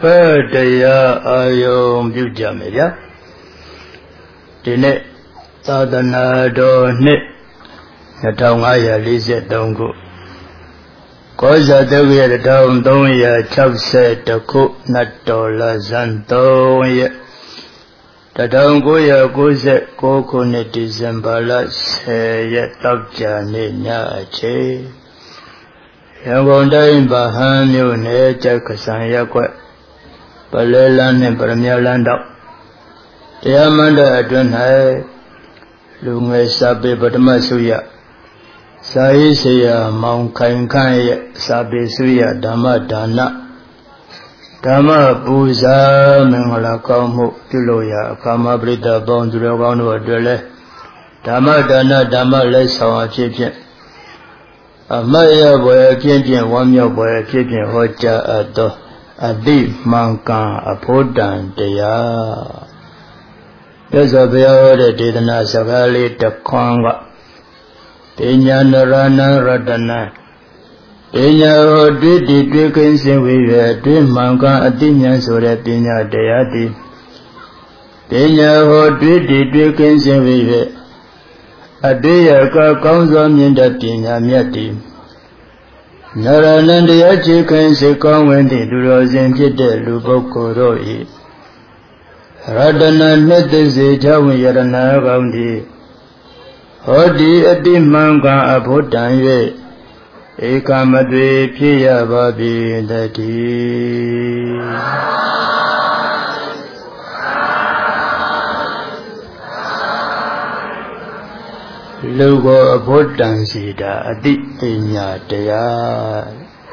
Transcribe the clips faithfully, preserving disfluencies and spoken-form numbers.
Padaya ayom bujamya. Dine sadana do nit. Natangaya lizet dongo. Kosa dewi daun donya chapse taku natola zantoya. Tadango ya kose koko ne December se ye tapja ne nyache. Yangonda imba hamyo ne chakasan yakwa. Palelan ne paramyalan dap. Yamanda adunhai. Lungai sabi padma suya. Sai saya mau kain kain sabi suya dhamma dana. Dhamma puja mengala kamu kiloya kama berita bang dulu kamu adalah dhamma dana dhamma lai sawa cincin. Amaya boleh cincin, wamya boleh cincin hoja atau adi mangkang apodan dia. Biasa biasa di tanah sekali tekangga. Pinya narana radana. Pinya odi di dua kensin wiwe dua mangka atinya sore pinya deyati. Pinya odi di dua kensin wiwe. Adiya ka kaunza minda pinya miati. Narana deyachi kensi kaunwendi durozin jide luboko roi. Radana netese jawin yarana gaundi. Odi adi manga abodan ye ekamadwe piya babi dati. Lugo abodan sida adi inya daya.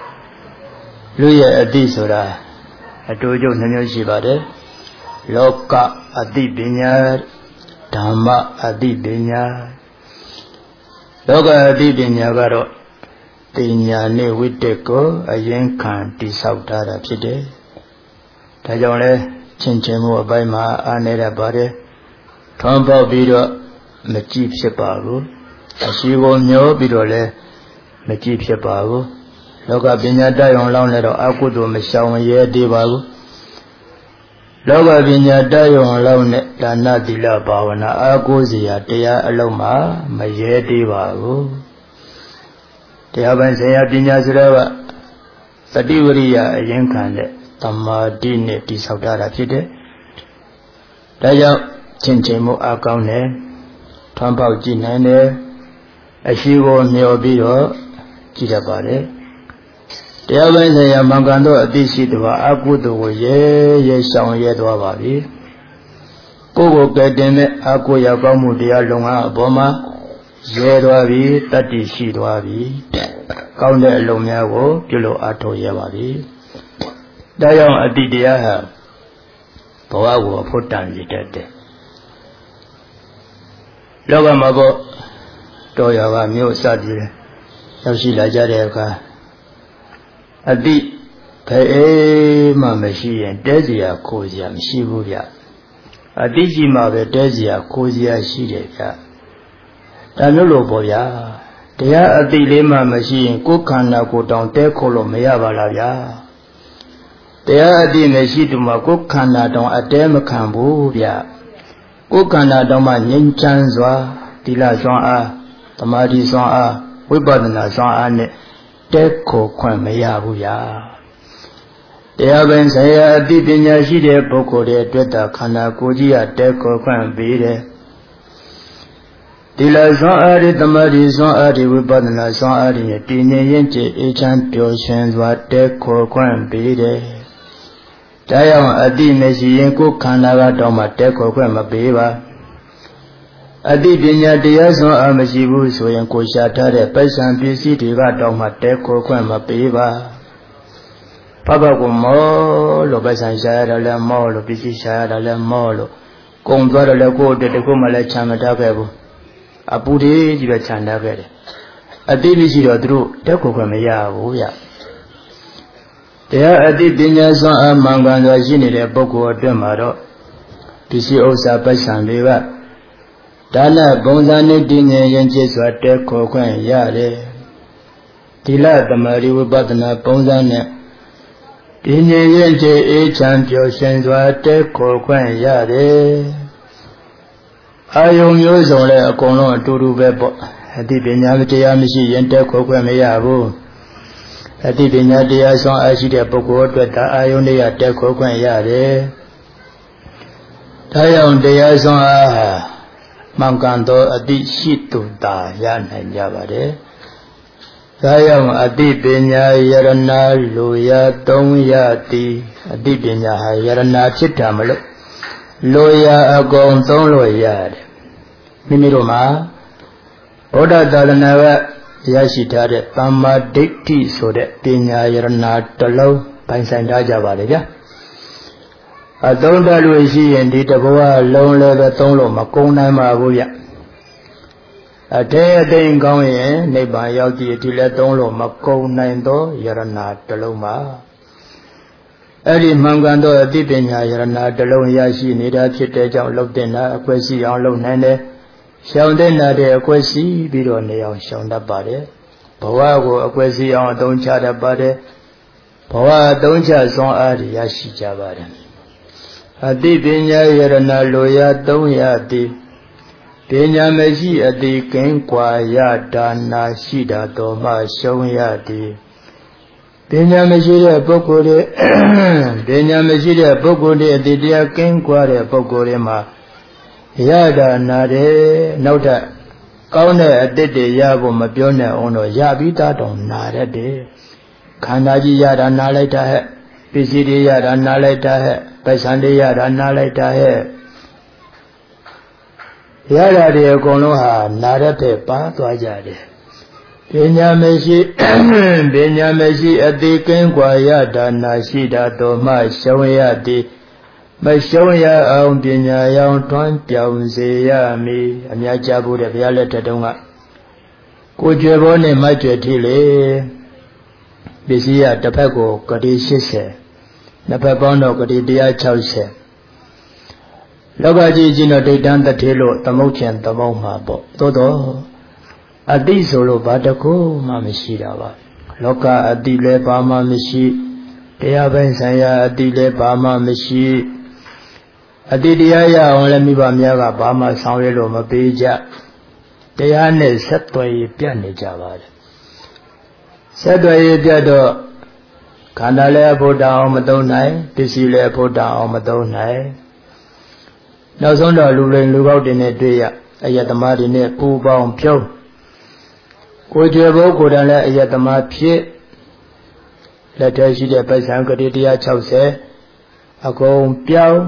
Luya adi sura atojo namyo shibade. Loka adi binya dhamma adi binya. Loka adi binya garo tinya ne witeko ayen kan ti sautara phide. Da jawn le chin chin mo abai ma anera bare thon pao pi do machi phit pa bu. Ashi ko myo pi do le machi phit pa bu. Loka binya ta yon laung le do akudo ma shawn ye de ba bu. Loka binya ta yon laung ne dana dila bhavana ako siya taya along ma ma ye de ba bu. Taya ban saya binya sura sati wariya ayen kan le tamadi ne ti sautara phit de. Da jaw chin chin mo akaung ne thon phao ji nain de ashi ko myo pi do ji tat pa de. Taya ban saya mangkan do ati shi twa akudo ko ye ye shawn ye twa ba bi. Ko ko ke tin ne ako ya kaung mu taya long ha apaw ma ye twa bi tatti shi twa bi. Kaung de along mya ko pyalo atho ye ba bi. Da jawn ati taya ha bawa ko aphut tan si tat de. Loka ma bo to ya ba myo sa pi le yauk shi la ja de akha ati phe ma mashi yen te siya kho siya mashi bu bya. Ati shi ma be te siya kho siya shi de bya. Da myo lo po bya. Taya ati le ma mashi yen ko khanda ko taung te kho lo maya ba la bya. Taya ati mashi tu ma ko khanda taung ate ma khan bu bya. Ko khanda taung ma nyin chan swa tila swang a tamadi swang a wipasana swang a ne te kho khwan maya bu bya. Taya ban saya ati pinya shi de pukkho de atwat ta khanda ko ji ya te kho khwan pi de. Tila swang a de tamadi swang a de wipasana swang a de ne ti nyin yin che e chan pyo shin swa te kho khwan pi de. Da jawn ati mashi yen ko khanda ka taung ma te kho khwan ma pi ba. Ati pinya taya swang a mashi bu so yen ko sha tha de paisan pisi de ka taung ma te kho khwan ma pi ba. Papa ko mo lo paisan sha ya le mo lo pisi sha ya le mo lo kong twa le ko de de ko ma le chan ma tha ke bu. Apu de ji be chan tha ke de. Ati pisi do tu te kho khwan ma ya bu bya. Taya ati pinya swang a mangkan swa shi ne de pukkho atwat ma do pisi ousa paisan de ba dana bongsa ne ti nyin yin che swa te kho khwan ya de. Tila tamadi wipasana bongsa ne ဒီငြိမ်ရင်ချေအေးချမ်းပျော်ရွှင်စွာတက်ခေါ်ခွင့်ရတယ်အာယုံမျိုးစုံလည်းအကုန်လုံးအတူတူပဲပေါ့အသိပညာတရားမရှိရင်တက်ခေါ်ခွင့်မရဘူးအသိပညာတရားဆောင်အားရှိတဲ့ပုဂ္ဂိုလ်အတွက်ဒါအာယုန်တွေကတက်ခေါ်ခွင့်ရတယ်။ဒါကြောင့်တရားဆောင်အားဟာမှန်ကန်သောအသိရှိသူသာရနိုင်ကြပါတယ်။ဒါကြောင့်အသိပညာယရဏလူရသုံးရသည်အသိပညာဟာယရဏဖြစ်တာမလို့လူရအကုန်သုံးလို့ရတယ်။မိမိတို့မှာဗုဒ္ဓသာသနာကရရှိထားတဲ့သမ္မာဒိဋ္ဌိဆိုတဲ့ပညာယရဏတစ်လုံးပိုင်ဆိုင်ထားကြပါလေဗျာအသုံးတလို့ရှိရင်ဒီတဘဝလုံးလည်းပဲသုံးလို့မကုန်နိုင်ပါဘူးဗျအတဲအသိင်ကောင်းရင်နိဗ္ဗာန်ရောက်ကြည့်ဒီလည်းသုံးလို့မကုန်နိုင်သောယရဏတစ်လုံးပါအဲ့ဒီမှန်ကန်သောအသိပညာယရဏတစ်လုံးရရှိနေတာဖြစ်တဲ့ကြောင့်လှုပ်တဲ့နာအကွက်စီအောင်လုပ်နိုင်တယ်ရှောင်တဲ့နာတဲ့အကွက်စီပြီးတော့နေအောင်ရှောင်တတ်ပါတယ်ဘဝကိုအကွက်စီအောင်အသုံးချတတ်ပါတယ်ဘဝအသုံးချစွမ်းအားရရှိကြပါတယ်အတိပညာယရဏလိုရသုံးရသည်ပညာမရှိအတိကင်းကွာရဒါနာရှိတာတော်မှရှုံးရသည်ပညာမရှိတဲ့ပုဂ္ဂိုလ်တွေပညာမရှိတဲ့ပုဂ္ဂိုလ်တွေအတိတရားကင်းကွာတဲ့ပုဂ္ဂိုလ်တွေမှာရတာနာတယ်နောက်ထပ်ကောင်းတဲ့အတ္တတွေရဖို့မပြောနဲ့အောင်တော့ရပြီးသားတော့နာရတယ်ခန္ဓာကြီးရတာနာလိုက်တာဟဲ့ပစ္စည်းတွေရတာနာလိုက်တာဟဲ့ပိုက်ဆံတွေရတာနာလိုက်တာဟဲ့ရတာတွေအကုန်လုံးဟာနာရတဲ့ပါသွားကြတယ်ပညာမရှိပညာမရှိအတိကင်းကွာရတာနာရှိတာတော်မှရှုံးရသည်မရှုံးရအောင်ပညာရောင်ထွန်းပြောင်စေရမည်အများကြားဖို့တဲ့ဘုရားလက်ထက်တုန်းကကိုကျွယ်ဘောနဲ့မကျွယ်ထီလေပစ္စည်းရတစ်ဖက်ကိုဂတိရှစ်ဆယ်နှစ်ဖက်ပေါင်းတော့ဂတိတရား၆၀လောကကြီးကြီးတော့ဒိဋ္ဌံတထေလို့သမုတ်ချင်သမုတ်မှာပေါ့သို့တော့အတိဆိုလို့ဘာတခုမှမရှိတာပါလောကအတိလည်းဘာမှမရှိတရားပိုင်းဆိုင်ရာအတိလည်းဘာမှမရှိအတိတရားရအောင်လည်းမိဘများကဘာမှဆောင်ရွက်လို့မပေးကြတရားနဲ့ဆက်သွယ်ပြတ်နေကြပါတယ်ဆက်သွယ်ပြတ်တော့ခန္ဓာလည်းဖို့တောင်မသုံးနိုင်ပစ္စည်းလည်းဖို့တောင်မသုံးနိုင်နောက်ဆုံးတော့လူလိန်လူကောက်တွေနဲ့တွေ့ရအယတမတွေနဲ့ပူပေါင်းပြုံးကိုကျွယ်ဘိုးကိုယ်တိုင်လည်းအယတမဖြစ်လက်ထဲရှိတဲ့ပိုက်ဆံကတိတရား၆၀အကုန်ပြောင်း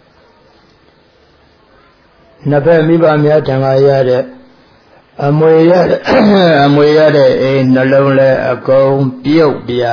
နှစ်ဖက်မိဘများထံကရတဲ့အမွေရတဲ့အမွေရတဲ့အိမ်နှလုံးလဲအကုန်ပြုတ်ပြ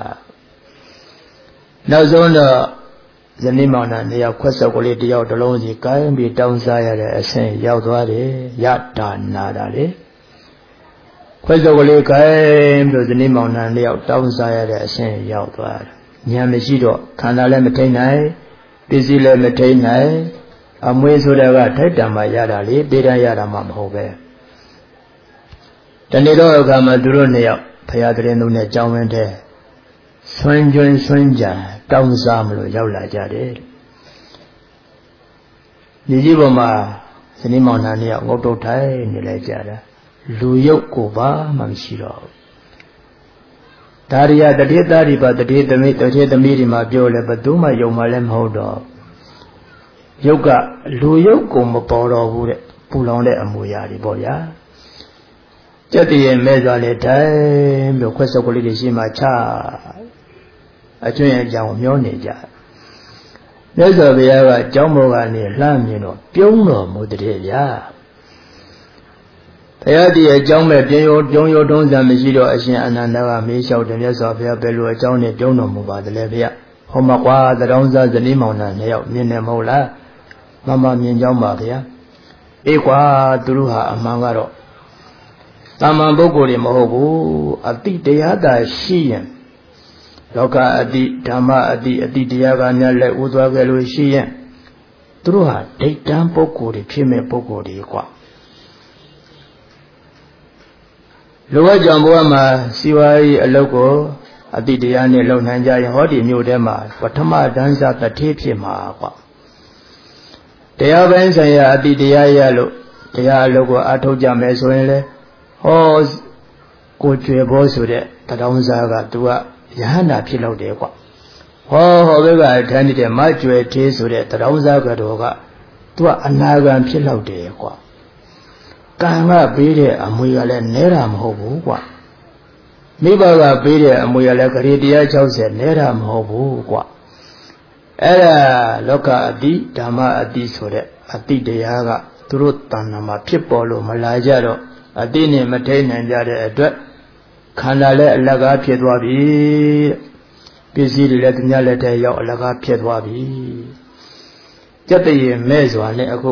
နောက်ဆုံးတော့ဇနီးမောင်နှံနှစ်ယောက်ခွက်ဆုပ်ကလေးတစ်ယောက်တစ်လုံးစီကိုင်းပြီးတောင်းစားရတဲ့အဆင့်ရောက်သွားတယ်ရတာနာတာလေခွက်ဆုပ်ကလေးကိုင်းပြီးဇနီးမောင်နှံနှစ်ယောက်တောင်းစားရတဲ့အဆင့်ရောက်သွားတယ်ဉာဏ်မရှိတော့ခန္ဓာလည်းမထိန်နိုင်ပစ္စည်းလည်းမထိန်နိုင်အမွေဆိုတာကထိုက်တံမှရတာလေတေးတန်းရတာမှမဟုတ်ပဲတနေ့တော့အခါမှာသူတို့နှစ်ယောက်ဖရာတရင်သူနဲ့ကြောင်းဝင်းတဲ့ဆွမ်းကျွန်းဆွမ်းကြံတောင်းစားမလို့ရောက်လာကြတယ်ဒီကြီးပေါ်မှာဇနီးမောင်နှံနှစ်ယောက်ငုတ်တုတ်ထိုင်နေလိုက်ကြတာလူရုပ်ကိုပါမှမရှိတော့ဘူးဒါရီယတတိတာရိပါတတိသမိတတိသမီးဒီမှာပြောလဲဘယ်သူမှယုံမှလည်းမဟုတ်တော့ယုတ်ကလူယုတ်ကိုမပေါ်တော့ဘူးတဲ့ပူလောင်တဲ့အမူအရာတွေပေါ့ဗျာကြက်တည်းရဲ့မဲစွာလေထိုင်ပြီးခွက်ဆုပ်ကလေးတွေရှိမှချအကျွင့်အကြောင်းမျောနေကြမြတ်စွာဘုရားကကျောင်းပေါ်ကနေလှမ်းမြင်တော့ပြုံးတော်မူတဲ့ဗျာဘုရားတည်းရဲ့အကြောင်းမဲ့ပြင်းရိုးပြုံးရိုးတုံးစံမရှိတော့အရှင်အနန္ဒကမေးလျှောက်တယ်မြတ်စွာဘုရားဘယ်လိုအကြောင်းနဲ့ပြုံးတော်မူပါသလဲဗျာဟောမှာကွာသတောင်းစားဇနီးမောင်နှံနှစ်ယောက်မြင်တယ်မဟုတ်လားမမမြင်ကြောင်းပါဗျာအေးကွာသူတို့ဟာအမှန်ကတော့တာမန်ပုဂ္ဂိုလ်တွေမဟုတ်ဘူးအတိတရားသာရှိရင်လောကအတိဓမ္မအတိအတိတရားကများလက်ဦးသွားကြလို့ရှိရင်သူတို့ဟာဒိဋ္ဌံပုဂ္ဂိုလ်တွေဖြစ်မဲ့ပုဂ္ဂိုလ်တွေကွာလူ့အကြောင်းဘဝမှာစီဝါရေးအလုပ်ကိုအတိတရားနဲ့လုံနိုင်ကြရင်ဟောဒီမြို့ထဲမှာပထမတန်းစားတထေးဖြစ်မှာကွာတရားပိုင်းဆိုင်ရာအတိတရားရလို့တရားအလုပ်ကိုအထောက်ကြမယ်ဆိုရင်လေဟောကိုကျွေဘောဆိုတဲ့တထောင်စားကသူကယဟန္တာဖြစ်လို့တယ်ကွာဟောဟောဘက်ကထမ်းနေတဲ့မကျွေသေးဆိုတဲ့တထောင်စားကတော့ကသူကအနာဂံဖြစ်လို့တယ်ကွာကံကပေးတဲ့အမွေကလည်းနဲတာမဟုတ်ဘူးကွာမိဘကပေးတဲ့အမွေကလည်းဂရေတရား၆၀နဲတာမဟုတ်ဘူးကွာအဲ့ဒါလောကအတိဓမ္မအတိဆိုတဲ့အတိတရားကသူတို့တဏ္ဍာမှာဖြစ်ပေါ်လို့မလာကြတော့အတိနဲ့မထိန်နိုင်ကြတဲ့အတွက်ခန္ဓာလည်းအလကားဖြစ်သွားပြီပစ္စည်းတွေလည်းသူများလက်ထဲရောက်အလကားဖြစ်သွားပြီကြက်တရေမဲ့စွာနဲ့အခု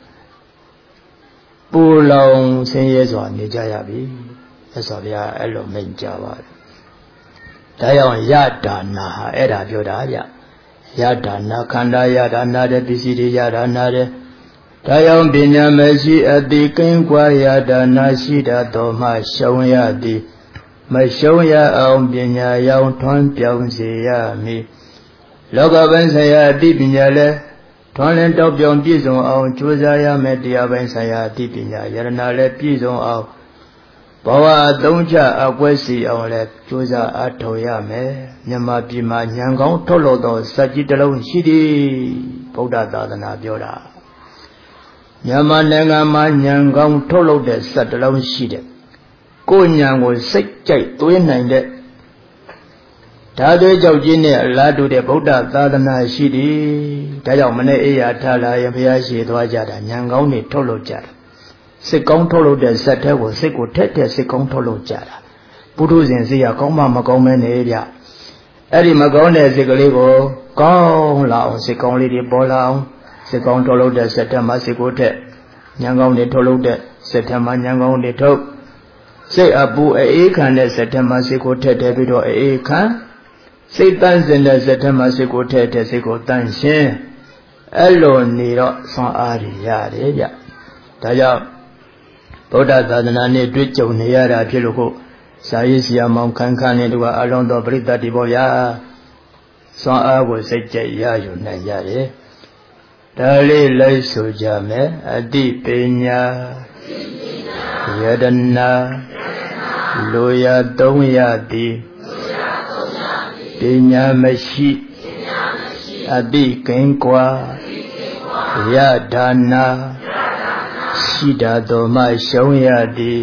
ပူလောင်ဆင်းရဲစွာနေကြရပြီသက်စွာဘုရားအဲ့လိုမိန့်ကြပါတယ်ဒါကြောင့်ယတာနာဟာအဲ့ဒါပြောတာဗျယတာနာခန္ဓာယတာနာတဲ့ပစ္စည်းတွေယတာနာတဲ့ဒါကြောင့်ပညာမရှိအတိကင်းကွာယတာနာရှိတတ်တော်မှရှုံးရသည်မရှုံးရအောင်ပညာရောင်ထွန်းပြောင်းစေရမည်လောကပိုင်းဆိုင်ရာအတိပညာလည်းထွန်းလင်းတောက်ပြောင်ပြည့်စုံအောင်ကြိုးစားရမယ်တရားပိုင်းဆိုင်ရာအတိပညာယရနာလည်းပြည့်စုံအောင်ဘဝအသုံးချအကွဲစီအောင်လည်းကြိုးစားအထောက်ရမယ်မြန်မာပြည်မှာဉာဏ်ကောင်းထုတ်လို့သောစัจကြီးတစ်လုံးရှိသည်ဗုဒ္ဓသာသနာပြောတာမြန်မာနိုင်ငံမှာဉာဏ်ကောင်းထုတ်လို့တဲ့စัจတစ်လုံးရှိတယ်ကိုယ်ဉာဏ်ကိုစိတ်ကြိုက်သွေးနိုင်တဲ့ဓာသွေးကြောက်ကြီးနဲ့အလားတူတဲ့ဗုဒ္ဓသာသနာရှိသည်ဒါကြောင့်မနေ့အေးရထလာရင်ဘုရားရှိသွားကြတာဉာဏ်ကောင်းတွေထုတ်လို့ကြတာစိတ်ကောင်းထုတ်လို့တဲ့ဇက်ထဲကိုစိတ်ကိုထက်တဲ့စိတ်ကောင်းထုတ်လို့ကြတာပုထုဇဉ်စိတ်ရကောင်းမှမကောင်းမဲနေဗျအဲ့ဒီမကောင်းတဲ့စိတ်ကလေးကိုကောင်းလာအောင်စိတ်ကောင်းလေးတွေပေါ်လာအောင်စိတ်ကောင်းထုတ်လို့တဲ့ဇက်ထဲမှာစိတ်ကိုထက်ဉာဏ်ကောင်းတွေထုတ်လို့တဲ့ဇက်ထဲမှာဉာဏ်ကောင်းတွေထုတ်စိတ်အပူအေးခံတဲ့ဇက်ထဲမှာစိတ်ကိုထက်တယ်ပြီးတော့အေးခံစိတ်တန့်စင်တဲ့ဇက်ထဲမှာစိတ်ကိုထက်တဲ့စိတ်ကိုတန့်ရှင်းအဲ့လိုနေတော့ဆွမ်းအားရရတယ်ဗျဒါကြောင့်ဗုဒ္ဓသာသနာနဲ့တွေ့ကြုံနေရတာဖြစ်လို့ကိုစာရေးဆရာမောင်ခန်းခန်းနဲ့တူအလုံးတော်ပြိတ္တတိပေါ့ဗျာစွမ်းအားကိုစိတ်ကြိုက်ရယူနိုင်ကြတယ်ဒါလေးလိုက်ဆိုကြမယ်အတိပညာယတနာလိုရသုံးရသည်ပညာမရှိအတိကင်းကွာယဒါနာရှိတတ်တော်မှရှုံးရသည်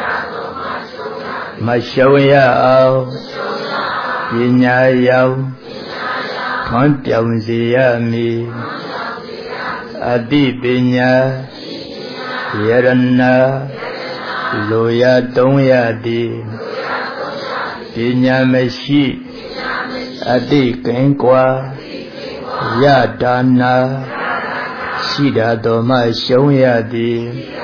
မရှုံးရအောင်ပညာရောင်ထွန်းပြောင်းစေရမည်အတိပညာယရနာလိုရသုံးရသည်ပညာမရှိအတိကင်းကွာယဒါနာရှိတတ်တော်မှရှုံးရသည်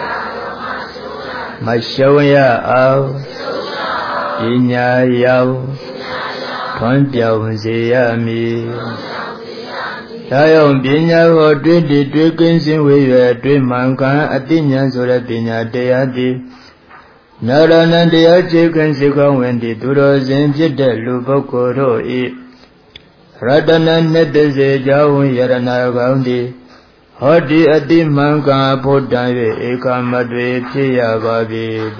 မရှုံးရအောင်ပညာရောင်ထွန်းပြောင်းစေရမည်ဒါကြောင့်ပညာကိုတွေ့တည်တွေ့ကင်းစင်ဝေရတွေ့မှန်ကန်အတိဉာဏ်ဆိုတဲ့ပညာတရားသည်နာရဏတရားခြေခံစေကောင်းဝင်သည်သူတော်စင်ဖြစ်တဲ့လူပုဂ္ဂိုလ်တို့ဤရတနာနှစ်တစေကြောင်းယရနာကောင်းသည်ဟောဒီအတိမှန်ကန်ဖို့တန်၍ဧကမတွေဖြစ်ရပါပြီတ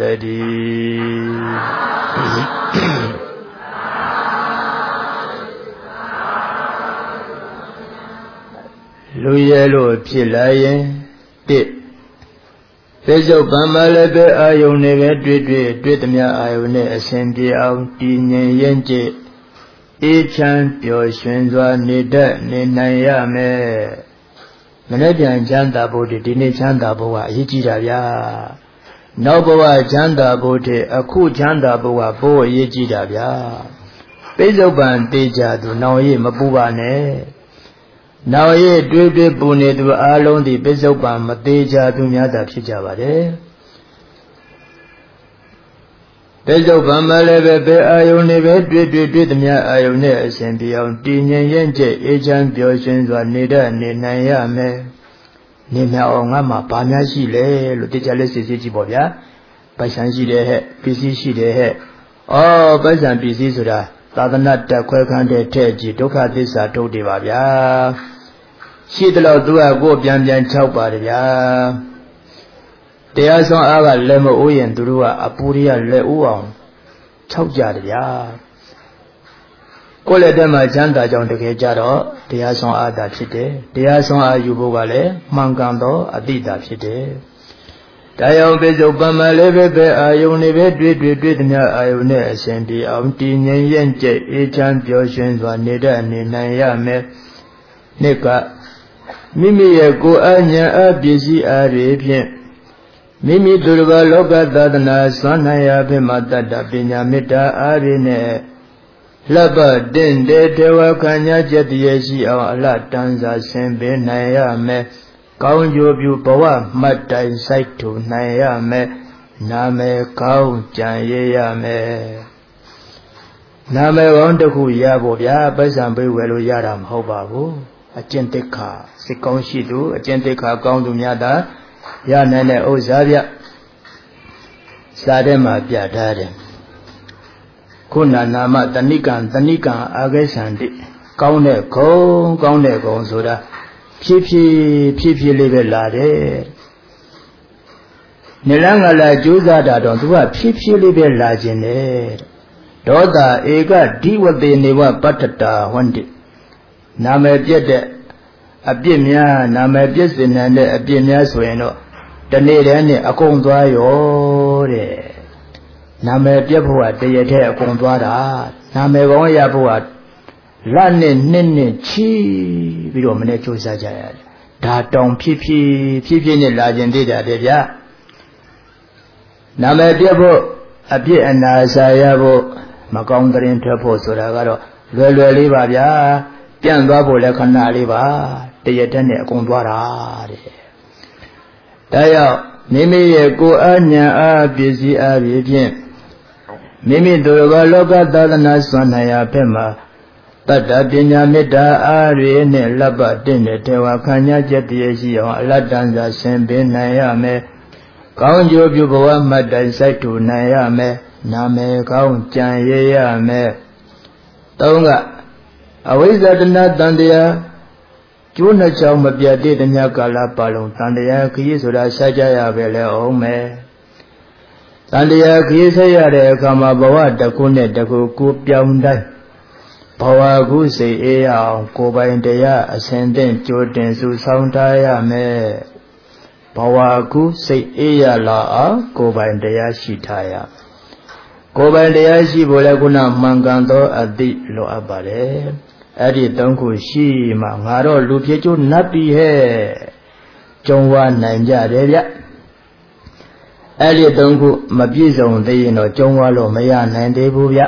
ည်းလူရဲလို့ဖြစ်လာရင်တစ်ပိဿုပံမလည်းပဲအာယုန်နဲ့ပဲတွေ့တွေ့တွေ့သမျှအာယုန်နဲ့အစဉ်ပြေအောင်တည်ငြိမ်ရင်ကျအေးချမ်းပျော်ရွှင်စွာနေတတ်နေနိုင်ရမယ်မနေ့ပြန်ချမ်းသာဖို့ဒီနေ့ချမ်းသာဖို့ကအရေးကြီးတာဗျာနောက်ဘဝချမ်းသာဖို့တဲ့အခုချမ်းသာဖို့ကဘိုးအရေးကြီးတာဗျာပိဿုပံတေချာသူနောင်ရမပူပါနဲ့နောက်ရတွေ့တွေ့ပူနေသူအားလုံးဒီပိဿုပံမသေးချာသူများသာဖြစ်ကြပါတယ်ပိဿုပံမလည်းပဲပဲအာယုန်နဲ့ပဲတွေ့တွေ့တွေ့သမျှအာယုန်နဲ့အစဉ်ပြောင်းတည်ငြိမ်ရင်ကျအေးချမ်းပျော်ရွှင်စွာနေတတ်နေနိုင်ရမယ်နေမြောင်ငါမှာဘာများရှိလဲလို့တကြလက်စစ်စစ်ကြည့်ပေါ့ဗျာပိုက်ဆံရှိတယ်ဟဲ့ပစ္စည်းရှိတယ်ဟဲ့ဩပိုက်ဆံပစ္စည်းဆိုတာသာသနာတက်ခွဲခန်းတဲ့တဲ့ကြီးဒုက္ခသစ္စာထုတ်တယ်ပါဗျာရှိတယ်လို့သူကကိုပြန်ပြန်၆ပါတယ်ဗျာတရားဆုံးအားကလည်းမအိုးရင်သူတို့ကအပူရိယလက်ဦးအောင်၆ကြတယ်ဗျာကိုယ်လည်းတည်းမှာချမ်းသာကြောင်တကယ်ကြတော့တရားဆုံးအားသာဖြစ်တယ်တရားဆုံးအားယူဖို့ကလည်းမှန်ကန်သောအတိတာဖြစ်တယ်တရားပိစုပ္ပမလေးပဲပဲအာယုန်နေပဲတွေ့တွေ့တွေ့သမျှအာယုန်နဲ့အစဉ်ပြေအောင်တည်ငြိမ်ရင်ကျက်အေးချမ်းပျော်ရွှင်စွာနေတတ်နေနိုင်ရမယ်နှစ်ကမိမိရဲ့ကိုယ်အဉာဏ်အပစ္စည်းအားတွေဖြင့်မိမိသူတော်ဘာလောကသာသနာစွမ်းနိုင်ရာဖြင့်မတတ္တပညာမေတ္တာအားဖြင့်နဲ့လဘတင့်တဲ့တေဝခံညာချက်တည်းရှိအောင်အလတန်းစာဆင်ပေးနိုင်ရမယ်ကောင်းကျိုးပြုဘဝမှတ်တိုင်စိုက်ထူနိုင်ရမယ်နာမည်ကောင်းကြံရရမယ်နာမည်ကောင်းတစ်ခုရဖို့ဗျာပတ်စံပေးဝယ်လို့ရတာမဟုတ်ပါဘူးအကျင့်သိက္ခာစိတ်ကောင်းရှိသူအကျင့်သိက္ခာကောင်းသူများသာရနိုင်တဲ့ဥစ္စာဗျစာထဲမှာပြထားတယ်ခုနနာမတဏိကံတဏိကံအာဂေသန္တိကောင်းတဲ့ဂုံကောင်းတဲ့ဂုံဆိုတာဖြည်းဖြည်းဖြည်းဖြည်းလေးပဲလာတယ်နေလန်းကလာကြိုးစားတာတော့သူကဖြည်းဖြည်းလေးပဲလာခြင်းတယ်ဒေါသဧကဓိဝတေနေဝပတ္တတာဝန္တိနာမည်ပြည့်တဲ့အပြစ်များနာမည်ပြည့်စင်တဲ့အပြစ်များဆိုရင်တော့တနေ့တည်းနဲ့အကုန်သွားရောတဲ့နာမည်ပြည့်ဖို့ကတရထဲအကုန်သွားတာနာမည်ကောင်းရဖို့ကလက်နဲ့နှစ်နဲ့ချီပြီးတော့မနေ့ကြိုးစားကြရတယ်ဒါတောင်ဖြည်းဖြည်းဖြည်းဖြည်းနဲ့လာခြင်းသေးတာတဲ့ဗျာနာမည်ပြည့်ဖို့အပြစ်အနာစာရဖို့မကောင်းတဲ့ရင်ထွက်ဖို့ဆိုတာကတော့လွယ်လွယ်လေးပါဗျာပြန့်သွားဖို့လည်းခဏလေးပါတရတဲ့နဲ့အကုန်သွားတာတဲ့ဒါကြောင့်မိမိရဲ့ကိုယ်အဉာဏ်အားပစ္စည်းအားဖြင့်မိမိတို့ကလောကသာသနာစွမ်းနိုင်ရာဘက်မှာတတ္တပညာမေတ္တာအားဖြင့်နဲ့လဘတင့်တဲ့တေဝခံညာချက်တည်းရှိအောင်အလတ်တန်းစာဆင်ပေးနိုင်ရမယ်ကောင်းကျိုးပြုဘဝမှတ်တိုင်စိုက်ထူနိုင်ရမယ်နာမည်ကောင်းကြံရရမယ်သုံးကအဝိဇ္ဇတနာတန်တရားကျိုးနှချောင်းမပြတ်တဲ့တ냐ကာလပါလုံးတန်တရားခရီးဆိုတာဆက်ကြရပဲလေအောင်မယ်တန်တရားခရီးဆက်ရတဲ့အခါမှာဘဝတစ်ခုနဲ့တစ်ခုကိုပြောင်းတိုင်းဘဝခုစိတ်အေးအောင်ကိုယ်ပိုင်တရားအစဉ်သင့်ကြိုတင်စုဆောင်ထားရမယ်ဘဝခုစိတ်အေးရလာအောင်ကိုယ်ပိုင်တရားရှိထားရကိုယ်ပိုင်တရားရှိဖို့လည်းခုနမှန်ကန်သောအသိလိုအပ်ပါတယ်အဲ့ဒီသုံးခုရှိမှငါတော့လူဖြစ်ကျိုးနတ်ပြီဟဲ့ကြုံဝနိုင်ကြတယ်ဗျအဲ့ဒီသုံးခုမပြည့်စုံသေးရင်တော့ကြုံဝလို့မရနိုင်သေးဘူးဗျ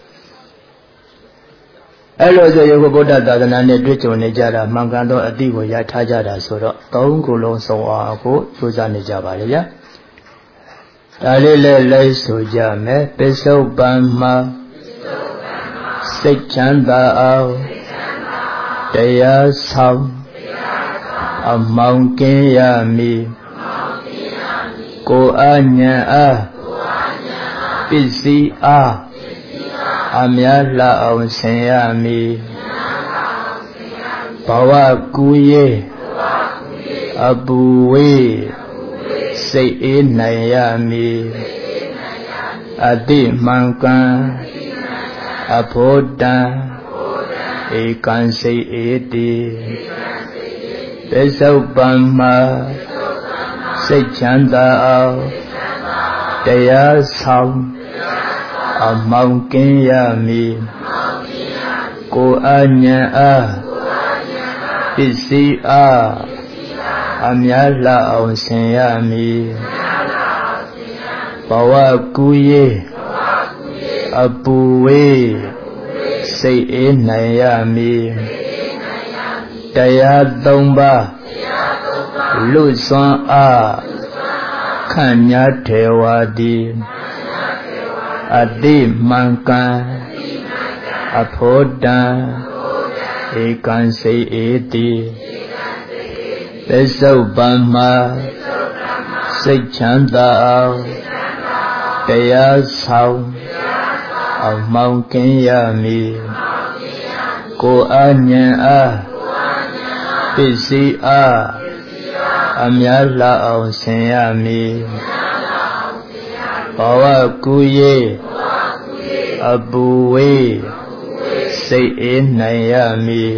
အဲ့လိုဆိုရင်ဘုရားသာသနာနဲ့တွေ့ကြုံနေကြတာမှန်ကန်သောအသိကိုရထားကြတာဆိုတော့သုံးခုလုံးစုံအောင်ကိုကြိုးစားနေကြပါလေဗျဒါလေးလည်းလိုက်ဆိုကြမယ်ပစ္စုပန်မှာစိတ်ချမ်းသာအောင်တရားဆောင်အမောင်ကင်းရမည်ကိုယ်အဉာဏ်အားပစ္စည်းအားအများလှအောင်ဆင်ရမည်ဘဝကူရေးအပူဝေးစိတ်အေးနိုင်ရမည်အတိမှန်ကန်အဖို့တံဧကံစိတ်အေတိပစ္စုပန်မှာစိတ်ချမ်းသာအောင်တရားဆောင်အမောင်ကင်းရမည်ကိုယ်အဉာဏ်အားပစ္စည်းအားအများလှအောင်ဆင်ရမည်ဘဝကူရေးအပူဝေးစိတ်အေးနိုင်ရမည်တရားသုံးပါးလူစွမ်းအားခန့်ညာထေဝါတိအတိမှန်ကန်အဖို့တံဧကံစိတ်အေတိပစ္စုပန်မှာစိတ်ချမ်းသာအောင်တရားဆောင်အ Among Kenyami Ko Anya A Pisi A Amyala on Senyami Bawa Kuye Abuwe Say in Nayami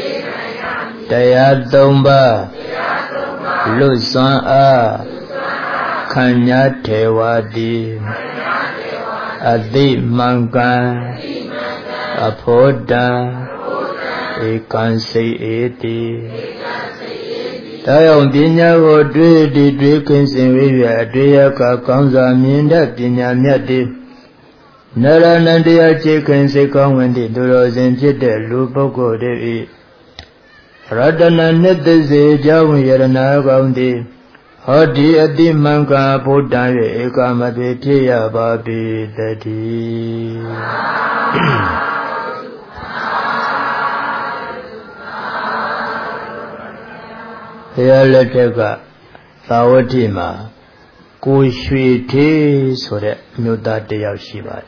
Dayadomba Lusan A Kanya Tewadi Adi Mangan Apoda Ekan Say Eti Tayong Pinya Go Dwe Di Dwe Kinsin Vivya Dweya Ka Kamsa Minda Pinya Myati Naranandiya Chikin Sikang Wendi Duro Zin Chite Lupoko Devi Radana Nidzi Jawun Yarana Gaundi Hadi Adi Manka Buddha Ekamati Tiya Babi Dadi Yalateka Sawatima Kushwiti Sore Nyuta Tiya Shiva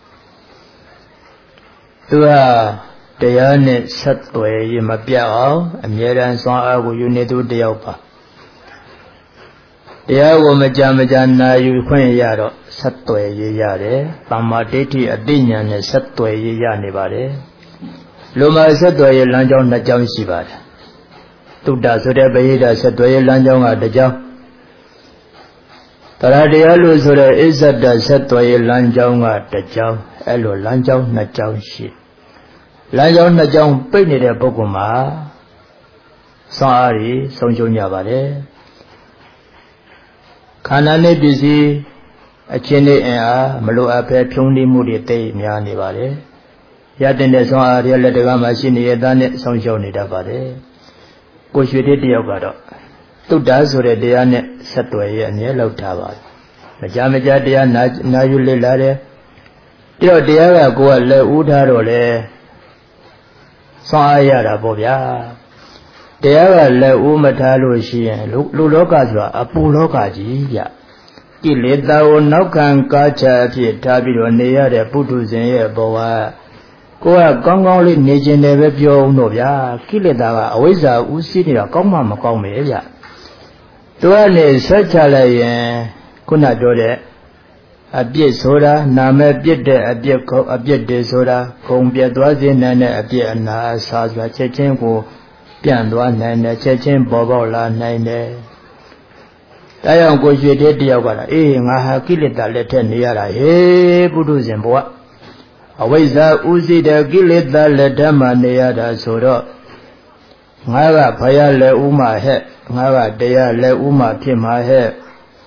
Tua Tayane Satwe Yimapyao Amyeran Swa Agu Yunitu Tiyaupa Tiyago Majamajana Yukwen Yaro Satwe Yare Pamadeti Adinyane Satwe Yanibare Luma Satwe Lanjong Najam Shivara Tuda Sura Bayida Satwe Lanjong Adajam Taradialu Sura Izada Satwe Lanjong Adajam Elo Lanjong Najam Shi Lanjong Najam Pini de Bokuma Sari Sonjonya Vare Kanane Bizi Achene Ea Malu Ape Pyongni Muri Te Myani Vare Yatine Son Aria Ledagama Shini Yedane Sonjoni Davare Kushwiti Tiyogado Tuda Sura Diane Satwe and Yellow Tava Majamaja Dia Nayuli Lare Tio Diara Goa Le Udarole Sayara Bobia Diara Le Umatalo Shien Lulokazwa Apulokaji Ya Kilita o Naukan Kacha Tabiro Nea de Putuzen Boa Goa Gongoli Nijin Nebio Novia Kilita Aweza Usini Koma Makome Tuane Sachalaye Kuna Dore A bit soda, Name bit a bit a bit de soda, Combia Dwazin and a bit and a Sazra Chechenko, Pianduan and a Chechen Bobola Nine. Tayan goes with the Diavara, eh, I have killed that letter near a he, Buduzimboa. Away the Uzi the Gillet that letter near the soda. Nara Paya le Uma he, Nara dea le Uma Pima he.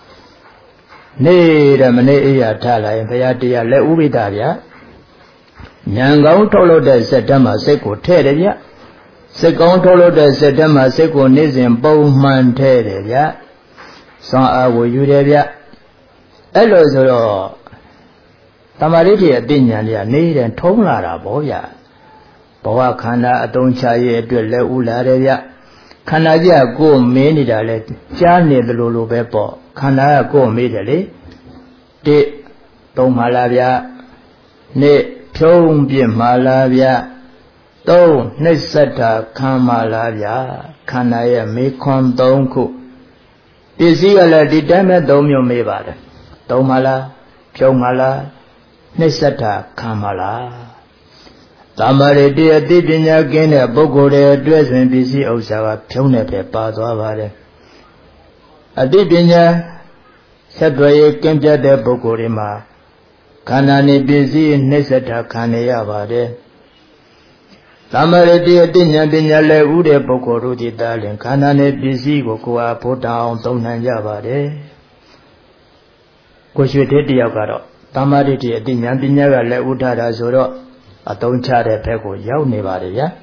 Ne Ramane Yatala and Payatia Le Ubidaria Nangao Tolo de Setama Seco Teria Second Tolo de Setama Seco Nizim Bowman Teria Sa Awu Yuria Elozoro Tamariti Adinyalia Need and Tomlara Boya Boa Kana Adonchaye de Le Ularia Kanaja go many dalet, Jani the Lulu Beppo, Kana go immediately, De Tom Malavia, Ne Tom Bim Malavia, Do Neseta Kamalavia, Kanaya Mekon Donku. Is he a lady damn domio mevada? Domala, Chomala, Neseta Kamala. Tamare dear Didinya gain a bogore dress when busy Osawa Pune Pazavare. A Didinya said Ray Kemja de Bogorima. Kanani busy Neseta Kanea Vade. Tamare dear Dinya Dinyale Ude Bogoru di darling. Kanane busy Gokoa put down Tonanja Vade. Kushwiti Diagaro. Tamari dear Dinya Dinya le Udara Zoro. A don't chat a pego, yow nevaria.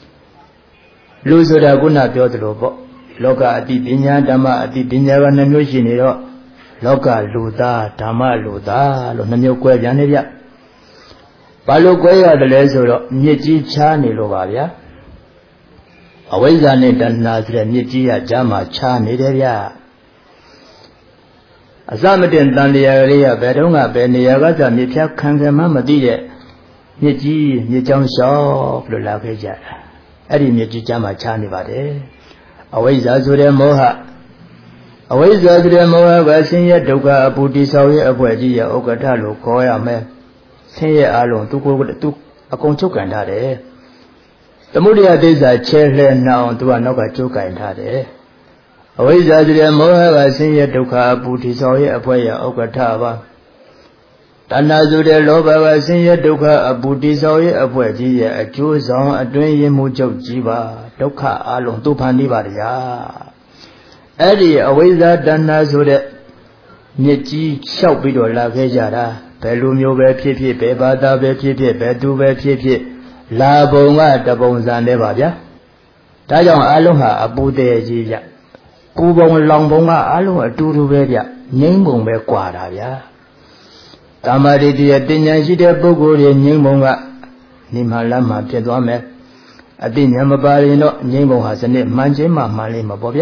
Luzura Guna Piotro, Loka di Dinya Dama di Dinya Namushiniro, Loka Luda, Tama Luda, Lonamio Quajaneria. Paloquea the Lesoro, Niji Chani Lovaria. Away than it and Nazra Niji Jama Chani. အစမတင်တန်တရားကလေးကဘယ်တော့မှဘယ်နေရာကသာမြေဖြတ်ခံခံမှမသိတဲ့မြစ်ကြီးမြစ်ကြောင်းလျှောက်လို့လာခဲ့ကြတာအဲ့ဒီမြစ်ကြီးကျမ်းမှာချနေပါတယ်အဝိဇ္ဇာဆိုတဲ့မောဟအဝိဇ္ဇာဆိုတဲ့မောဟကဆင်းရဲဒုက္ခအပူတိဆောက်ရဲ့အပွဲကြီးရဲ့ဥက္ကဋ္ဌလို့ခေါ်ရမယ်ဆင်းရဲအလုံးသူကိုယ်သူအကုန်ချုပ်ကန်ထားတယ်သမုဒယသစ္စာချဲလှဲနှောင်းသူကနောက်ကချုပ်ကန်ထားတယ်အဝိဇ္ဇာဆိုတဲ့မောဟကဆင်းရဲဒုက္ခအပူတိဆောက်ရဲ့အပွဲရဲ့ဥက္ကဋ္ဌပါတဏှာဆိုတဲ့လောဘကဆင်းရဲဒုက္ခအပူတိဆောက်ရဲ့အပွဲကြီးရဲ့အကျိုးဆောင်အတွင်းရင်မှုချုပ်ကြီးပါဒုက္ခအလုံးသူဖန်တီးပါတရားအဲ့ဒီအဝိဇ္ဇာတဏှာဆိုတဲ့မြစ်ကြီးလျှောက်ပြီးတော့လာခဲ့ကြတာဘယ်လိုမျိုးပဲဖြစ်ဖြစ်ဘယ်ဘာသာပဲဖြစ်ဖြစ်ဘယ်သူပဲဖြစ်ဖြစ်လာပုံကတပုံစံနဲ့ပါဗျာဒါကြောင့်အလုံးဟာအပူတည်းကြီးဗျပူပုံလောင်ပုံကအလုံးအတူတူပဲဗျငိမ့်ပုံပဲကွာတာဗျာတမ္မာရိတိယတင်ညာရှိတဲ့ပုဂ္ဂိုလ်ရဲ့ငိမ့်ပုံကနေမှလမ်းမှာဖြစ်သွားမယ်အတိညာမပါရင်တော့ငိမ့်ပုံဟာစနစ်မှန်ချင်းမှမှန်လိမ့်မှာပေါ့ဗျာ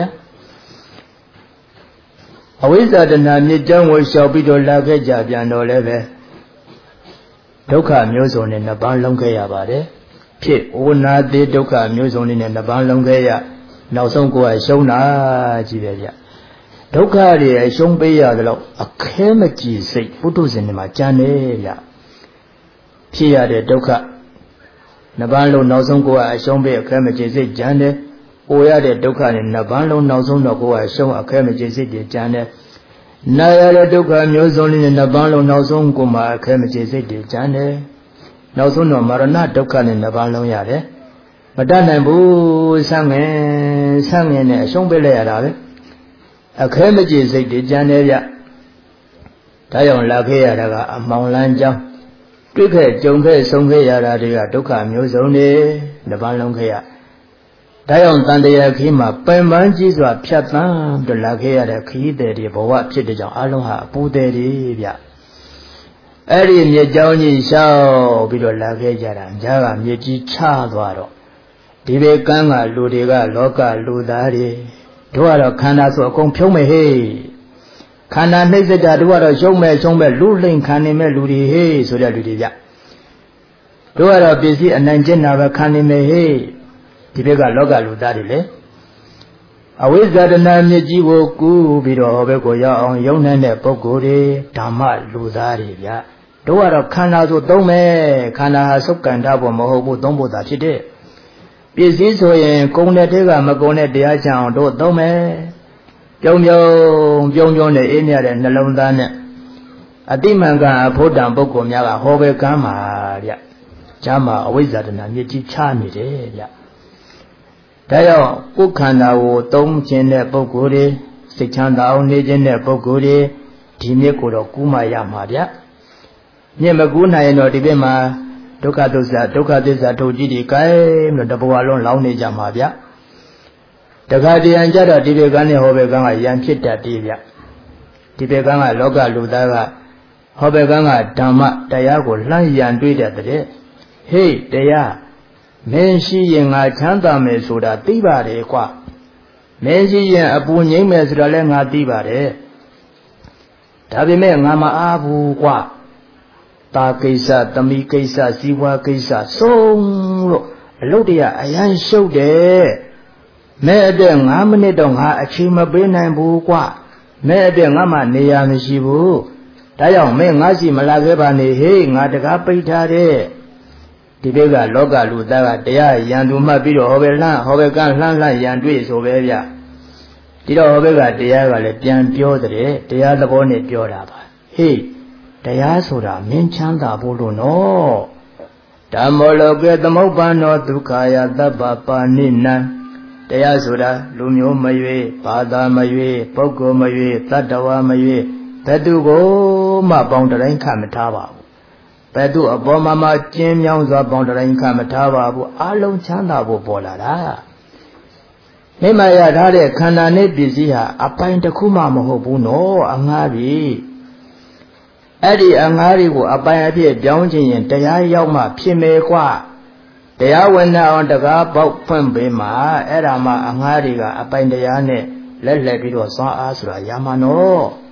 အဝိဇ္ဇာတဏှာမြစ်ကြောင်းကိုလျှောက်ပြီးတော့လာခဲ့ကြပြန်တော့လည်းပဲဒုက္ခမျိုးစုံနဲ့နှစ်ပန်းလုံးခဲ့ရပါတယ်ဖြစ်ဝနာတိဒုက္ခမျိုးစုံနဲ့နှစ်ပန်းလုံးခဲ့ရနောက်ဆုံးကိုယ်ကရှုံးတာကြီးပဲဗျဒုက္ခတွေအရှုံးပေးရတယ်လို့အခဲမကြည်စိတ်ပုထုဇဉ်တွေမှာကြံနေဗျဖြစ်ရတဲ့ဒုက္ခနှစ်ပန်းလုံးနောက်ဆုံးကိုယ်ကအရှုံးပေးအခဲမကြည်စိတ်ကြံတယ်။အိုရတဲ့ဒုက္ခနဲ့နှစ်ပန်းလုံးနောက်ဆုံးတော့ကိုယ်ကရှုံးအခဲမကြည်စိတ်တွေကြံတယ်။နာရတဲ့ဒုက္ခမျိုးစုံနဲ့နှစ်ပန်းလုံးနောက်ဆုံးကိုယ်မှာအခဲမကြည်စိတ်တွေကြံတယ်။နောက်ဆုံးတော့မရဏဒုက္ခနဲ့နှစ်ပန်းလုံးရတယ်။မတတ်နိုင်ဘူးဆန့်ငင်ဆန့်ငင်နဲ့အရှုံးပေးလိုက်ရတာပဲ။အခဲမကြည်စိတ်တွေကြံတယ်ဗျ။ဒါကြောင့်လာခဲ့ရတာကအမောင်လန်းကြောင်းတွေ့ခဲ့ကြုံခဲ့ဆုံးခဲ့ရတာတွေကဒုက္ခမျိုးစုံတွေနှစ်ပန်းလုံးခဲ့ရဒါကြောင့်တန်တရားခီးမှာပင်ပန်းကြီးစွာဖြတ်သန်းပြီးလာခဲ့ရတဲ့ခီးတဲ့တွေဘဝဖြစ်တဲ့ကြောင့်အလုံးဟာအပူတဲ့တွေဗျအဲ့ဒီမြေကြောင်းကြီးရှောက်ပြီးတော့လာခဲ့ကြတာကြားကမြေကြီးချသွားတော့ဒီဘေကန်းကလူတွေကလောကလူသားတွေတို့ကတော့ခန္ဓာဆိုအကုန်ဖြုံးမယ်ဟေးခန္ဓာနှိမ့်စက်တာတို့ကတော့ရှုံးမဲ့ရှုံးမဲ့လူလိမ့်ခံနေမဲ့လူတွေဟေးဆိုတဲ့လူတွေဗျတို့ကတော့ပစ္စည်းအနိုင်ကျင့်တာပဲခံနေမယ်ဟေးဒီဘက်ကလောကလူသားတွေလေအဝိဇ္ဇာတဏှာမြစ်ကြီးကိုကူးပြီးတော့ဟောဘက်ကိုရောက်အောင်ယုံနေတဲ့ပုဂ္ဂိုလ်တွေဓမ္မလူသားတွေဗျတို့ကတော့ခန္ဓာဆိုသုံးမယ်ခန္ဓာဟာစုပ်ကန်ထားဖို့မဟုတ်ဘူးသုံးဖို့သာဖြစ်တဲ့ပစ္စည်းဆိုရင်ကုံတဲ့တဲကမကုံတဲ့တရားချအောင်တို့သုံးမယ်ပြုံးပြုံးပြုံးပြုံးနဲ့အေးမြတဲ့နှလုံးသားနဲ့အတိမံကအဖို့တံပုဂ္ဂိုလ်များကဟောဘက်ကမ်းမှာဗျကျမ်းမှာအဝိဇ္ဇာတဏှာမြစ်ကြီးချနေတယ်ဗျဒါကြောင့်ကိုယ်ခန္ဓာကိုသုံးခြင်းတဲ့ပုဂ္ဂိုလ်တွေစိတ်ချမ်းသာအောင်နေခြင်းတဲ့ပုဂ္ဂိုလ်တွေဒီမြစ်ကိုတော့ကူးမှရမှာဗျမြစ်မကူးနိုင်ရင်တော့ဒီဘက်မှာဒုက္ခသစ္စာဒုက္ခသစ္စာထုတ်ကြည့်ဒီကိုင်းလို့တဘဝလုံးလောင်းနေကြမှာဗျတခါတရံကြတော့ဒီဘက်ကနဲ့ဟောဘက်ကကရံဖြစ်တတ်သေးဗျဒီဘက်ကကလောကလူသားကဟောဘက်ကကဓမ္မတရားကိုလှမ်းရံတွေ့တတ်တဲ့ဟေးတရားမင်းရှိရင်ငါချမ်းသာမယ်ဆိုတာသိပါတယ်ကွာမင်းရှိရင်အပူငိမ့်မယ်ဆိုတာလည်းငါသိပါတယ်ဒါပေမဲ့ငါမအားဘူးကွာတာကိစ္စသမီးကိစ္စစီးပွားကိစ္စဆုံးလို့အလုပ်တရအရန်ရှုပ်တယ်မဲ့အတွက်၅မိနစ်တော့ငါအချိန်မပေးနိုင်ဘူးကွာမဲ့အတွက်ငါမှနေရာမရှိဘူးဒါကြောင့်မင်းငါစီမလာခဲ့ပါနဲ့ဟေးငါတကားပိတ်ထားတဲ့ဒီဘက်ကလောကလူသားကတရားရန်သူမှတ်ပြီးတော့ဟောပဲလှမ်းဟောပဲကလှမ်းလှမ်းရန်တွေ့ဆိုပဲဗျဒီတော့ဟောပဲကတရားကလည်းပြန်ပြောတဲ့တရားသဘောနဲ့ပြောတာပါဟေးတရားဆိုတာမင်းချမ်းသာဖို့လို့နော်ဓမ္မောလောကေသမုပ္ပန္နောဒုက္ခယသဗ္ဗပါဏိနံတရားဆိုတာလူမျိုးမရွေးဘာသာမရွေးပုဂ္ဂိုလ်မရွေးတတ္တဝါမရွေးဘယ်သူကိုမှပေါင်းတိုင်းခံမထားပါဘူးဘယ်သူအပေါ်မှာမှကျင်းမြောင်းစွာပေါင်းတိုင်းခံမထားပါဘူးအလုံးချမ်းသာဖို့ပေါ်လာတာမိမရထားတဲ့ခန္ဓာနဲ့ပစ္စည်းဟာအပိုင်တစ်ခုမှမဟုတ်ဘူးနော်အငှားပြီအဲ့ဒီအငှားတွေကိုအပိုင်အဖြစ်ပြောင်းခြင်းရင်တရားရောက်မှဖြစ်မယ်ကွာတရားဝင်အောင်တကားပေါက်ဖွင့်ပေးမှာအဲ့ဒါမှအငှားတွေကအပိုင်တရားနဲ့လက်လက်ပြီးတော့စွမ်းအားဆိုတာရမှာနော်မ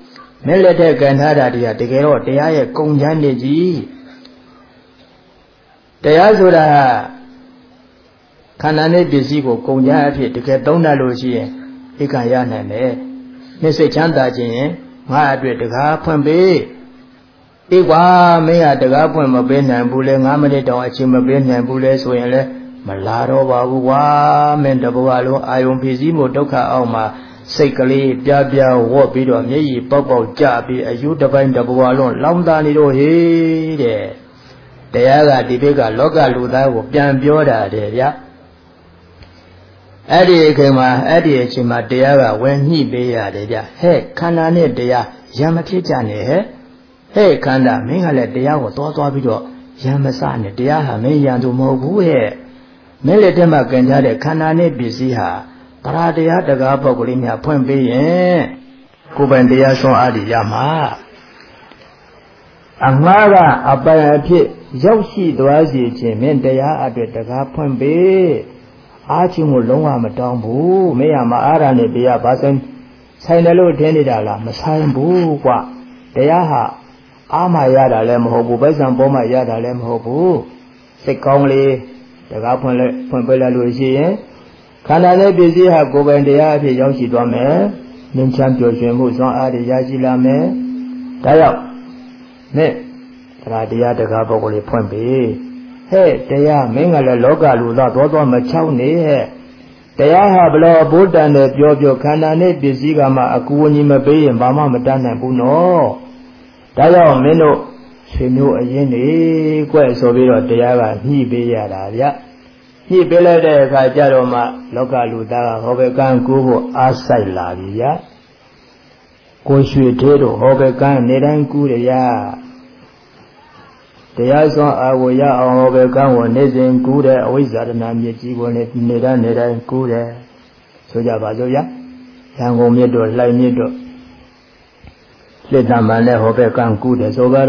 မင်းလက်ထက်ကံထားတာတွေကတကယ်တော့တရားရဲ့ကုံချမ်းနေကြီးတရားဆိုတာခန္ဓာနဲ့ပစ္စည်းကိုကုံချမ်းအဖြစ်တကယ်သုံးတတ်လို့ရှိရင်ဧကံရနိုင်တယ်နှိစိတ်ချမ်းသာခြင်းရင်ငါအတွက်တကားဖွင့်ပေးအေးကွာမင်းကတကားဖွင့်မပေးနိုင်ဘူးလေငါးမိနစ်တောင်အချိန်မပေးနိုင်ဘူးလေဆိုရင်လေမလာတော့ပါဘူးကွာမင်းတဘဝလုံးအာယုံဖြစ်စည်းမှုဒုက္ခအောက်မှာစိတ်ကလေးပြပြဝေါ့ပြီးတော့မျက်ရည်ပေါက်ပေါက်ကြပြီးအယူတစ်ပိုင်းတဘဝလုံးလောင်သားနေတော့ဟေးတဲ့တရားကဒီဘက်ကလောကလူသားကိုပြန်ပြောတာတဲ့ဗျအဲ့ဒီအချိန်မှာအဲ့ဒီအချိန်မှာတရားကဝင်ညှိပေးရတယ်ဗျဟဲ့ခန္ဓာနဲ့တရားရံမဖြစ်ကြနဲ့ဟဲ့ဟဲ့ခန္ဓာမင်းကလည်းတရားကိုသွားသွားပြီးတော့ရံမစနဲ့တရားဟာမင်းရံသူမဟုတ်ဘူးဟဲ့မင်းလက်ထက်မှာကြံကြတဲ့ခန္ဓာနဲ့ပစ္စည်းဟာပရာတရားတကားပုဂ္ဂလိများဖွင့်ပေးရင်ကိုယ်ပိုင်တရားဆွမ်းအားရမှာအမှားကအပိုင်အဖြစ်ရောက်ရှိသွားစေခြင်းမင်းတရားအတွက်တကားဖွင့်ပေးအားချင်းကိုလုံးဝမတောင်းဘူးမင်းရမှာအားရနဲ့တရားဘာဆိုင်ဆိုင်တယ်လို့ထင်နေတာလားမဆိုင်ဘူးကွတရားဟာအားမရတာလည်းမဟုတ်ဘူးပိုက်ဆံပေါ်မှရတာလည်းမဟုတ်ဘူးစိတ်ကောင်းလေးတကားဖွင့်လဲဖွင့်ပေးလိုက်လို့ရှိရင်ခန္ဓာနဲ့ပစ္စည်းဟာကိုယ်ပိုင်တရားအဖြစ်ရောက်ရှိသွားမယ်ငြိမ်းချမ်းပျော်ရွှင်မှုစွမ်းအားတွေရရှိလာမယ်ဒါကြောင့်နဲ့တရားတရားတကားပုဂ္ဂိုလ်လေးဖွင့်ပေးဟဲ့တရားမင်းကလည်းလောကလူသားသွားသွားမချောက်နေဟဲ့တရားဟာဘလို့ဘုဒ္ဓံနဲ့ပြောပြောခန္ဓာနဲ့ပစ္စည်းကမှအကူအညီမပေးရင်ဘာမှမတတ်နိုင်ဘူးနော်ဒါကြောင့်မင်းတို့ဆွေမျိုးအရင်နေကွဲ့ဆိုပြီးတော့တရားကညှိပေးရတာဗျညှိပေးလိုက်တဲ့အခါကျတော့မှလောကလူသားကဟောဘကံကိုဖို့အားဆိုင်လာပြီဗျကိုရွှေသေးတို့ဟောဘကံနေတိုင်းကူးရရတရားစွမ်းအာဝရအောင်ဟောဘကံကိုနေစဉ်ကူးတဲ့အဝိဇ္ဇာတနာမြစ်ကြီးကိုနေနေတိုင်းနေတိုင်းကူးတယ်ဆိုကြပါစို့ဗျရန်ကုန်မြစ်တို့လှိုင်မြစ်တို့လက်တမန်နဲ့ဟောဘကံကူးတယ်ဆိုတော့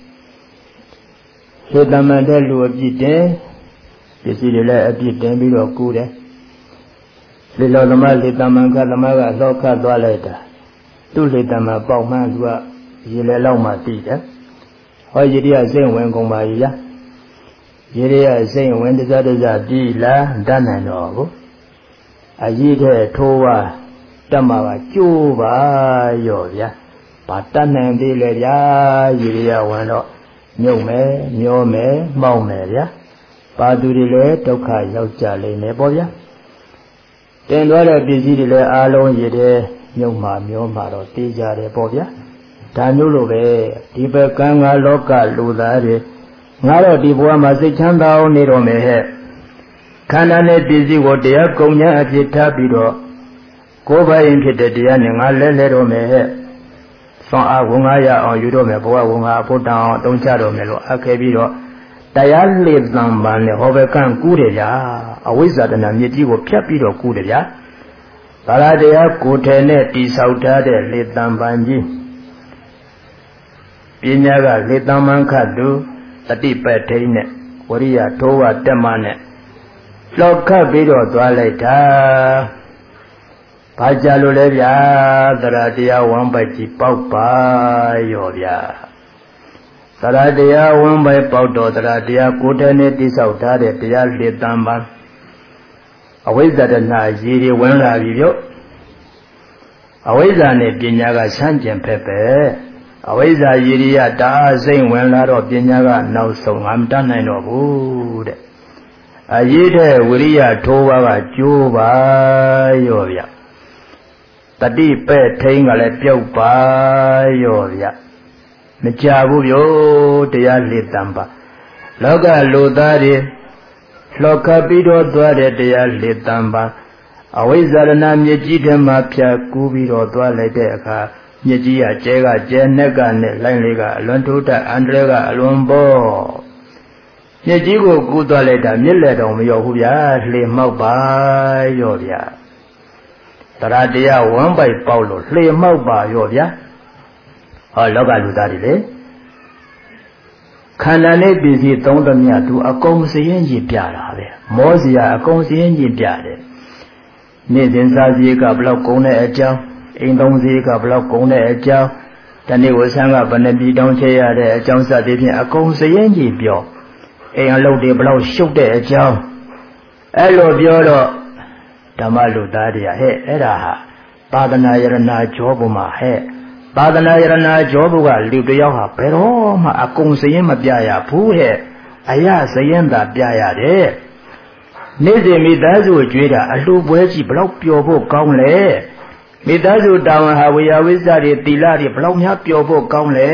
လက်တမန်တဲ့လူအပြစ်တင်ပစ္စည်းတွေလည်းအပြစ်တင်ပြီးတော့ကူးတယ်လေလောသမားလေတမန်ကသမားကလောကသွားလိုက်တာသူ့လေတမန်ပေါက်မှန်းသူကရေလေလောက်မှတည်တယ်ဟောရေရစိတ်ဝင်ကုန်ပါကြီးလားရေရစိတ်ဝင်တစားတစားပြီးလားတတ်နိုင်တော့ဘူးအကြီးတဲ့ထိုးဝတက်မှာကကျိုးပါရော့ဗျာဘာတတ်နိုင်သေးလဲဗျာရေရဝင်တော့မြုပ်မယ်မျောမယ်မှောက်မယ်ဗျာပါသူတွေလည်းဒုက္ခရောက်ကြလိမ့်မယ်ပေါ့ဗျာတင်သွားတဲ့ပစ္စည်းတွေလည်းအားလုံးရည်တဲ့မြုပ်မှမျောမှတော့တေးကြတယ်ပေါ့ဗျာဒါမျိုးလိုပဲဒီဘက်ကံကလောကလူသားတွေငါတော့ဒီဘဝမှာစိတ်ချမ်းသာအောင်နေတော့မယ်ဟဲ့ခန္ဓာနဲ့ပစ္စည်းကိုတရားကုံညာအဖြစ်ထားပြီးတော့ကိုယ်ပိုင်ဖြစ်တဲ့တရားနဲ့ငါလဲလဲတော့မယ်ဟဲ့ဆွမ်းအားဝင်ငါရအောင်ယူတော့မယ်ဘဝဝင်ငါအဖို့တောင်းအောင်တုံးချတော့မယ်လို့အပ်ခဲ့ပြီးတော့တရားလေတံပန်နဲ့ဟောဘကံကူးတယ်ဗျာအဝိဇ္ဇာတဏမြစ်ကြီးကိုဖြတ်ပြီးတော့ကူးတယ်ဗျာဗလာတရားကိုယ်ထဲနဲ့တိဆောက်ထားတဲ့လေတံပန်ကြီးပညာကလေတံပန်ခတ်သူတတိပဋ္ဌိနဲ့ဝရိယထိုးဝတက်မှနဲ့လောကပြီးတော့သွားလိုက်တာဘာကြလို့လဲဗျာတရားတရားဝမ်းပိုက်ကြီးပေါက်ပါရောဗျာတရားတရားဝမ်းပိုက်ပေါက်တော့တရားတရားကိုယ်တည်းနဲ့တိဆောက်ထားတဲ့တရားလေတံပန်အဝိဇ္ဇာတဏှာရည်တွေဝင်လာပြီပြောအဝိဇ္ဇာနဲ့ပညာကဆန်းကျင်ဖက်ပဲအဝိဇ္ဇာရည်ရတာစိတ်ဝင်လာတော့ပညာကနောက်ဆုံးငါမတတ်နိုင်တော့ဘူးတဲ့အရေးတဲ့ဝိရိယထိုးပါကကျိုးပါရောဗျတတိပဲ့ထိန်ကလည်းပြုတ်ပါရောဗျမကြဘူးဗျတရားလေတံပါလောကလူသားတွေလောကပြီးတော့သွားတဲ့တရားလေတံပါအဝိဇ္ဇာရဏမြစ်ကြီးထဲမှာဖြတ်ကူးပြီးတော့သွားလိုက်တဲ့အခါမြစ်ကြီးကကျဲကကျဲနဲ့ကနဲ့လိုင်းလေးကအလွန်ထိုးတတ်အန္တရာယ်ကအလွန်ပေါ်မြစ်ကြီးကိုကူးသွားလိုက်တာမြစ်လက်တော်မရောက်ဘူးဗျာလှေမောက်ပါရောဗျာတရားတရားဝမ်းပိုက်ပေါက်လို့လှေမောက်ပါရောဗျာဟောလောကလူသားတွေလေခန္ဓာနဲ့ပစ္စည်းသုံးသမျှသူအကုန်စရင်ကြီးပြတာပဲမောစရာအကုန်စရင်ကြီးပြတယ်နေ့စဉ်စားစည်းကဘလောက်ကုန်တဲ့အကြောင်းအိမ်သုံးစည်းကဘလောက်ကုန်တဲ့အကြောင်းတနေ့ကိုဆန်းကဘယ်နှပြီတောင်းချရတဲ့အကြောင်းစသည်ဖြင့်အကုန်စရင်ကြီးပြောအိမ်အလုပ်တွေဘလောက်ရှုပ်တဲ့အကြောင်းအဲ့လိုပြောတော့ဓမ္မလူသားတွေကဟဲ့အဲ့ဒါဟာသာသနာယရဏကြောဘုမှာဟဲ့သာသနာယရဏကြောဘုကလူတယောက်ဟာဘယ်တော့မှအကုန်စရင်မပြရဘူးဟဲ့အရာစရင်သာပြရတယ်နေ့စဉ်မိသားစုကြွေးတာအလှပွဲကြီးဘလောက်ပျော်ဖို့ကောင်းလဲမိသားစုတာဝန်ဟာဝေယဝိဇ္ဇတွေတိလတွေဘလောက်များပျော်ဖို့ကောင်းလဲ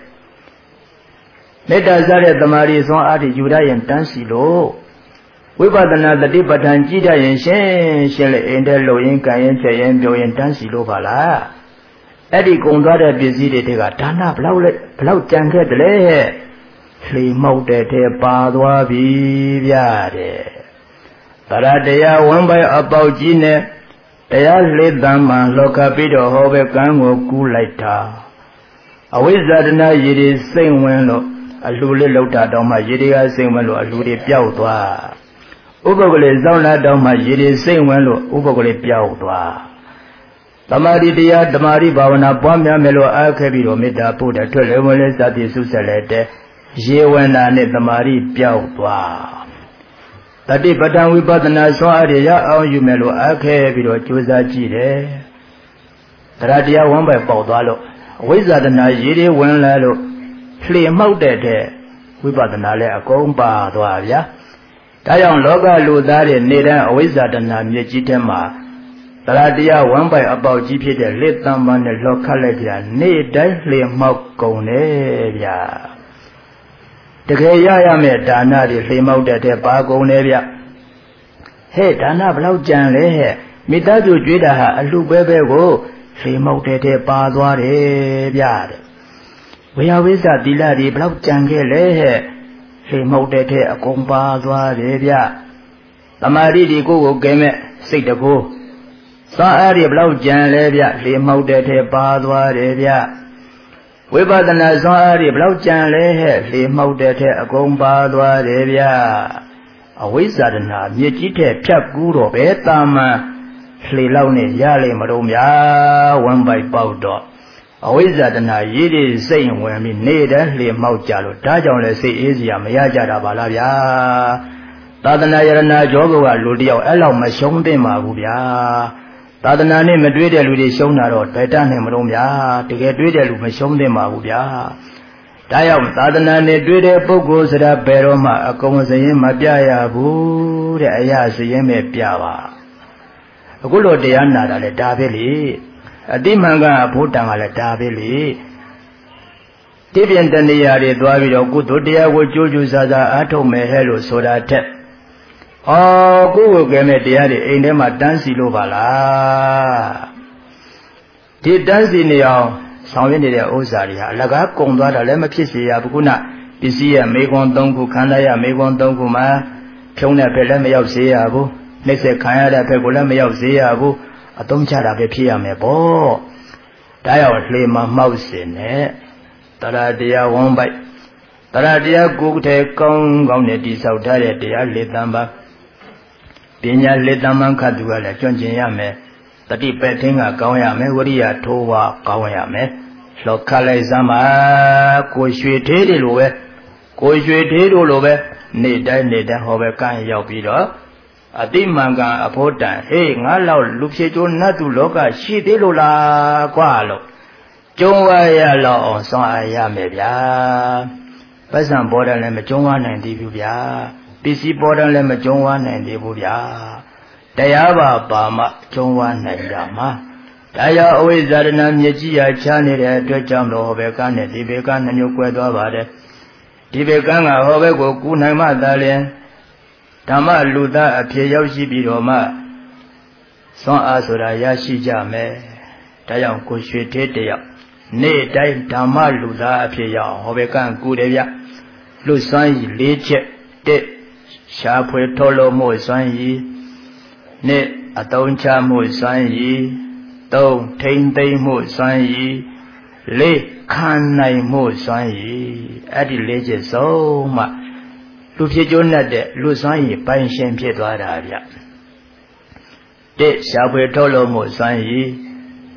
မေတ္တာစတဲ့တမာရီစွမ်းအားတွေယူရရင်တန်းစီလို့ဝိပဿနာတတိပဋ္ဌာန်ကြည့်တတ်ရင်ရှင်းရှင်းလေအိမ်တဲ့လုံရင်ကံရင်ချက်ရင်ပြောရင်တန်းစီလို့ပါလားအဲ့ဒီကုံသွားတဲ့ပစ္စည်းတွေကဒါနဘလောက်လဲဘလောက်ကြံခဲ့တယ်လဲလှေမောက်တဲ့ထဲပါသွားပြီဗျာတဲ့တရတရားဝမ်းပိုင်အပေါက်ကြီးနဲ့တရားလေးတမ်းမှလောကပြီးတော့ဟောပဲကံကိုကူးလိုက်တာအဝိဇ္ဇာတနာရည်တွေစိတ်ဝင်လို့အလှလေးလောက်တာတောင်မှရည်တွေကစိတ်ဝင်လို့အလှတွေပျောက်သွားဥပ္ပကလေးစောင်းလာတောင်မှရည်တွေစိတ်ဝင်လို့ဥပ္ပကလေးပျောက်သွားသမာဓိတရားဓမ္မရိဘာဝနာပွားများမယ်လို့အားခဲ့ပြီးတော့မေတ္တာပို့တဲ့ထွက်လေဝင်လေစသည်ဆုဆက်လက်တဲ့ရေဝန္တာနဲ့သမာဓိပျောက်သွားတတိပဋ္ဌာန်ဝိပဿနာစွမ်းအားရအောင်ယူမယ်လို့အားခဲပြီးတော့ကြိုးစားကြည့်တယ်တရားတရားဝမ်းပဲပေါက်သွားလို့အဝိဇ္ဇာတနာရေတွေဝင်လာလို့လှေမောက်တဲ့တဲ့ဝိပဿနာလည်းအကုန်ပါသွားဗျာဒါကြောင့်လောကလူသားတွေနေတဲ့အဝိဇ္ဇာတနာမြေကြီးထဲမှာတရားတရားဝမ်းပိုင်အပေါက်ကြီးဖြစ်တဲ့လက်တံပန်းနဲ့လောခတ်လိုက်ကြနေ့တိုင်းလှေမောက်ကုန်တယ်ဗျာတကယ်ရရမယ့်ဒါနတွေလှေမောက်တဲ့တဲ့ပါကုန်တယ်ဗျဟဲ့ဒါနဘလောက်ကြံလဲဟဲ့မိသားစုကြွေးတာဟာအလှပဲပဲကိုလှေမောက်တဲ့တဲ့ပါသွားတယ်ဗျတဲ့ဝေယဝိဇ္ဇသီလတွေဘလောက်ကြံခဲ့လဲဟဲ့လှေမောက်တဲ့တဲ့အကုန်ပါသွားတယ်ဗျသမာဓိတွေကိုကိုကဲမဲ့စိတ်တကူသာအားတွေဘလောက်ကြံလဲဗျလှေမောက်တဲ့တဲ့ပါသွားတယ်ဗျဝိပဿနာစွမ်းအားတွေဘလောက်ကြံလဲဟဲ့လှေမောက်တဲ့ထဲအကုန်ပါသွားတယ်ဗျာအဝိဇ္ဇာတနာမြေကြီးထဲဖြတ်ကူးတော့ပဲတာမန်လှေလောက်နဲ့ရလိမ့်မလို့များဝမ်းပိုက်ပေါက်တော့အဝိဇ္ဇာတနာရည်ရည်စိတ်ဝင်ပြီးနေတဲ့လှေမောက်ကြလို့ဒါကြောင့်လဲစိတ်အေးစရာမရကြတာပါလားဗျာသာသနာယရဏကြောဘုကလူတယောက်အဲ့လောက်မရှုံးသင့်ပါဘူးဗျာသာသနာနဲ့မတွေးတဲ့လူတွေရှုံးတာတော့တွေ့တတ်နိုင်မလို့ဗျာတကယ်တွေးတဲ့လူမရှုံးသင့်ပါဘူးဗျာဒါကြောင့်သာသနာနဲ့တွေးတဲ့ပုဂ္ဂိုလ်စရာဘယ်တော့မှအကုန်စရင်မပြရဘူးတဲ့အရာစရင်ပဲပြပါအခုလိုတရားနာတာလဲဒါပဲလေအတိမှန်ကအဖို့တန်ကလည်းဒါပဲလေတိပြင်းတဏှာတွေသွားပြီးတော့ကုသိုလ်တရားကိုကြိုးကြိုးစားစားအားထုတ်မယ်ဟဲ့လို့ဆိုတာထက်အော်ကိုယ်ကိုကဲမဲ့တရားတွေအိမ်ထဲမှာတန်းစီလို့ပါလားဒီတန်းစီနေအောင်ဆောင်ရွက်နေတဲ့ဥစ္စာတွေဟာအလကားကုံသွားတာလည်းမဖြစ်စေရဘူးခုနပစ္စည်းရမေခွန်၃ခုခန္ဓာရမေခွန်၃ခုမှာဖြုံးတဲ့ဘက်လည်းမရောက်စေရဘူးနှိမ့်ဆက်ခံရတဲ့ဘက်ကိုလည်းမရောက်စေရဘူးအသုံးချတာပဲဖြစ်ရမယ်ပေါ့ဒါရောက်လှေမှာမှောက်စင်နဲ့တရားတရားဝန်းပိုက်တရားတရားကိုယ်ထဲကောင်းကောင်းနဲ့တိဆောက်ထားတဲ့တရားလေးတန်ပါပညာလက်တမန်ခတ်သူကလည်းကျွမ်းကျင်ရမယ်တတိပဋ္ဌိင်ကကောင်းရမယ်ဝိရိယထိုးဝကောင်းရမယ်လောခလိုက်စမ်းပါကိုရွှေသေးတယ်လို့ပဲကိုရွှေသေးတို့လိုပဲနေ့တိုင်းနေ့တိုင်းဟောပဲကံရောက်ပြီးတော့အတိမှန်ကအဖို့တန်ဟေးငါလောက်လူဖြစ်ကျိုးနတ်သူလောကရှိသေးလို့လားကွာလို့ကျုံးဝရလောက်အောင်ဆောင်အားရမယ်ဗျာပတ်စံပေါ်တယ်လည်းမကျုံးဝနိုင်သေးဘူးဗျာပစ္စည်းပေါ်တယ်လည်းမကျုံးဝနိုင်သေးဘူးဗျာတရားပါပါမှကျုံးဝနိုင်ကြမှာဒါကြောင့်အဝိဇ္ဇာတနာမြေကြီးရာချနေတဲ့အတွက်ကြောင့်လို့ဟောဘက်ကနဲ့ဒီဘက်ကနှမျိုးကွဲသွားပါတယ်ဒီဘက်ကကဟောဘက်ကိုကူနိုင်မှသာလျှင်ဓမ္မလူသားအဖြစ်ရောက်ရှိပြီးတော့မှစွမ်းအားဆိုတာရရှိကြမယ်ဒါကြောင့်ကိုရွှေသေးတယောက်နေ့တိုင်းဓမ္မလူသားအဖြစ်ရောက်ဟောဘက်ကကူတယ်ဗျလူစွမ်းရည်၄ချက်တစ်ရှားဖွေထုတ်လို့မှုစွမ်းရည်နှစ်အတုံးချမှုစွမ်းရည်သုံးထိမ့်သိမ့်မှုစွမ်းရည်လေးခံနိုင်မှုစွမ်းရည်အဲ့ဒီလေးချက်စုံမှလူဖြစ်ကျိုးနဲ့တဲ့လူစွမ်းရည်ပိုင်ရှင်ဖြစ်သွားတာဗျတစ်ရှားဖွေထုတ်လို့မှုစွမ်းရည်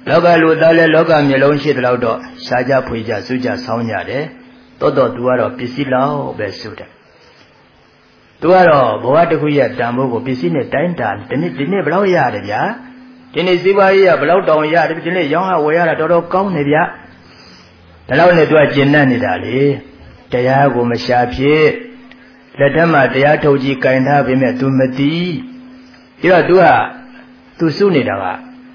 လောကလူသားလဲလောကမျိုးလုံးရှိတဲ့လောက်တော့ရှားကြဖွေကြစုကြဆောင်းကြတယ်တော်တော်သူကတော့ပစ္စည်းလောက်ပဲစုတယ်သူကတော့ဘဝတစ်ခုရဲ့တန်ဖိုးကိုပစ္စည်းနဲ့တိုင်းတာဒီနေ့ဒီနေ့ဘယ်လောက်ရတယ်ဗျာဒီနေ့စီးပွားရေးကဘယ်လောက်တောင်ရတယ်ဒီနေ့ရောင်းရဝယ်ရတာတော်တော်ကောင်းနေဗျာဒါလောက်နဲ့သူကကျင့်တတ်နေတာလေတရားကိုမရှာဖြစ်လက်ထက်မှာတရားထုတ်ကြီးကင်ထားပေမဲ့ तू မသိပြီးတော့ तू က तू စုနေတာက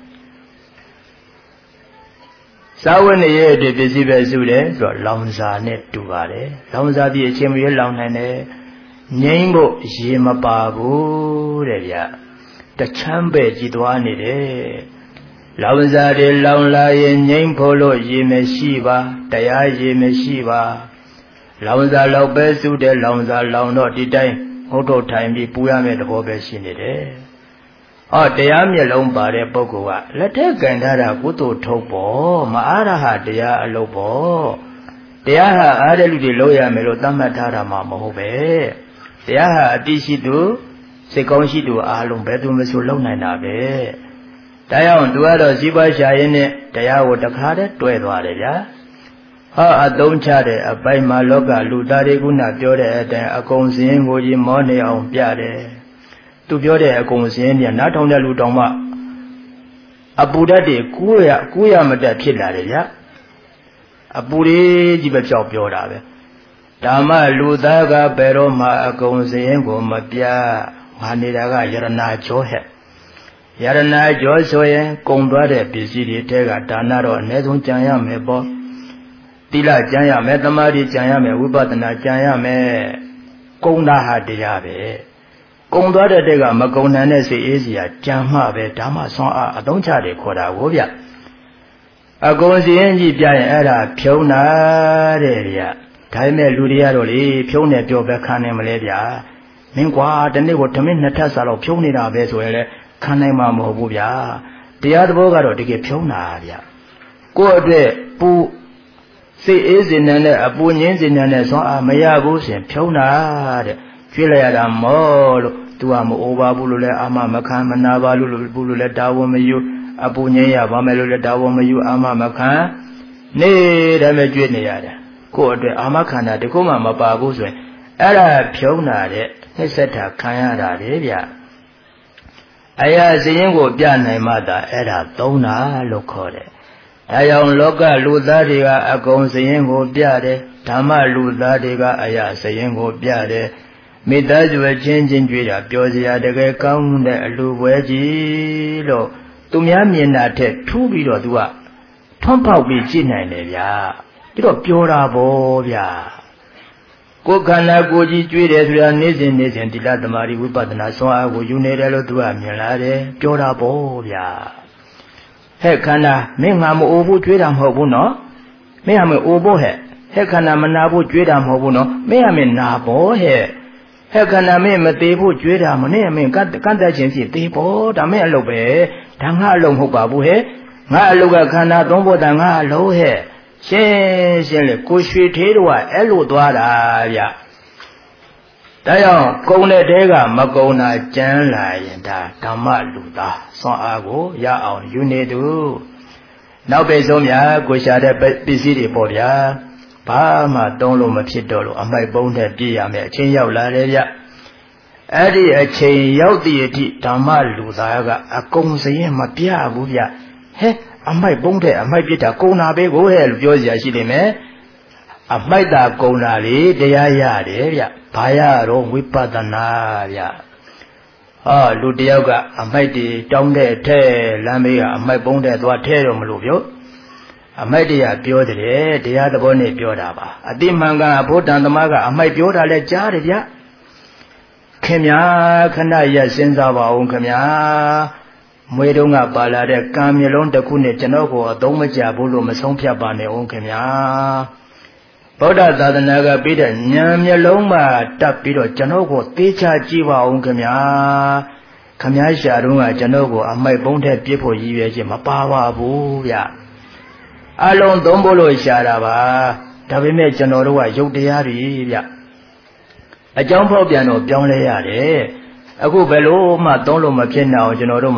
စာဝတ်နေရဲ့အတွက်ပစ္စည်းပဲစုတယ်ဆိုတော့လောင်စာနဲ့တူပါတယ်လောင်စာဒီအချိန်မရွေးလောင်နိုင်တယ်ငြိမ်းဖို့ရေမပါဘူးတဲ့ဗျတချမ်းပဲကြည်သွားနေတယ်လောင်စာတွေလောင်လာရင်ငြိမ်းဖို့လို့ရေမရှိပါတရားရေမရှိပါလောင်စာလောက်ပဲစုတယ်လောင်စာလောင်တော့ဒီတိုင်းဟုတ်တော့ထိုင်ပြီးပူရမယ့်သဘောပဲရှိနေတယ်။အော်တရားမျက်လုံးပါတဲ့ပုဂ္ဂိုလ်ကလက်ထက်ကင်ထားတာကုသိုလ်ထုတ်ပေါ့မအားရဟတရားအလုပ်ပေါ့တရားဟာအားတဲ့လူတွေလုပ်ရမယ်လို့သတ်မှတ်ထားတာမှမဟုတ်ပဲတရားဟာအတိရှိသူစိတ်ကောင်းရှိသူအားလုံးပဲသူမဆိုလုပ်နိုင်တာပဲ။ဒါကြောင့်သူကတော့ဇီဝရှာရင်းနဲ့တရားကိုတခါတည်းတွဲသွားတယ်ဗျာ။ဟာအသုံးချတဲ့အပိုင်းမှာလောကလူသားတွေကုဏပြောတဲ့အတိုင်းအကုန်စင်းကိုကြီးမောနေအောင်ပြတယ်သူပြောတဲ့အကုန်စင်းเนี่ยနားထောင်တဲ့လူတောင်မှအပူဓာတ်တွေကူးရကူးရမတက်ဖြစ်လာတယ်ဗျအပူလေးကြီးပဲကြောက်ပြောတာပဲဓမ္မလူသားကဘယ်တော့မှအကုန်စင်းကိုမပြငါနေတာကယရနာကျောဟဲ့ယရနာကျောဆိုရင်ကုံသွားတဲ့ပစ္စည်းတွေတဲကဒါနတော့အနည်းဆုံးကြံရမယ်ပေါ့သီလကြံရမယ်သမာဓိကြံရမယ်ဝိပဿနာကြံရမယ်ကုံတာဟာတရားပဲကုံသွားတဲ့တဲ့ကမကုံနိုင်တဲ့စိတ်အေးစရာကြံမှပဲဓမ္မဆွမ်းအားအသုံးချတယ်ခေါ်တာကိုဗျအကုန်စီရင်ကြည့်ပြရင်အဲ့ဒါဖြုံးတာတဲ့ဗျဒါပေမဲ့လူတွေကတော့လေဖြုံးတယ်ပြောပဲခံနိုင်မလဲဗျမင်းကွာတနေ့ကိုဓမင်းနှစ်ထပ်စာတော့ဖြုံးနေတာပဲဆိုရင်လေခံနိုင်မှာမဟုတ်ဘူးဗျတရားသဘောကတော့တကယ်ဖြုံးတာဗျကိုယ့်အတွက်ပူစိတ်အေးစေတဲ့အပူငင်းစေတဲ့ဆွမ်းအားမရဘူးဆိုရင်ဖြုံးတာတဲ့ကျွေးလိုက်ရတာမောလို့သူကမအိုးပါဘူးလို့လည်းအာမမခံမနာပါလို့ဘူးလို့လည်းတာဝန်မယူအပူငင်းရပါမယ်လို့လည်းတာဝန်မယူအာမမခံနေတယ်မဲ့ကျွေးနေရတယ်ကိုယ့်အတွက်အာမခံတာတခုမှမပါဘူးဆိုရင်အဲ့ဒါဖြုံးတာတဲ့နှိစ္စတာခံရတာလေဗျအရာစရင်ကိုပြနိုင်မှသာအဲ့ဒါသုံးတာလို့ခေါ်တယ်ဒါကြောင့်လောကလူသားတွေကအကုန်စရင်ကိုပြတယ်ဓမ္မလူသားတွေကအရာစရင်ကိုပြတယ်မိသားစုချင်းချင်းကြွေးတာပြောစရာတကယ်ကောင်းတဲ့အလူပွဲကြီးလို့သူများမြင်တာထက်ထူးပြီးတော့သူကထွန်းပေါက်ပြီးကြည့်နိုင်တယ်ဗျာဒီတော့ပြောတာပေါ့ဗျာကိုယ်ခန္ဓာကိုယ်ကြီးကြွေးတယ်ဆိုတာနေ့စဉ်နေ့စဉ်ဒီလသမารိဝိပဿနာဆွမ်းအားကိုယူနေတယ်လို့သူကမြင်လာတယ်ပြောတာပေါ့ဗျာဟဲ့ခန္ဓာမင်းငါမအိုဘူးကြွေးတာမဟုတ်ဘူးနော်မင်းဟာမအိုဖို့ဟဲ့ဟဲ့ခန္ဓာမနာဖို့ကြွေးတာမဟုတ်ဘူးနော်မင်းဟာမနာဖို့ဟဲ့ဟဲ့ခန္ဓာမင်းမသေးဖို့ကြွေးတာမနဲ့မင်းကကန့်တက်ခြင်းဖြစ်သေးဖို့ဒါမင်းအလုပ်ပဲဒါငါအလုပ်မဟုတ်ပါဘူးဟဲ့ငါအလုပ်ကခန္ဓာသုံးဖို့ဒါငါအလုပ်ဟဲ့ရှင်းရှင်းလေကိုရွှေသေးတော့အဲ့လိုသွားတာဗျဒါကြောင့်ကုံတဲ့တဲကမကုံတာကြမ်းလာရင်ဒါဓမ္မလူသားဆွမ်းအားကိုရအောင်ယူနေသူနောက်ပိတ်ဆုံးများကိုရှာတဲ့ပစ္စည်းတွေပေါ့ဗျာဘာမှတုံးလို့မဖြစ်တော့လို့အမိုက်ပုံးတဲ့ပြည့်ရမယ်အချင်းရောက်လာတယ်ဗျအဲ့ဒီအချိန်ရောက်သည့်အထိဓမ္မလူသားကအကုန်စရင်မပြဘူးဗျဟဲ့အမိုက်ပုံးတဲ့အမိုက်ပြစ်တာကုံတာပဲကိုဟဲ့လို့ပြောစရာရှိနေမယ်အမိုက်တာကုံတာလေတရားရတယ်ဗျဘာရတော့ဝိပဿနာဗျဟောလူတယောက်ကအမိုက်တွေတောင်းတဲ့အထက်လမ်းမေးကအမိုက်ပုံးတဲ့သွားထဲတော့မလို့ပြောအမိုက်တရားပြောတယ်တရားသဘောနဲ့ပြောတာပါအတိမှန်ကအဘုဒ္ဓံသမားကအမိုက်ပြောတာလဲကြားတယ်ဗျခင်ဗျာခဏရစဉ်းစားပါဦးခင်ဗျာမွေတုံးကပါလာတဲ့ကံမျိုးလုံးတစ်ခုနဲ့ကျွန်တော်ကိုအသုံးမကျဘူးလို့မဆုံးဖြတ်ပါနဲ့ဦးခင်ဗျာဗုဒ္ဓသာသနာကပြီးတဲ့ဉာဏ်မျိုးလုံးမှာတက်ပြီးတော့ကျွန်တော်ကိုသေချာကြည့်ပါဦးခင်ဗျာခင်ဗျာရှာတော့ကကျွန်တော်ကိုအမိုက်ပုံးတဲ့ပြစ်ဖို့ရည်ရွယ်ခြင်းမပါပါဘူးဗျအလုံးသုံးဖို့လို့ရှာတာပါဒါပေမဲ့ကျွန်တော်တို့ကယုတ်တရားတွေဗျအကြောင်းဖောက်ပြန်တော့ပြောင်းလဲရတယ်အခုဘယ်လို့မှသုံးလို့မဖြစ်နိုင်အောင်ကျွန်တော်တို့မှာ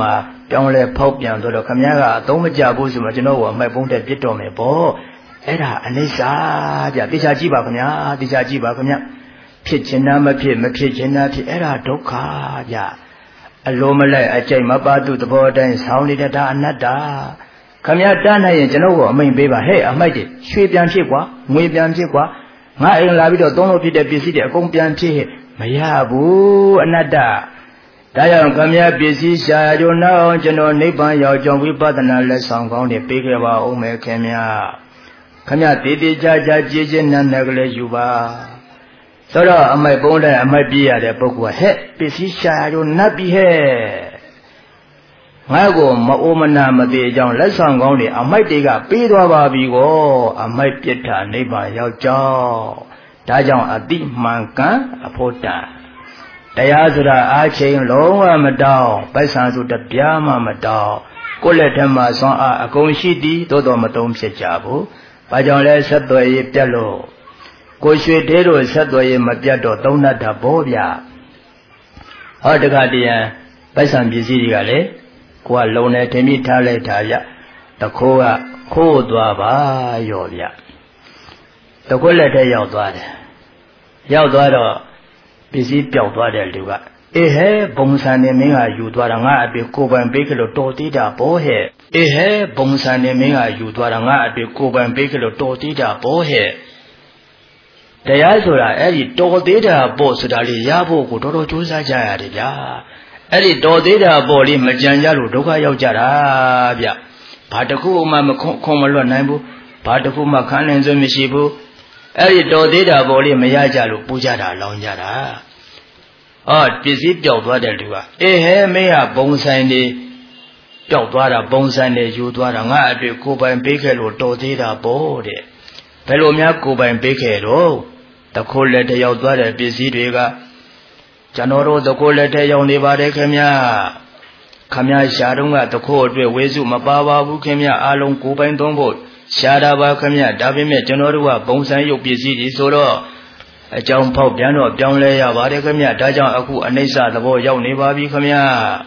ပြောင်းလဲဖောက်ပြန်ဆိုတော့ခမည်းကအသုံးမကျဘူးဆိုမှကျွန်တော်ကအမိုက်ပုံးတဲ့ပြစ်တော်မယ်ပေါ့အဲ့ဒါအနိစ္စဗျတေချာကြည့်ပါခင်ဗျာတေချာကြည့်ပါခင်ဗျာဖြစ်ချင်တာမဖြစ်မဖြစ်ချင်တာဖြစ်အဲ့ဒါဒုက္ခဗျအလိုမလဲအကျိတ်မပါတုသဘောတိုင်းဆောင်းနေတဲ့ဒါအနတ္တခမည်းတန်းနိုင်ရင်ကျွန်တော်ကအမိန်ပေးပါဟဲ့အမိုက်တွေရွှေပြန်ဖြစ်ကွာငွေပြန်ဖြစ်ကွာငါအိမ်လာပြီးတော့သုံးလို့ဖြစ်တဲ့ပစ္စည်းတွေအကုန်ပြန်ဖြစ်မရဘူးအနတ္တဒါကြောင့်ခမည်းပစ္စည်းရှာကြုံနောက်အောင်ကျွန်တော်နိဗ္ဗာန်ရောက်ကြောင်းဝိပဿနာလက်ဆောင်ကောင်းတွေပေးခဲ့ပါဦးမယ်ခင်ဗျာခမည်းတည်တည်ကြကြကြည်ချင်းနတ်နယ်ကလေးယူပါဆိုတော့အမိုက်ပုံးတဲ့အမိုက်ပြရတဲ့ပုဂ္ဂိုလ်ကဟဲ့ပစ္စည်းရှာကြုံနတ်ပြီဟဲ့ငါ့ကိုမအိုမနာမသေးကြောင်းလက်ဆောင်ကောင်းတွေအမိုက်တွေကပေးသွားပါပြီကိုအမိုက်ပြစ်တာနိဗ္ဗာန်ရောက်ကြောင်းဒါကြောင့်အတိမှန်ကန်အဖို့တန်တရားဆိုတာအားချိန်လုံးဝမတောင်းပိုက်ဆံဆိုတပြားမှမတောင်းကိုယ်လက်ထက်မှာဆွမ်းအားအကုန်ရှိသည်သို့တော်မသုံးဖြစ်ကြဘူးဘာကြောင့်လဲဆက်သွယ်ရေးပြတ်လို့ကိုရွှေသေးတို့ဆက်သွယ်ရေးမပြတ်တော့သုံးတတ်တာဘောဗျဟောတခါတည်းပိုက်ဆံပစ္စည်းတွေကလေကိုကလုံနေထင်ပြီးထားလိုက်တာဗျတခိုးကခိုးသွားပါရောဗျတခိုးလက်ထဲရောက်သွားတယ်ရောက်သွားတော့ပစ္စည်းပျောက်သွားတဲ့လူကအေးဟဲဘုံစံနေမင်းကယူသွားတာငါအတွေ့ကိုပိုင်ပေးကြလို့တော်သေးတာဘောဟဲ့အေးဟဲဘုံစံနေမင်းကယူသွားတာငါအတွေ့ကိုပိုင်ပေးကြလို့တော်သေးတာဘောဟဲ့တရားဆိုတာအဲ့ဒီတော်သေးတာပေါ့ဆိုတာလေးရဖို့ကိုတော်တော်ကြိုးစားကြရတယ်ဗျာအဲ့ဒီတော်သေးတာပေါ့လေးမကြံကြလို့ဒုက္ခရောက်ကြတာဗျဘာတခုမှမခွန်ခွန်မလွတ်နိုင်ဘူးဘာတခုမှခံနိုင်စွမ်းမရှိဘူးအဲ့ဒီတော်သေးတာပေါ့လေးမရကြလို့ပူကြတာလောင်ကြတာဟောပစ္စည်းပျောက်သွားတဲ့လူကအေးဟဲမင်းကဘုံဆိုင်နေပျောက်သွားတာဘုံဆိုင်နေယူသွားတာငါအတွေ့ကိုပိုင်ပေးခဲ့လို့တော်သေးတာပေါ့တဲ့ဘယ်လိုများကိုပိုင်ပေးခဲ့တော့တခိုးလက်တယောက်သွားတဲ့ပစ္စည်းတွေကကျွန်တော်တို့တခိုးလက်ထဲရောက်နေပါတယ်ခင်ဗျာခင်ဗျာရှာတော့ကတခိုးအတွက်ဝေစုမပါပါဘူးခင်ဗျာအားလုံးကိုပိုင်သုံးဖို့ရှားတာပါခင်ဗျာဒါပေမဲ့ကျွန်တော်တို့ကဘုံစံရုပ်ပစ္စည်းတွေဆိုတော့အကြောင်းဖောက်ပြန်တော့ပြောင်းလဲရပါတယ်ခင်ဗျာဒါကြောင့်အခုအနိစ္စသဘောရောက်နေပါပြီခင်ဗျာ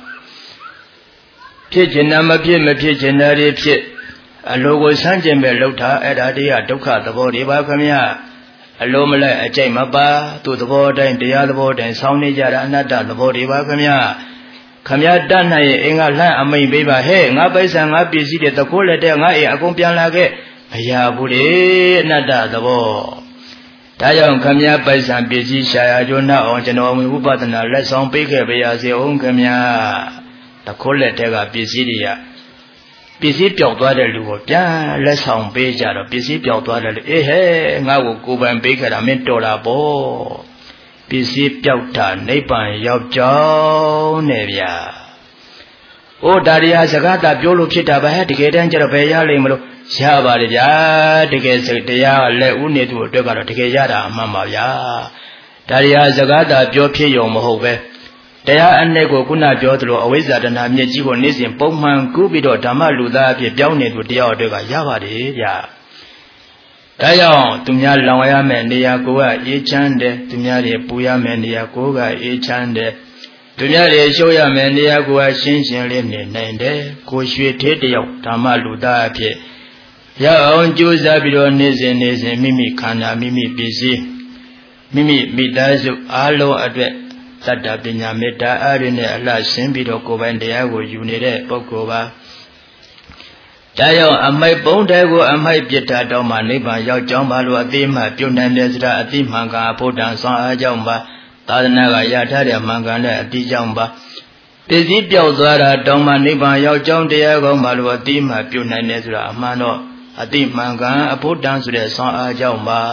ဖြစ်ချင်တာမဖြစ်မဖြစ်ချင်တာတွေဖြစ်အလိုကိုစမ်းကျင်ပဲလှုပ်တာအဲ့ဒါတရားဒုက္ခသဘောတွေပါခင်ဗျာအလိုမလဲအကျိတ်မပါသူ့သဘောတိုင်းတရားသဘောတိုင်းဆောင်းနေကြတာအနတ္တသဘောတွေပါခင်ဗျာခမရတတ်နိုင်ရင်အင်္ဂလှမ်းအမိန်ပေးပါဟဲ့ငါပိုက်ဆံငါပစ္စည်းတွေတခိုးလက်တဲ့ငါအိမ်အကုန်ပြန်လာခဲ့မရဘူးလေအနတ္တသဘောဒါကြောင့်ခမရပိုက်ဆံပစ္စည်းရှာရကြနောက်အောင်ကျွန်တော်ဝိပဿနာလက်ဆောင်ပေးခဲ့ပါရစေအောင်ခမရတခိုးလက်တဲ့ကပစ္စည်းတွေကပစ္စည်းပျောက်သွားတဲ့လူကိုပြန်လက်ဆောင်ပေးကြတော့ပစ္စည်းပျောက်သွားတယ်လေအေးဟဲငါ့ကိုကိုယ်ပိုင်ပေးခဲ့တာမင်းတော်တာပေါ့ပစ္စည်းပျောက်တာနိဗ္ဗာန်ရောက်ကြောင်းနဲ့ဗျာ။အိုးဒါရီယာစကားတာပြောလို့ဖြစ်တာပဲဟဲ့တကယ်တမ်းကျတော့ဘယ်ရလိမ့်မလို့ရပါလေဗျာတကယ်စိတ်တရားလက်ဦးနေသူအတွက်ကတော့တကယ်ရတာအမှန်ပါဗျာ။ဒါရီယာစကားတာပြောဖြစ်ရုံမဟုတ်ပဲတရားအ내ကိုခုနပြောသလိုအဝိဇ္ဇာတဏှာမြစ်ကြီးကိုနေ့စဉ်ပုံမှန်ကူးပြီးတော့ဓမ္မလူသားအဖြစ်ပြောင်းနေသူတရားအတွက်ကရပါတယ်ဗျာ။ဒါကြောင့်သူများလောင်ရမယ့်နေရာကိုကအေးချမ်းတယ်သူများတွေပူရမယ့်နေရာကိုကအေးချမ်းတယ်သူများတွေရှုံးရမယ့်နေရာကိုကရှင်းရှင်းလေးနေနိုင်တယ်ကိုရွှေသေးတယောက်ဓမ္မလူသားအဖြစ်ရအောင်ကြိုးစားပြီးတော့နေ့စဉ်နေ့စဉ်မိမိခန္ဓာမိမိပစ္စည်းမိမိမိသားစုအားလုံးအတွက်သတ္တပညာမေတ္တာအားဖြင့်အလှရှင်းပြီးတော့ကိုယ်ပိုင်တရားကိုယူနေတဲ့ပုဂ္ဂိုလ်ပါဒါကြောင့်အမိုက်ပုံးတဲ့ကိုအမိုက်ပြစ်တာတော့မှနိဗ္ဗာန်ရောက်ကြောင်းပါလို့အသိမှပြုနိုင်တယ်ဆိုတာအသိမှန်ကန်အဖို့တန်ဆွမ်းအားကြောင့်ပါသာသနာကရထားတဲ့မှန်ကန်တဲ့အသိကြောင့်ပါပစ္စည်းပြောက်သွားတာတောင်းမှနိဗ္ဗာန်ရောက်ကြောင်းတရားကောင်းပါလို့အသိမှပြုနိုင်တယ်ဆိုတာအမှန်တော့အသိမှန်ကန်အဖို့တန်ဆိုတဲ့ဆွမ်းအားကြောင့်ပါ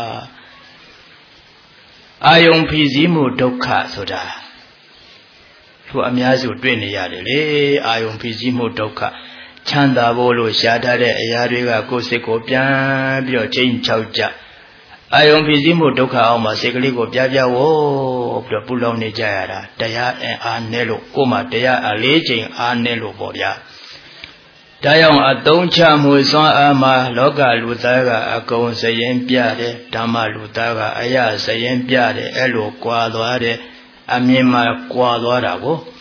အာယုံဖိစီးမှုဒုက္ခဆိုတာသူအများစုတွေ့နေရတယ်လေအာယုံဖိစီးမှုဒုက္ခချမ်းသာဖို့လို့ရှားထားတဲ့အရာတွေကကိုယ်စိတ်ကိုပြန်ပြီးတော့ချိန်ချောက်ကြအာယုံဖိစီးမှုဒုက္ခအောင်မှာစိတ်ကလေးကိုပြပြဝိုးပြီးတော့ပူလောင်နေကြရတာတရားအင်အားနဲ့လို့ကိုယ်မှတရားအလေးချိန်အားနဲ့လို့ပေါ့ဗျာဒါကြောင့်အသုံးချမှုစွမ်းအားမှာလောကလူသားကအကုန်စရင်ပြတယ်ဓမ္မလူသားကအရာစရင်ပြတယ်အဲ့လိုကြွာသွားတယ်အမြင်မှာကြွာသွားတာကို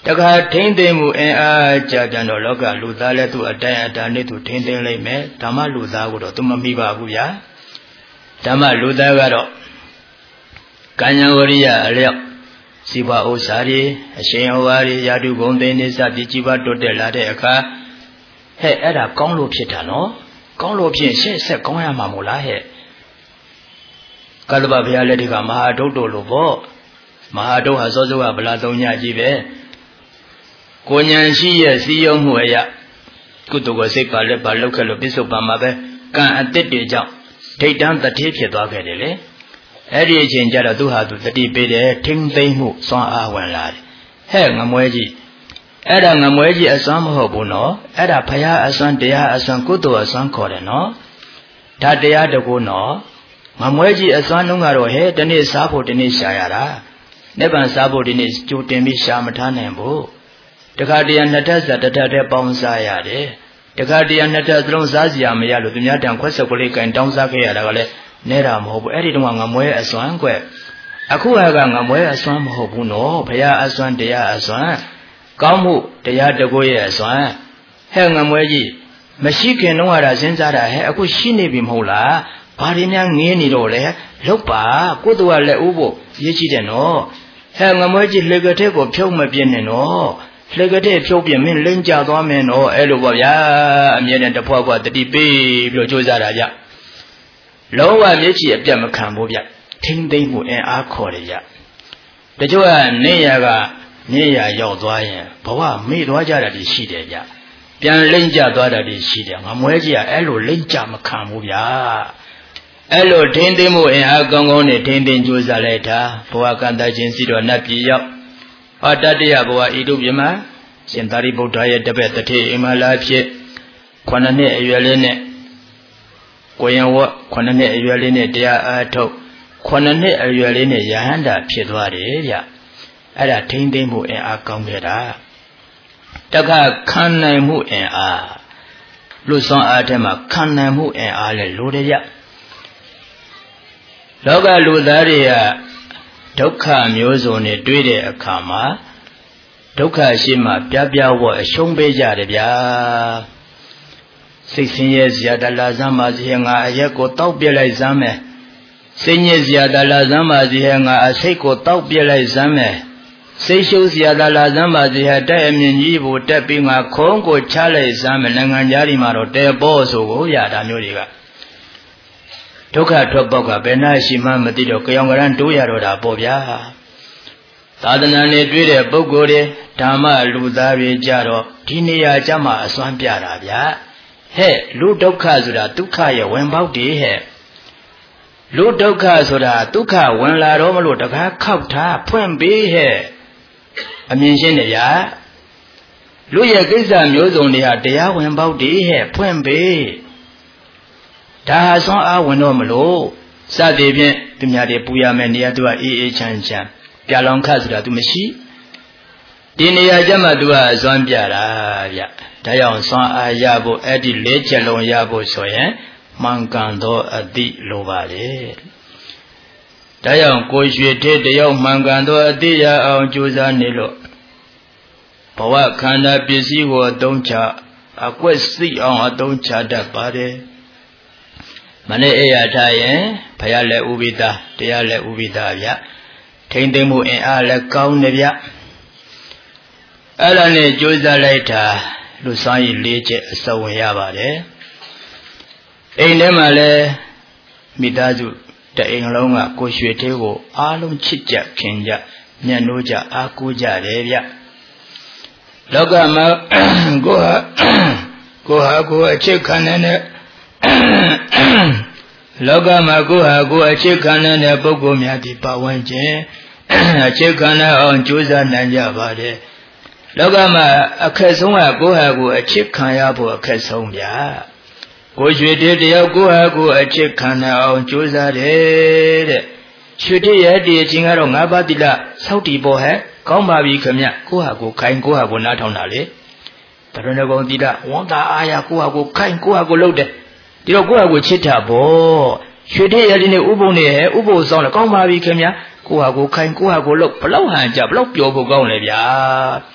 တခါထိမ့်သိမ့်မှုအင်အားကြပြန်တော့လောကလူသားလည်းသူ့အတိုင်းအတာနဲ့သူထိမ့်သိမ့်လိုက်မယ်ဓမ္မလူသားကိုတော့သူမမိပါဘူးဗျာဓမ္မလူသားကတော့ကံဉာဏ်ဝရိယအလျောက်စီပွားဥစ္စာတွေအရှင်ဟောဟာတွေယာတုဂုံသိနေစသည်ကြီးပွားတိုးတက်လာတဲ့အခါဟဲ့အဲ့ဒါကောင်းလို့ဖြစ်တာနော်ကောင်းလို့ဖြစ်ရှေ့ဆက်ကောင်းရမှာမို့လားဟဲ့ကတ္တဗဘုရားလက်ထက်ကမဟာဒုတ်တော်လို့ပေါ့မဟာဒုတ်ဟာစောစောကဗလာသုံးညကြီးပဲကိုဉဏ်ရှိရဲ့စီယုံမှုအရာကုသိုလ်ကိုစိတ်ပါလက်ပါလောက်ခဲ့လို့ပြစ္ဆုတ်ပါမှာပဲကံအတစ်တွေကြောင့်ဒိဋ္ဌံတတိဖြစ်သွားခဲ့တယ်လေအဲ့ဒီအချိန်ကျတော့သူဟာသူတတိပေးတယ်ထိမ့်သိမ့်မှုစွမ်းအားဝင်လာတယ်ဟဲ့ငမွဲကြီးအဲ့ဒါငမွဲကြီးအစွမ်းမဟုတ်ဘူးနော်အဲ့ဒါဘုရားအစွမ်းတရားအစွမ်းကုသိုလ်အစွမ်းခေါ်တယ်နော်ဒါတရားတကူနော်ငမွဲကြီးအစွမ်းလုံးကတော့ဟဲ့ဒီနေ့စားဖို့ဒီနေ့ရှာရတာနိဗ္ဗာန်စားဖို့ဒီနေ့ကြိုတင်ပြီးရှာမထားနိုင်ဘူးတခါတရံနှစ်ထပ်စာတစ်ထပ်တည်းပေါင်းစားရတယ်တခါတရံနှစ်ထပ်သလုံးစားစရာမရလို့သူများတန်ခွက်စက်ကလေးကင်တောင်းစားခဲ့ရတာကလည်းနေတာမဟုတ်ဘူးအဲ့ဒီတော့ငမွဲအစွမ်းကွအခုကငမွဲအစွမ်းမဟုတ်ဘူးနော်ဘုရားအစွမ်းတရားအစွမ်းကောင်းမှုတရားတကူရဲ့အစွမ်းဟဲ့ငမွဲကြီးမရှိခင်တော့ဟာစဉ်းစားတာဟဲ့အခုရှိနေပြီမဟုတ်လားဘာတွေများငင်းနေတော့လဲလုတ်ပါကိုယ်တော်ကလက်ဦးဖို့ရေးကြည့်တယ်နော်ဟဲ့ငမွဲကြီးလေကတဲ့ကိုဖြုတ်မပြင်းနဲ့နော်လေကတဲ့ဖြုတ်ပြင်းမင်းလိမ့်ကြသွားမယ်နော်အဲ့လိုပေါ့ဗျာအမြဲတမ်းတဖွာဖွာတတိပေးပြီးတော့ကြိုးစားတာကြလုံးဝမျက်ခြေအပြတ်မခံဘူးဗျထိမ့်သိမ့်မှုအင်အားခေါ်တယ်ဗျတချို့ကနေရကနေရရောက်သွားရင်ဘဝမေ့သွားကြတာတွေရှိတယ်ဗျပြန်လိမ့်ကြသွားတာတွေရှိတယ်ငမွဲကြီးကအဲ့လိုလိမ့်ကြမခံဘူးဗျအဲ့လိုထိမ့်သိမ့်မှုအင်အားကောင်းကောင်းနဲ့ထိမ့်သိမ့်ကြိုးစားလိုက်တာဘဝကံတခြင်းစီတော်နတ်ပြည်ရောက်ဟောတတ္တယဘဝဤတို့ပြမရှင်သာရိပုတ္တရာရဲ့တပည့်တထေအိမ်မလာဖြစ်ခုနှစ်နှစ်အရွယ်လေးနဲ့ကိုရင်ဝခုနှစ်နှစ်အရွယ်လေးနဲ့တရားအားထုတ်ခုနှစ်နှစ်အရွယ်လေးနဲ့ယဟန္တာဖြစ်သွားတယ်ဗျအဲ့ဒါထိမ့်သိမ့်မှုအင်အားကောင်းခဲ့တာတခါခံနိုင်မှုအင်အားလူစွမ်းအားထဲမှာခံနိုင်မှုအင်အားလည်းလိုတယ်ဗျလောကလူသားတွေကဒုက္ခမျိုးစုံနဲ့တွေ့တဲ့အခါမှာဒုက္ခရှိမှပြပြဝအရှုံးပေးကြတယ်ဗျာစိတ်ဆင်းရဲစရာတလာစမ်းပါစီဟဲငါအရက်ကိုတောက်ပြလိုက်စမ်းမယ်စိတ်ညစ်စရာတလာစမ်းပါစီဟဲငါအစိတ်ကိုတောက်ပြလိုက်စမ်းမယ်စိတ်ရှုပ်စရာတလာစမ်းပါစီဟဲတက်အမြင့်ကြီးကိုတက်ပြီးငါခုံးကိုချလိုက်စမ်းမယ်နိုင်ငံသားဒီမှာတော့တဲပေါ်ဆိုကိုရတာမျိုးတွေကဒုက္ခထွက်ပေါက်ကဘယ်နှရှိမှမသိတော့ကြောင်ကရန်တိုးရတော့တာပေါ့ဗျာသာသနာနဲ့တွေ့တဲ့ပုဂ္ဂိုလ်တွေဓမ္မလူသားတွေကြတော့ဒီနေရာကျမှအစွမ်းပြတာဗျာဟဲ့လူဒုက္ခဆိုတာဒုက္ခရဲ့ဝင်ပေါက်တည်းဟဲ့လူဒုက္ခဆိုတာဒုက္ခဝင်လာတော့မလို့တကားခောက်ထားဖွင့်ပေးဟဲ့အမြင်ရှင်းတယ်ဗျာလူရဲ့ကိစ္စမျိုးစုံတွေဟာတရားဝင်ပေါက်တည်းဟဲ့ဖွင့်ပေးဒါဟာစွမ်းအားဝင်တော့မလို့စသည်ဖြင့်သူများတွေပူရမယ်နေရာသူကအေးအေးချမ်းချမ်းပြလောင်ခတ်ဆိုတာသူမရှိဒီနေရာကျမှသူကအစွမ်းပြတာဗျဒါကြောင့်စွမ်းအားရဖို့အဲ့ဒီလေးချက်လုံးရဖို့ဆိုရင်မှန်ကန်သောအတိလိုပါလေဒါကြောင့်ကိုရွှေထေတယောက်မှန်ကန်သောအတိရအောင်ကြိုးစားနေလို့ဘဝခန္ဓာပစ္စည်းကိုအသုံးချအကွက်စိအောင်အသုံးချတတ်ပါတယ်မနေ့အေးရထားရင်ဘုရားလည်းဥပိ္ပဒါတရားလည်းဥပိ္ပဒါဗျထိမ့်သိမ့်မှုအင်အားလည်းကောင်းတယ်ဗျအဲ့ဒါနဲ့ကြိုးစားလိုက်တာလူစားရည်လေးချက်အစုံဝင်ရပါတယ်အိမ်ထဲမှာလည်းမိသားစုတအိမ်လုံးကကိုရွှေသေးကိုအားလုံးချစ်ကြခင်ကြမျက်နှိုးကြအားကိုးကြတယ်ဗျလောကမှာကိုဟာကိုဟာကိုအချစ်ခံတဲ့လောကမှာကိုဟာကိုအချစ်ခံတဲ့ပုဂ္ဂိုလ်များဒီပဝန်းကျင်အချစ်ခံအောင်ကြိုးစားနိုင်ကြပါတယ်လောကမှာအခက်ဆုံးကကိုဟာကိုအချစ်ခံရဖို့အခက်ဆုံးဗျာကိုရွှေတေတယောက်ကိုဟာကိုအချစ်ခံအောင်ကြိုးစားတယ်တဲ့ရွှေတေရဲ့ဒီအချင်းကတော့ငါးပါးတိလစောက်တီပေါ်ဟဲ့ကောင်းပါပြီခမကိုဟာကိုခိုင်ကိုဟာကိုနားထောင်တာလေတရဏဂုံတိလဝန်တာအာရကိုဟာကိုခိုင်ကိုဟာကိုလှုပ်တယ်ဒီတော့ကိုဟာကိုချစ်တာပေါ့ရွှေတေရဲ့ဒီနေ့ဥပုံနေဟဲ့ဥပုံဆောင်တယ်ကောင်းပါပြီခမကိုဟာကိုခိုင်ကိုဟာကိုလှုပ်ဘလောက်ဟန်ကြဘလောက်ပျော်ဖို့ကောင်းလဲဗျာ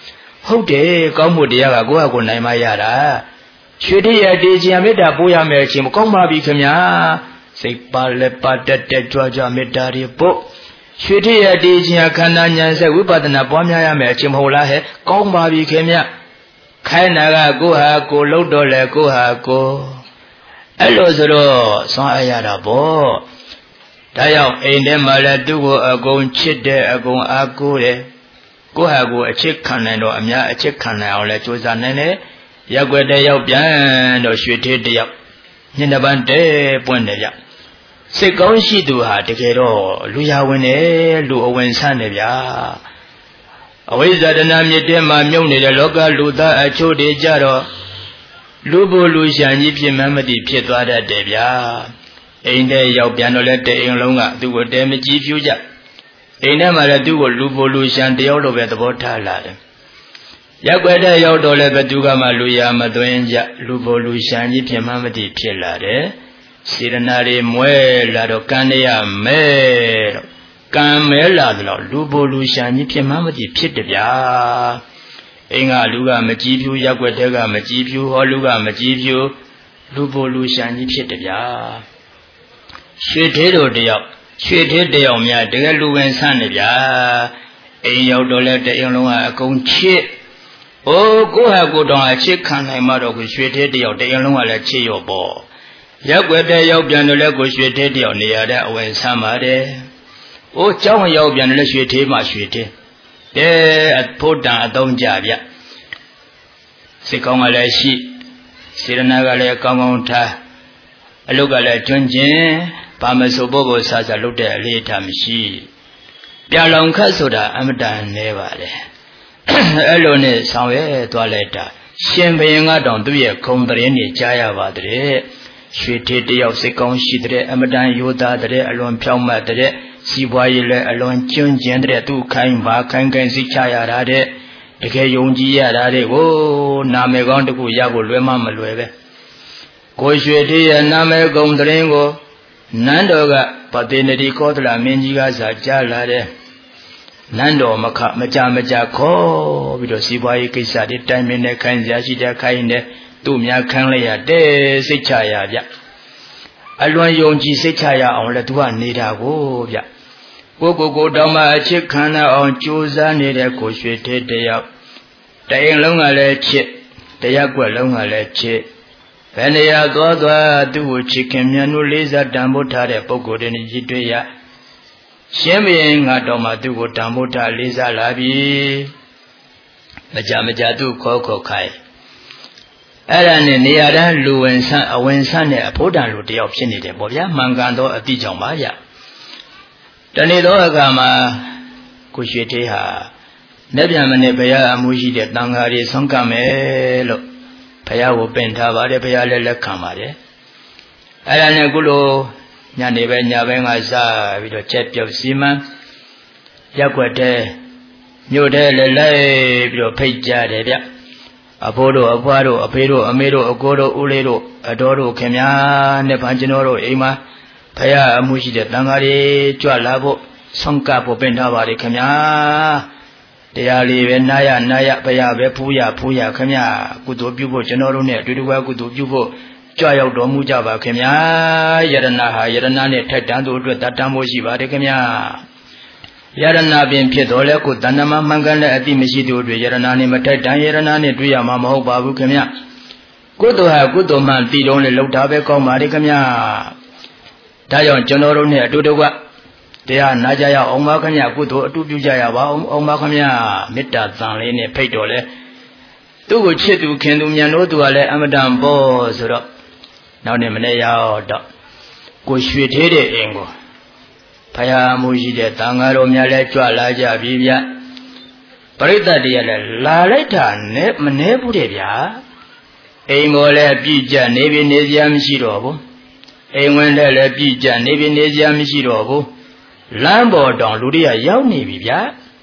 ဟုတ်တယ်ကောင်းမှုတရားကကိုယ့်ဟာကိုယ်နိုင်မှရတာရွှေတရတေးခြင်းမေတ္တာပို့ရမယ်အချိန်မကောင်းပါပြီခင်ဗျာစိတ်ပါလက်ပါတက်တက်ကြွကြွမေတ္တာတွေပို့ရွှေတရတေးခြင်းခန္ဓာဉာဏ်ဆက်ဝိပဿနာပွားများရမယ်အချိန်မဟုတ်လားဟဲ့ကောင်းပါပြီခင်ဗျခိုင်းတာကကိုယ့်ဟာကိုယ်လှုပ်တော့လေကိုယ့်ဟာကိုယ်အဲ့လိုဆိုတော့ဆွမ်းအားရတာပေါ့ဒါကြောင့်အိမ်ထဲမှာလည်းသူ့ကိုအကုန်ချစ်တယ်အကုန်အားကိုးတယ်ကိုယ့်ဟာကိုယ်အချစ်ခံနိုင်တော့အများအချစ်ခံနိုင်အောင်လဲကြိုးစားနိုင်တယ်ရက်ွက်တဲ့ရောက်ပြန်တော့ရွှေထေးတယောက်ညနေပန်းတဲပွင့်တယ်ဗျစိတ်ကောင်းရှိသူဟာတကယ်တော့လူရဝင်တယ်လူအဝင်ဆန်းတယ်ဗျာအဝိဇ္ဇာတဏမြစ်ထဲမှာမြုပ်နေတဲ့လောကလူသားအချို့တွေကြတော့လူဘိုလ်လူရှာကြီးဖြစ်မှမသိဖြစ်သွားတတ်တယ်ဗျာအိမ်ထဲရောက်ပြန်တော့လဲတအိမ်လုံးကသူ့ကိုတဲမကြည့်ဖြူးကြအိမ်ထဲမှာလည်းသူ့ကိုလူဘိုလ်လူရှာတယောက်လိုပဲသဘောထားလာတယ်ရက်ွက်တဲ့ရောက်တော့လဲဘသူကမှလူရမသွင်းကြလူဘိုလ်လူရှာကြီးဖြစ်မှမသိဖြစ်လာတယ်စေတနာတွေမွဲလာတော့ကံရမဲတော့ကံမဲလာတော့လူဘိုလ်လူရှာကြီးဖြစ်မှမသိဖြစ်တယ်ဗျာအိမ်ကလူကမကြည့်ဖြူရက်ွက်တဲ့ကမကြည့်ဖြူဟောလူကမကြည့်ဖြူလူဘိုလ်လူရှာကြီးဖြစ်တယ်ဗျာရွှေသေးတို့တယောက်ရွှေသေးတယောက်များတကယ်လူဝင်ဆန်းနေဗျာအိမ်ရောက်တော့လဲတအိမ်လုံးကအကုန်ချစ်အိုးကိုဟာကိုတောင်အချစ်ခံနိုင်မှတော့ကိုရွှေသေးတယောက်တအိမ်လုံးကလည်းချစ်ရောပေါ့ရက်ွက်တဲ့ရောက်ပြန်တော့လဲကိုရွှေသေးတယောက်နေရတဲ့အဝင်ဆန်းပါတယ်အိုးเจ้าရောက်ပြန်တော့လဲရွှေသေးမှရွှေသေးအဲအဖို့တန်အသုံးကြဗျစိတ်ကောင်းကလည်းရှိစေရနာကလည်းကောင်းကောင်းထားအလုတ်ကလည်းကျွန်းကျင်ဘာမဆိုဖို့ဖို့ဆာဆာလုပ်တဲ့အလေးထားမရှိပြလောင်ခတ်ဆိုတာအမတန်နေပါလေအဲ့လိုနဲ့ဆောင်ရဲသွားလိုက်တာရှင်ဘုရင်ကတော့သူ့ရဲ့ခုံတရင်နေကြားရပါတဲ့ရွှေထေးတယောက်စိတ်ကောင်းရှိတဲ့အမတန်ရိုးသားတဲ့အလွန်ဖြောင့်မတ်တဲ့စီးပွားရေးလည်းအလွန်ကျွန်းကျင်တဲ့သူ့ခိုင်းပါခိုင်းခိုင်းစိတ်ချရတာတဲ့တကယ်ယုံကြည်ရတာတဲ့ကိုနာမည်ကောင်းတစ်ခုရဖို့လွယ်မှမလွယ်ပဲကိုရွှေထေးရဲ့နာမည်ကုံတရင်ကိုနန်းတော်ကပတိနတိကောသလမင်းကြီးကစာကြားလာတဲ့နန်းတော်မခမကြမကြခေါ်ပြီးတော့စီးပွားရေးကိစ္စတွေတိုင်ပင်နဲ့ခိုင်းစရာရှိတဲ့ခိုင်းနဲ့သူ့များခံလိုက်ရတဲ့စိတ်ချရဗျအလွန်ယုံကြည်စိတ်ချရအောင်လဲသူကနေတာကိုဗျကိုကိုကိုတောင်မှအချစ်ခံအောင်ကြိုးစားနေတဲ့ကိုရွှေထေးတယောက်တအိမ်လုံးကလည်းချစ်တရက်ွက်လုံးကလည်းချစ်ဘယ်နေရာသွားသွားသူ့ကိုချစ်ခင်မြတ်လို့လေးစားတန်ဖိုးထားတဲ့ပုဂ္ဂိုလ်တွေနဲ့ကြည့်တွေ့ရရှင်ဘုရင်ကတော့မှသူ့ကိုတန်ဖိုးထားလေးစားလာပြီမကြမကြသူ့ခေါ်ခေါ်ခိုင်းအဲ့ဒါနဲ့နေရာတန်းလူဝင်ဆန်းအဝင်ဆန်းနဲ့အဖို့တန်လူတယောက်ဖြစ်နေတယ်ပေါ့ဗျာမှန်ကန်သောအတိကြောင့်ပါဗျတနေ့သောအခါမှာကိုရွှေထေးဟာလက်ပြန်မနဲ့ဘုရားအမှုရှိတဲ့တန်ဃာတွေဆုံးကမယ်လို့ဘုရားကိုပင်ထားပါတယ်ဘုရားလည်းလက်ခံပါတယ်အဲ့ဒါနဲ့ခုလိုညနေပဲညပိုင်းကစပြီးတော့ချက်ပြုတ်စီမံရက်ွက်တဲ့မြို့ထဲလည်းလိုက်ပြီးတော့ဖိတ်ကြတယ်ဗျအဖိုးတို့အဖွားတို့အဖေတို့အမေတို့အကိုတို့ဦးလေးတို့အတော်တို့ခင်ဗျာနဲ့ဗန်ကျွန်တော်တို့အိမ်မှာဘုရားအမှုရှိတဲ့တန်ဃာတွေကြွလာဖို့ဆုံးကဖို့ပင်ထားပါတယ်ခင်ဗျာတရားလေးပဲနာရနာရဘုရားပဲဖူးရဖူးရခင်ဗျာကုသိုလ်ပြုဖို့ကျွန်တော်တို့နဲ့အတူတူပဲကုသိုလ်ပြုဖို့ကြွရောက်တော်မူကြပါခင်ဗျာယရဏဟာယရဏနဲ့ထက်တန်းတို့အတွက်တတ်တမ်းဖို့ရှိပါတယ်ခင်ဗျာယရဏပင်ဖြစ်တော်လဲကိုတဏ္ဍမမှန်ကန်တဲ့အတိမရှိတို့တွေယရဏနဲ့မထက်တန်းယရဏနဲ့တွေ့ရမှာမဟုတ်ပါဘူးခင်ဗျာကုသိုလ်ဟာကုသိုလ်မှတည်တော်လဲလောက်တာပဲကောင်းပါတယ်ခင်ဗျာဒါကြောင့်ကျွန်တော်တို့နဲ့အတူတူကတရားနာကြရအောင်ပါခင်ဗျာကုသိုလ်အတူပြုကြရပါအောင်အောင်ပါခင်ဗျာမေတ္တာသံလေးနဲ့ဖိတ်တော်လဲသူ့ကိုချစ်သူခင်သူမြန်တို့သူကလည်းအမတန်ပေါ်ဆိုတော့နောက်နေ့မနေ့ရောက်တော့ကိုရွှေထေးတဲ့အိမ်ကိုဘုရားအမှုရှိတဲ့တန်ဃာတော်များလည်းကြွလာကြပြီဗျပရိသတ်တွေကလည်းလာလိုက်တာနဲ့မနှဲဘူးတဲ့ဗျာအိမ်ပေါ်လည်းပြည့်ကြနေပြီနေစရာမရှိတော့ဘူးအိမ်ဝင်လည်းလည်းပြည့်ကြနေပြီနေစရာမရှိတော့ဘူးလမ်းပေါ်တောင်လူတွေကရောက်နေပြီဗျာ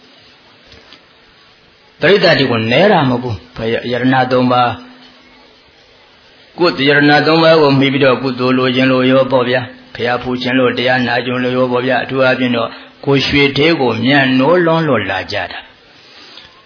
ပရိသတ်တွေကိုနဲတာမဟုတ်ဘူးဘုရားယရဏသုံးပါးကုသယရဏသုံးပါးကိုမိပြီးတော့ကုသိုလ်လိုခြင်းလိုရောပေါ့ဗျာဘုရားဖူးခြင်းလို့တရားနာခြင်းလို့ရောပေါ့ဗျာအထူးအဖြင့်တော့ကိုရွှေသေးကိုမြန်နိုးလွန်းလို့လာကြတာ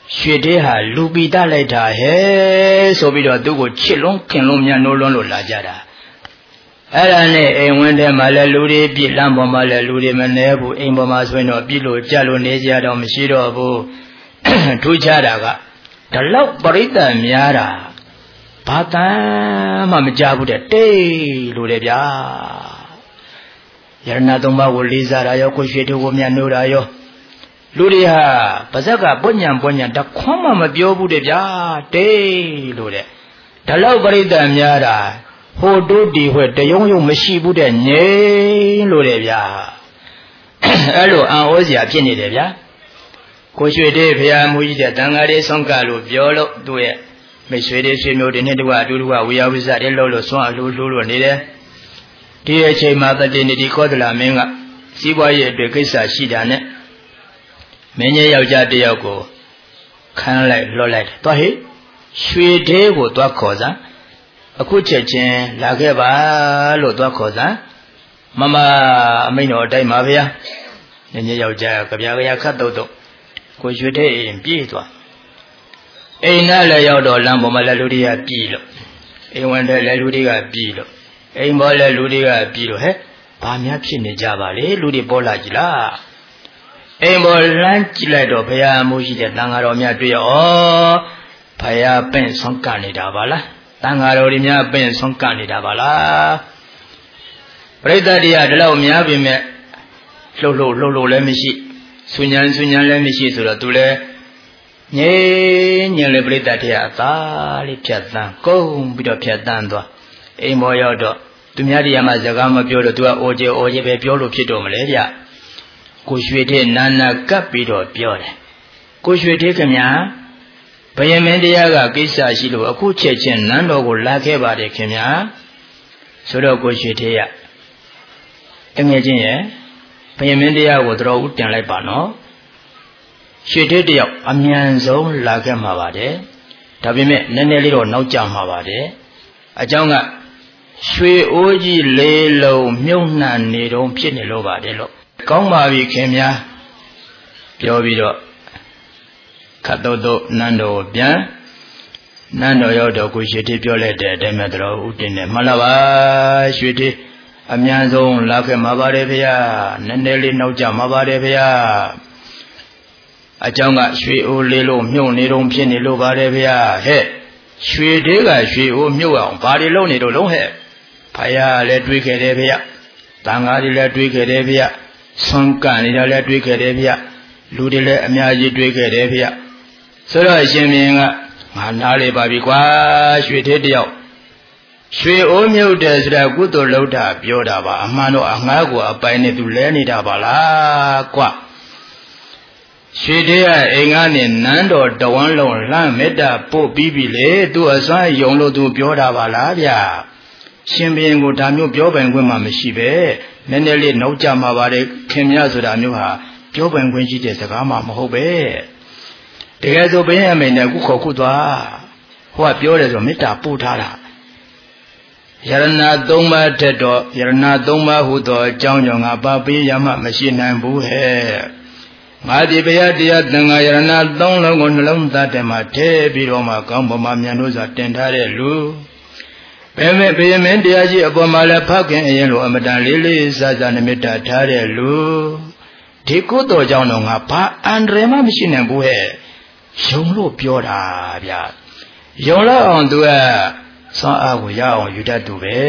ရွှေသေးဟာလူပီတလိုက်တာဟဲ့ဆိုပြီးတော့သူ့ကိုချစ်လုံးခင်လုံးများနိုးလွန်းလို့လာကြတာအဲ့ဒါနဲ့အိမ်ဝင်းထဲမှာလည်းလူတွေပြည့်လမ်းပေါ်မှာလည်းလူတွေမနေဘူးအိမ်ပေါ်မှာဆိုရင်တော့ပြည့်လို့ကြလို့နေကြတော့မရှိတော့ဘူးထူးခြားတာကဒီလောက်ပရိသတ်များတာဘာတမ်းမှမကြဘူးတဲ့တိတ်လို့လေဗျာယရဏသုံးပါးကိုလေးစားတာရောကိုရွှေတို့ကိုမြတ်နိုးတာရောလူတွေဟာပါဇက်ကပွညံပွညံတခွန်းမှမပြောဘူးတဲ့ဗျာတိတ်လို့တဲ့ဒီလောက်ပရိသတ်များတာဟိုတိုးတီဟွဲ့တယုံယုံမရှိဘူးတဲ့ငြိမ်းလို့တဲ့ဗျာအဲ့လိုအံ့ဩစရာဖြစ်နေတယ်ဗျာကိုရွှေတေးဖရာမူကြီးတဲ့တန်ဃာတွေဆုံးကလို့ပြောလို့သူ့ရဲ့မိတ်ဆွေတွေဆွေမျိုးတွေနဲ့တကွအတူတူကဝေယဝိဇတွေလို့လို့ဆွမ်းအလိုလိုလို့နေတယ်ဒီအချိန်မှာတတိနိတိခောသလမင်းကစီးပွားရေးအတွက်ကိစ္စရှိတာနဲ့မင်းကြီးယောက်ျားတစ်ယောက်ကိုခန်းလိုက်လွှတ်လိုက်သွားဟိရွှေသေးကိုသွားခေါ်စမ်းအခုချက်ချင်းလာခဲ့ပါလို့သွားခေါ်စမ်းမမအမိန်တော်အတိုင်းပါဗျာမင်းကြီးယောက်ျားကဗျာကရခတ်တုတ်တုတ်ကိုရွှေသေးအိမ်ပြေးသွားအိမ်နဲ့လည်းရောက်တော့လမ်းပေါ်မှာလည်းလူတွေကပြည်လို့အိမ်ဝင်တဲ့လည်းလူတွေကပြည်လို့အိမ်ပေါ်လည်းလူတွေကပြည်လို့ဟဲ့ဘာများဖြစ်နေကြပါလေလူတွေပေါ်လာကြလားအိမ်ပေါ်လမ်းကြည့်လိုက်တော့ဘုရားမိုးရှိတဲ့တန်ဃာတော်များတွေ့ရောဘုရားပင့်ဆုံးကနေတာပါလားတန်ဃာတော်တွေများပင့်ဆုံးကနေတာပါလားပရိသတ်တရားဒီလောက်များပြီမဲ့လှုပ်လှုပ်လှုပ်လှုပ်လည်းမရှိဆွညံဆွညံလည်းမရှိဆိုတော့သူလည်းငြိမ်းညင်လေပရိသတ်တရားအသာလေးဖြတ်တန်းကုန်ပြီးတော့ဖြတ်တန်းသွားအိမ်ပေါ်ရောက်တော့သူများတရားမှစကားမပြောတော့သူကအိုကျေအိုကျေပဲပြောလို့ဖြစ်တော့မလဲဗျကိုရွှေသေးနာနာကပ်ပြီးတော့ပြောတယ်ကိုရွှေသေးခင်ဗျာဘယမင်းတရားကကိစ္စရှိလို့အခုချက်ချင်းနန်းတော်ကိုလာခဲ့ပါတယ်ခင်ဗျာဆိုတော့ကိုရွှေသေးရတငယ်ချင်းရဲ့ဘယမင်းတရားကိုတော်ဦးတင်လိုက်ပါနော်ရွှေသေးတယောက်အမြန်ဆုံးလာခဲ့မှာပါတယ်ဒါပေမဲ့နည်းနည်းလေးတော့နောက်ကျမှာပါတယ်အကြောင်းကရွှေအိုးကြီးလေးလုံးမြုပ်နှံနေတော့ဖြစ်နေလို့ပါတယ်လို့ကောင်းပါပြီခင်ဗျာပြောပြီးတော့ခတ်တော့တော့နန်းတော်ပြန်နန်းတော်ရောက်တော့ကိုရွှေသေးပြောလိုက်တဲ့အတိုင်းမဲ့တော်ဦးတင်တယ်မှန်လားပါရွှေသေးအမြန်ဆုံးလာခဲ့မှာပါတယ်ဗျာနည်းနည်းလေးနောက်ကျမှာပါတယ်ဗျာအကြောင်းကရွှေအိုးလေးလုံးမြုပ်နေတော့ဖြစ်နေလို့ပါတယ်ဗျာဟဲ့ရွှေသေးကရွှေအိုးမြုပ်အောင်ဘာတွေလုပ်နေတော့လုံးဟဲ့ဖယားလည်းတွေးခဲ့တယ်ဗျာတန်ဃာတွေလည်းတွေးခဲ့တယ်ဗျာဆွမ်းကနေတာလည်းတွေးခဲ့တယ်ဗျလူတွေလည်းအများကြီးတွေးခဲ့တယ်ဗျဆိုတော့အရှင်မြင်းကငါနားလေပါပြီကွာရွှေသေးတယောက်ရွှေအိုးမြုပ်တယ်ဆိုတာကုသိုလ်လုပ်တာပြောတာပါအမှန်တော့အငှားကိုအပိုင်နဲ့သူလဲနေတာပါလားကွာရွှေသေးကအိမ်ကနေနန်းတော်တဝန်းလုံးလှမ်းမေတ္တာပို့ပြီးပြီလေသူအစွမ်းယုံလို့သူပြောတာပါလားဗျရှင်ဘုရင်ကိုဒါမျိုးပြောပိုင်ခွင့်မှမရှိပဲနည်းနည်းလေးနောက်ကျမှာပါတယ်ခင်ဗျာဆိုတာမျိုးဟာပြောပိုင်ခွင့်ရှိတဲ့စကားမှမဟုတ်ပဲတကယ်ဆိုဘုရင်အမိန်နဲ့ခုခေါ်ခုသွားဟိုကပြောတယ်ဆိုမေတ္တာပို့ထားတာယရဏသုံးပါးထက်တော့ယရဏသုံးပါးဟူသောအကြောင်းကြောင့်ငါပါပေးရမှမရှိနိုင်ဘူးဟဲ့ငါဒီဘုရားတရားသင်္ဃာယရဏသုံးလုံးကိုနှလုံးသားထဲမှာထည့်ပြီးတော့မှကောင်းပေါ်မှာမြန်လို့စွာတင်ထားတဲ့လူဘယ်မဲ့ဘယ်မင်းတရားကြီးအပေါ်မှာလည်းဖခင်အရင်လိုအမတန်လေးလေးစားစားနမိတ်ထားတဲ့လူဒီကုသိုလ်ကြောင့်တော့ငါဘာအန္တရာယ်မှမရှိနိုင်ဘူးဟဲ့ယုံလို့ပြောတာဗျာယုံလို့အောင်သူကစွမ်းအားကိုရအောင်ယူတတ်သူပဲ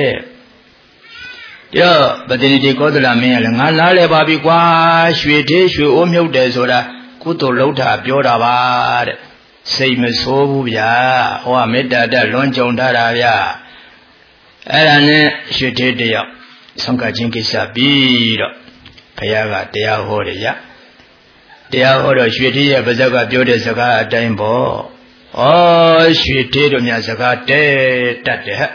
ကြောပတိနိတိကောသလမင်းကလည်းငါနားလဲပါပြီကွာရွှေသေးရွှေအိုးမြုပ်တယ်ဆိုတာကုသိုလ်လုပ်တာပြောတာပါတဲ့စိတ်မဆိုးဘူးဗျာဟောမေတ္တာတလွန်ကြုံထားတာဗျာအဲ့ဒါနဲ့ရွှေသေးတယောက်ဆုံးကချင်းကိစ္စပြီးတော့ဘုရားကတရားဟောတယ်ရတရားဟောတော့ရွှေသေးရဲ့ပါဇက်ကပြောတဲ့စကားအတိုင်းပေါ့ဩရွှေသေးတို့များစကားတဲတတ်တယ်ဟဲ့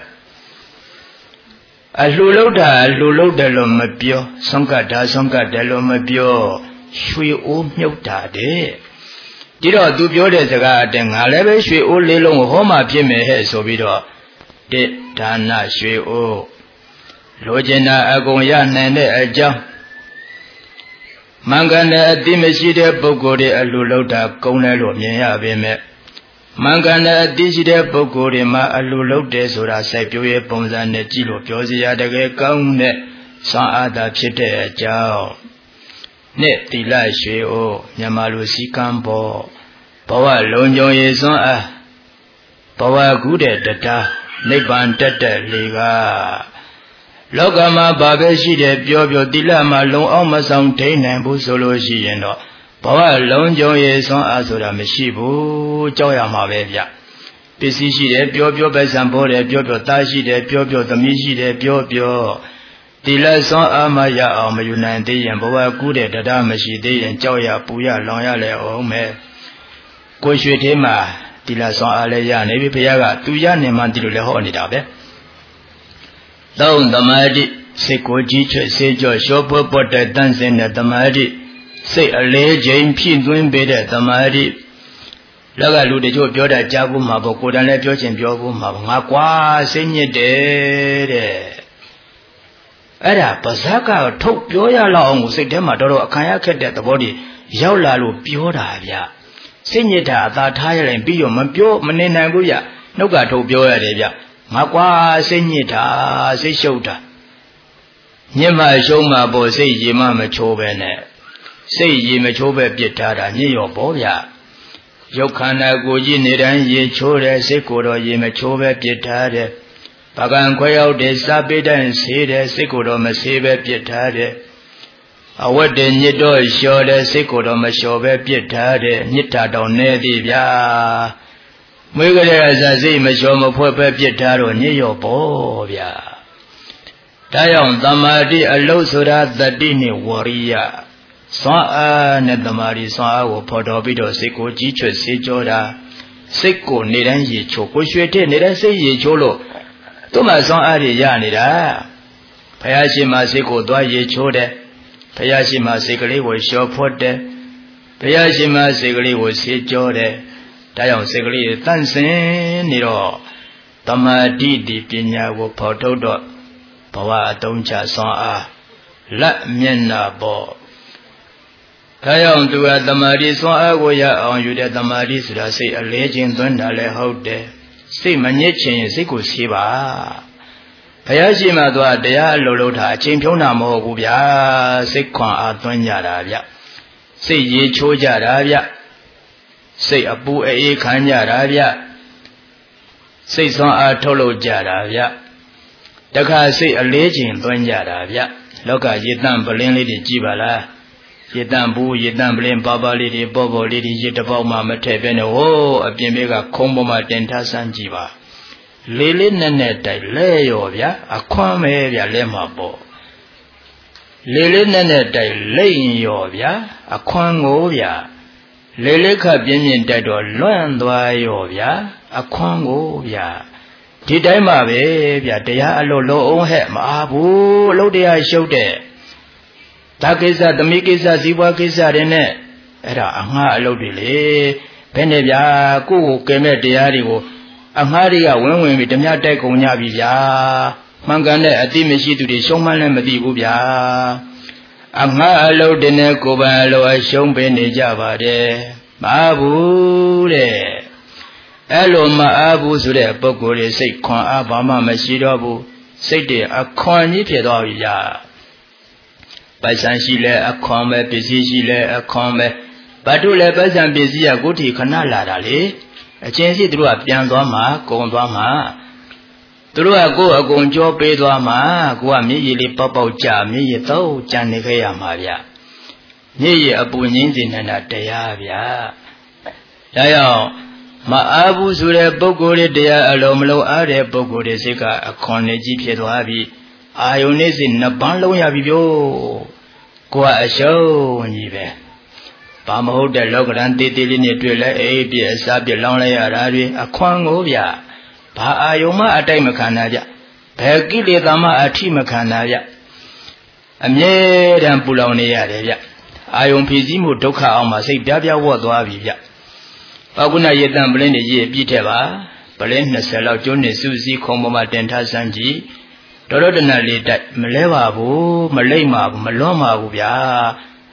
အလှလုတ်တာအလှလုတ်တယ်လို့မပြောဆုံးကတာဆုံးကတယ်လို့မပြောရွှေအိုးမြုပ်တာတဲ့ဒီတော့သူပြောတဲ့စကားအတိုင်းငါလည်းပဲရွှေအိုးလေးလုံးကိုဟောမှဖြစ်မယ်ဟဲ့ဆိုပြီးတော့တိဒါနရွှေအိုးလိုချင်တာအကုန်ရနိုင်တဲ့အကြောင်း Mangana Dimashide Bogori Alulota Konelo Mia Bime Mangana Dijide Bogori Ma Alulote Sura Sepue Ponza Netilo Piosia de Gaune Sa Ada Chite Jao Net Tila Sheo Yamalusi Campo Pawa Lonjo Yeson Ah Pawa Gude Data Neban Tata Liga Logama Babeshi de Biobio Dilama Long Almasang Tain and Busoloshi and Pawa Lonjo Yeson Azura Meshibu Joyama Bevia Pisishi de Biobio Besambo de Biobio Tashi de Biobio Tamishi de Biobio Dila Son Amaya Amayunandi and Bawa Gude Dadamashi de and Joya Puya Loya Le Ome Koshutema Dila Son Aleya Nevi Piaga Tuya Nemandilu Honida Down the Madi, Seko Jicha, Sejo, Shopo, Potter, dancing at the Madi, say a lay Jane Pin doing better, the Madi. Lagalu de Jo Bioda Jabu Maboko, and let your champion Mabakwa, sing ye dead. Ada Pasaka, took Pioya long, say Demadoro, kayak at the body, Yaulalu, Pioda, sing it at that tire and be your Mampio, Manena Guya, no gato Pioya. Makwa Senyita, say Shota. Yema Shoma Bo say Yema Machobene. Say Yemachobe Pietara, Neo Boya. Yokana Goji Nidan Ye Chore, Sekoro Yemachobe Pietare. Pagan Quayo de Sabida and Sede, Sekoro Masebe Pietare. A word de Nido Shore, Sekoro Mashobe Pietare, Nita Donedivia. Mugare Zazi Mashomo Pope Pietaro Neo Bovia. Tayon Damadi Alosura the Dini Warrior. Sa Nedamari Sa or Podobido Seko Jicho Sejora Seko Nidan Yicho, Pushwete Nida say Yicholo. Thomas on Arianida Payashima Seko Dwa Yichode Payashima Sekali was show pote Payashima Sekali was Sejode. Tayon Segli Tansin Niro Tamadi di Pinya wo Potodo Pawa Doncha Sa La Miena Bo Tayon to a Tamadi Sa Goya on you the Tamadi Sura say a legend Dundale Hode say Manichin Siku Siva Payashima Dwa Dea Lolota Chimpiona Mo Gubia Sikon Atonya Rabia say Ye Choja Rabia Say a boo a kanya rabia. Say some are tolo jarabia. The car say a legend when jarabia. Look at Yetan Berlin lady Jibala. Yetan boo, Yetan blame Baba lady, Bobo lady, Yetabo Mamma Teben, oh, a Bimega combo my denta san jiva. Lily Nanette, Leovia, a commeria lemabo. Lily Nanette, laying yovia, a congovia. Leleka Bimin dead or Loandwa Yovia, a Congo ya. Did I mabe, Yatea Lolo hem, Abu, Lodia showed it. Takisa, the Mikisa, Ziwakisa, in it. Era Anga Lodile, Penevia, Ku, Kemet Diario, Amaria, when we the Miate Kunyavia, Mangane, a Dimishi to the Showman and Medibubia. Anga lo dene koba lo a shong pe ne ja ba de ma bu de ai lo ma a bu so de puggol de sait kwon a ba ma mashi do bu sait de a kwon ji phit twa bi ja pai san shi le a kwon be pisi shi le a kwon be batu le pai san pisi ya ko thi khana la da le a chin si tu do a pyan twa ma kon twa ma Tu a go a gonjo pe twa ma ko a mi yi li pau pau ja mi yi tau jan ne khai ya ma bya mi yi a pu nyin sin nan da taya bya da yaw ma a bu so de puggol de taya a lo ma lo a de puggol de sit ka a khon ne ji phit twa bi a yong ne sin na ban long ya bi byo ko a shong ji be ba maဟုတ်တဲ့လောကရန်တေးသေးလေးနဲ့တွေ့လဲအေးပြအစားပြလောင်းလိုက်ရတာတွေအခွန်ကိုဗျာဘာအာယုံမအတိုက်မခံတာဗျဘယ်ကိလေသာမအထိမခံတာဗျအမြဲတမ်းပူလောင်နေရတယ်ဗျအာယုံဖြည့်စည်းမှုဒုက္ခအောင်မှာစိတ်ပြားပြားဝတ်သွားပြီဗျပောကုဏရေတံပလင်းတွေရေးပြည့်ထက်ပါပလင်းနှစ်ဆယ်လောက်ကျိုးနေစုစည်းခုံပေါ်မှာတင်ထားစမ်းကြည့်ဒေါရဒနာလေးတိုက်မလဲပါဘူးမလိမ့်ပါဘူးမလွန်ပါဘူးဗျာ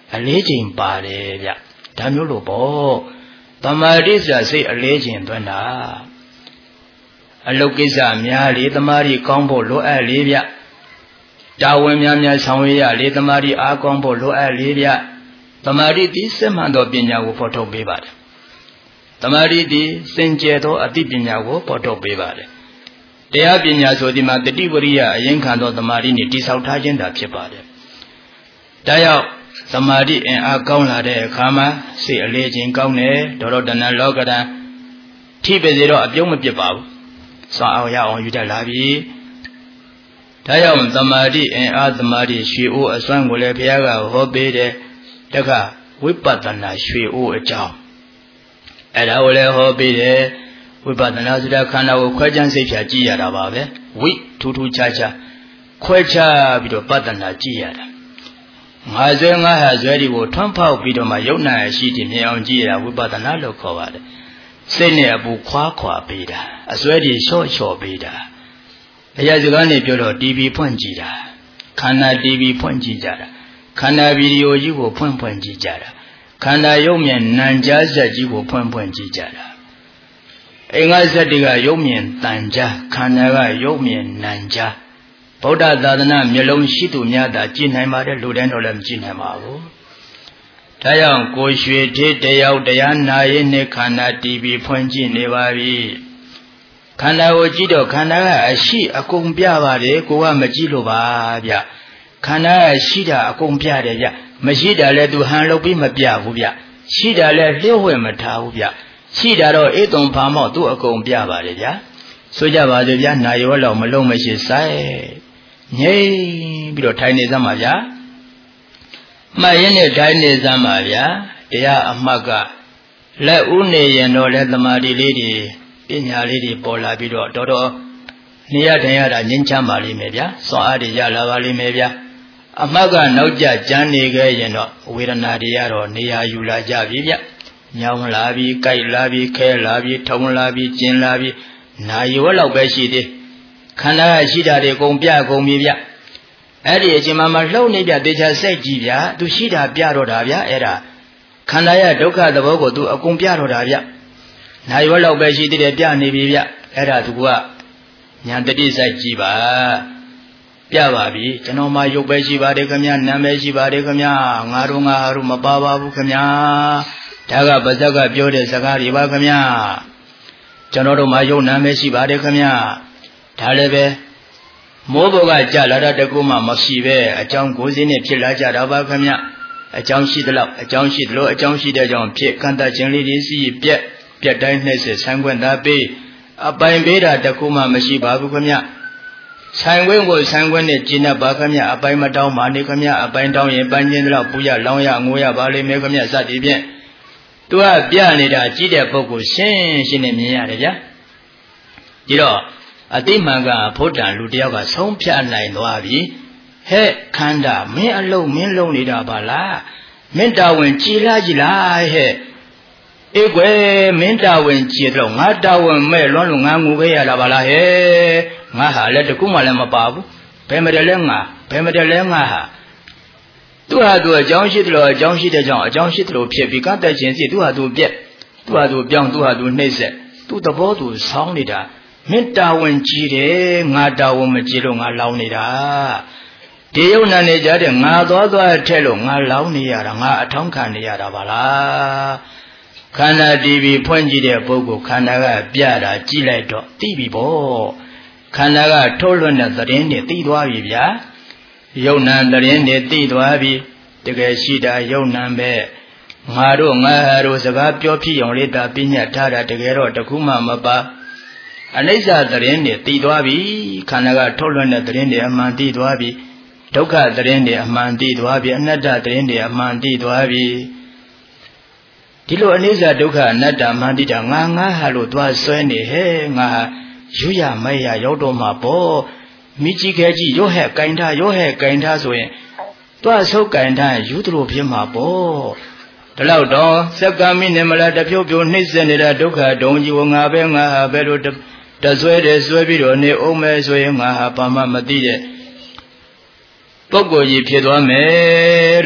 အလေးချိန်ပါတယ်ဗျဒါမျိုးလို့ပေါ့တမာတိစာစိတ်အလေးချိန်သွင်းတာအလုတ်ကိစ္စများလေတမာတိကောင်းဖို့လိုအပ်လေဗျတာဝန်များများဆောင်ရွက်ရလေတမာတိအားကောင်းဖို့လိုအပ်လေဗျတမာတိသည်စစ်မှန်သောပညာကိုဖော်ထုတ်ပေးပါတယ်တမာတိသည်စင်ကြယ်သောအသိပညာကိုဖော်ထုတ်ပေးပါတယ်တရားပညာဆိုဒီမှာတတိဝရိယအရင်ခံသောတမာတိနဲ့တိဆောက်ထားခြင်းသာဖြစ်ပါတယ်ဒါကြောင့်သမာဓိအင်အားကောင်းလာတဲ့အခါမှာစိတ်အလေးချင်းကောင်းတယ်ဒေါရတဏလောကတံထိပဲစေတော့အပြုံးမပြစ်ပါဘူးစွမ်းအောင်ရအောင်ယူတတ်လာပြီဒါကြောင့်သမာဓိအင်အားသမာဓိရွှေအိုးအစွမ်းကိုလည်းဘုရားကဟောပေးတယ်တခါဝိပဿနာရွှေအိုးအကြောင်းအဲ့ဒါကိုလည်းဟောပေးတယ်ဝိပဿနာဆိုတာခန္ဓာကိုခွဲခြားစိတ်ဖြာကြည့်ရတာပါပဲဝိထူးထူးခြားခြားခွဲခြားပြီးတော့ပဿနာကြည့်ရတာငါဆွဲငါဟာဆွဲဒီကိုထွန်းဖောက်ပြီးတော့မှယုံနာရှိတည်မြင်အောင်ကြည့်ရတာဝိပဿနာလို့ခေါ်ပါတယ်စိတ်နဲ့အပူခွာခွာပေးတာအစွဲဒီလျှော့လျှော့ပေးတာအရာစကားနဲ့ပြောတော့ တီဗီ ဖွင့်ကြည့်တာခန္ဓာ တီဗီ ဖွင့်ကြည့်ကြတာခန္ဓာဗီဒီယိုကြီးကိုဖွင့်ဖွင့်ကြည့်ကြတာခန္ဓာရုပ်မြင်နံကြားဇက်ကြီးကိုဖွင့်ဖွင့်ကြည့်ကြတာအင်္ဂါဇက်တွေကရုပ်မြင်တန်ကြားခန္ဓာကရုပ်မြင်နံကြားဗုဒ္ဓသာသနာမျိုးလုံးရှိသူများသာကြည်နိုင်ပါတယ်လူတိုင်းတော့လည်းမကြည်နိုင်ပါဘူးဒါကြောင့်ကိုရွှေထေးတယောက်တရားနာရင်နဲ့ခန္ဓာတီဗီဖွင့်ကြည့်နေပါပြီခန္ဓာကိုကြည့်တော့ခန္ဓာကအရှိအကုန်ပြပါတယ်ကိုကမကြည့်လို့ပါဗျခန္ဓာကရှိတာအကုန်ပြတယ်ဗျမရှိတာလည်းသူဟန်လုပ်ပြီးမပြဘူးဗျရှိတာလည်းလျှို့ဝှက်မထားဘူးဗျရှိတာတော့အေတုံဖာမောက်သူအကုန်ပြပါတယ်ဗျဆိုကြပါစို့ဗျနာရောလောက်မလုံးမရှိဆိုင်ငြိမ်ပြီးတော့ထိုင်နေစမ်းပါဗျာမှတ်ရင်းနဲ့ထိုင်နေစမ်းပါဗျာတရားအမှတ်ကလက်ဦးနေရင်တော့လက်သမာဓိလေးတွေပညာလေးတွေပေါ်လာပြီးတော့တော်တော်နေရထိုင်ရတာငြိမ်းချမ်းပါလိမ့်မယ်ဗျာစွမ်းအားတွေရလာပါလိမ့်မယ်ဗျာအမှတ်ကနောက်ကျကြမ်းနေခဲ့ရင်တော့ဝေဒနာတွေကတော့နေရာယူလာကြပြီဗျညောင်းလာပြီကြိုက်လာပြီခဲလာပြီထုံလာပြီကျင်လာပြီနာရီဝက်လောက်ပဲရှိသေးခန္ဓာကရှိတာတွေကုန်ပြကုန်ပြီဗျအဲ့ဒီအချိန်မှမှလှုပ်နေပြတေချာစိတ်ကြည့်ဗျသူရှိတာပြတော့တာဗျအဲ့ဒါခန္ဓာရဲ့ဒုက္ခသဘောကိုသူအကုန်ပြတော့တာဗျနိုင်ဝက်လောက်ပဲရှိသေးတယ်ပြနေပြီဗျအဲ့ဒါသူကညာတတိစိုက်ကြည့်ပါပြပါပြီကျွန်တော်မှရုပ်ပဲရှိပါတယ်ခင်ဗျနာမ်ပဲရှိပါတယ်ခင်ဗျငါတို့ငါဟာတို့မပါပါဘူးခင်ဗျဒါကပါဇက်ကပြောတဲ့စကားတွေပါခင်ဗျကျွန်တော်တို့မှရုပ်နာမ်ပဲရှိပါတယ်ခင်ဗျဒါလည်းပဲမိုးဘောကကြလာတာတကူမှမရှိပဲအကြောင်းကိုယ်စင်းနဲ့ဖြစ်လာကြတာပါခင်ဗျအကြောင်းရှိသလောက်အကြောင်းရှိသလိုအကြောင်းရှိတဲ့ကြောင့်ဖြစ်ကန့်တခြင်းလေးတွေစီပြက်ပြက်တိုင်းနှိမ့်ဆက်ဆံခွင့်သာပေးအပိုင်ပေးတာတကူမှမရှိပါဘူးခင်ဗျဆိုင်ခွင့်ကိုဆိုင်ခွင့်နဲ့ကျင့်တတ်ပါခင်ဗျအပိုင်မတောင်းပါနဲ့ခင်ဗျအပိုင်တောင်းရင်ပန်းခြင်းတော့ပူရလောင်းရငိုရပါလိမ့်မယ်ခင်ဗျစသည်ဖြင့်သူကပြနေတာကြည့်တဲ့ပုဂ္ဂိုလ်ရှင်းရှင်းနဲ့မြင်ရတယ်ဗျာဒီတော့အတိမှန်ကဘုဒ္ဓံလူတယောက်ကဆုံးဖြတ်နိုင်သွားပြီဟဲ့ခန္ဓာမင်းအလုံးမင်းလုံးနေတာပါလားမင်းတာဝန်ကြည်လားကြည်လားဟဲ့အေးကွယ်မင်းတာဝန်ကြည်တော့ငါတာဝန်မဲ့လွန်းလို့ငါငူခဲ့ရတာပါလားဟဲ့ငါဟာလည်းတကူမှလည်းမပါဘူးဘယ်မတည်းလဲငါဘယ်မတည်းလဲငါဟာသူဟာသူအကြောင်းရှိတယ်လို့အကြောင်းရှိတဲ့ကြောင့်အကြောင်းရှိတယ်လို့ဖြစ်ပြီးကတတ်ခြင်းစီသူဟာသူပြက်သူဟာသူပြောင်းသူဟာသူနှိမ့်ဆက်သူသဘောသူဆောင်းနေတာမင်းတာဝန်ကြည်တယ်ငါတာဝန်မကြည်လို့ငါလောင်းနေတာဒီယုံနာနေကြတဲ့ငါသွားသွားထဲလို့ငါလောင်းနေရတာငါအထောင်းခံနေရတာပါလားခန္ဓာတီဗီဖွင့်ကြည့်တဲ့ပုဂ္ဂိုလ်ခန္ဓာကပြတာကြည့်လိုက်တော့သိပြီပေါ့ခန္ဓာကထုတ်လွှတ်တဲ့သတင်းတွေသိသွားပြီဗျာယုံနာသတင်းတွေသိသွားပြီတကယ်ရှိတာယုံနာပဲငါတို့ငါဟာတို့စကားပြောဖြစ်အောင်လေးသာပြညတ်ထားတာတကယ်တော့တခုမှမပါအနိစ္စသတင်းတွေသိသွားပြီခန္ဓာကထုတ်လွှတ်တဲ့သတင်းတွေအမှန်သိသွားပြီဒုက္ခသတင်းတွေအမှန်သိသွားပြီအနတ္တသတင်းတွေအမှန်သိသွားပြီဒီလိုအနိစ္စဒုက္ခအနတ္တမှန်သိတာငါငါဟာလို့သွားဆွဲနေဟဲ့ငါယူရမရရောက်တော့မှာပေါ့မိကြီးခဲကြီးရောဟဲ့ကင်ထားရောဟဲ့ကင်ထားဆိုရင်သွားဆုပ်ကင်ထားယူသလိုဖြစ်မှာပေါ့ဒီလောက်တော့စက္ကမိနေမလားတဖြိုးဖြိုးနှိမ့်စနေတာဒုက္ခဒုံကြီးကိုငါပဲငါဟာပဲလို့တဆွဲတယ်ဆွဲပြီးတော့နေအောင်မဲဆိုရင်ငါဟာဘာမှမသိတဲ့ပုဂ္ဂိုလ်ကြီးဖြစ်သွားမယ်လို့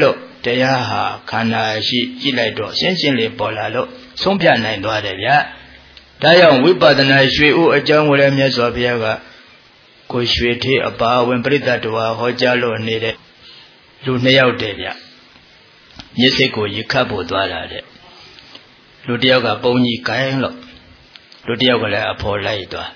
တရားဟာခန္ဓာရှိကြည့်လိုက်တော့ရှင်းရှင်းလေးပေါ်လာလို့ဆုံးဖြတ်နိုင်သွားတယ်ဗျာဒါကြောင့်ဝိပဿနာရွှေဥအကြောင်းကိုလည်းမြတ်စွာဘုရားကကိုရွှေထေးအပါဝင်ပရိသတ်တော်ဟောကြားလို့နေတဲ့လူနှစ်ယောက်တည်းဗျမျက်စိကိုရခတ်ဖို့သွားတာတဲ့လူတစ်ယောက်ကပုံကြီးကိုင်းလို့လူတစ်ယောက်ကလည်းအဖော်လိုက်သွား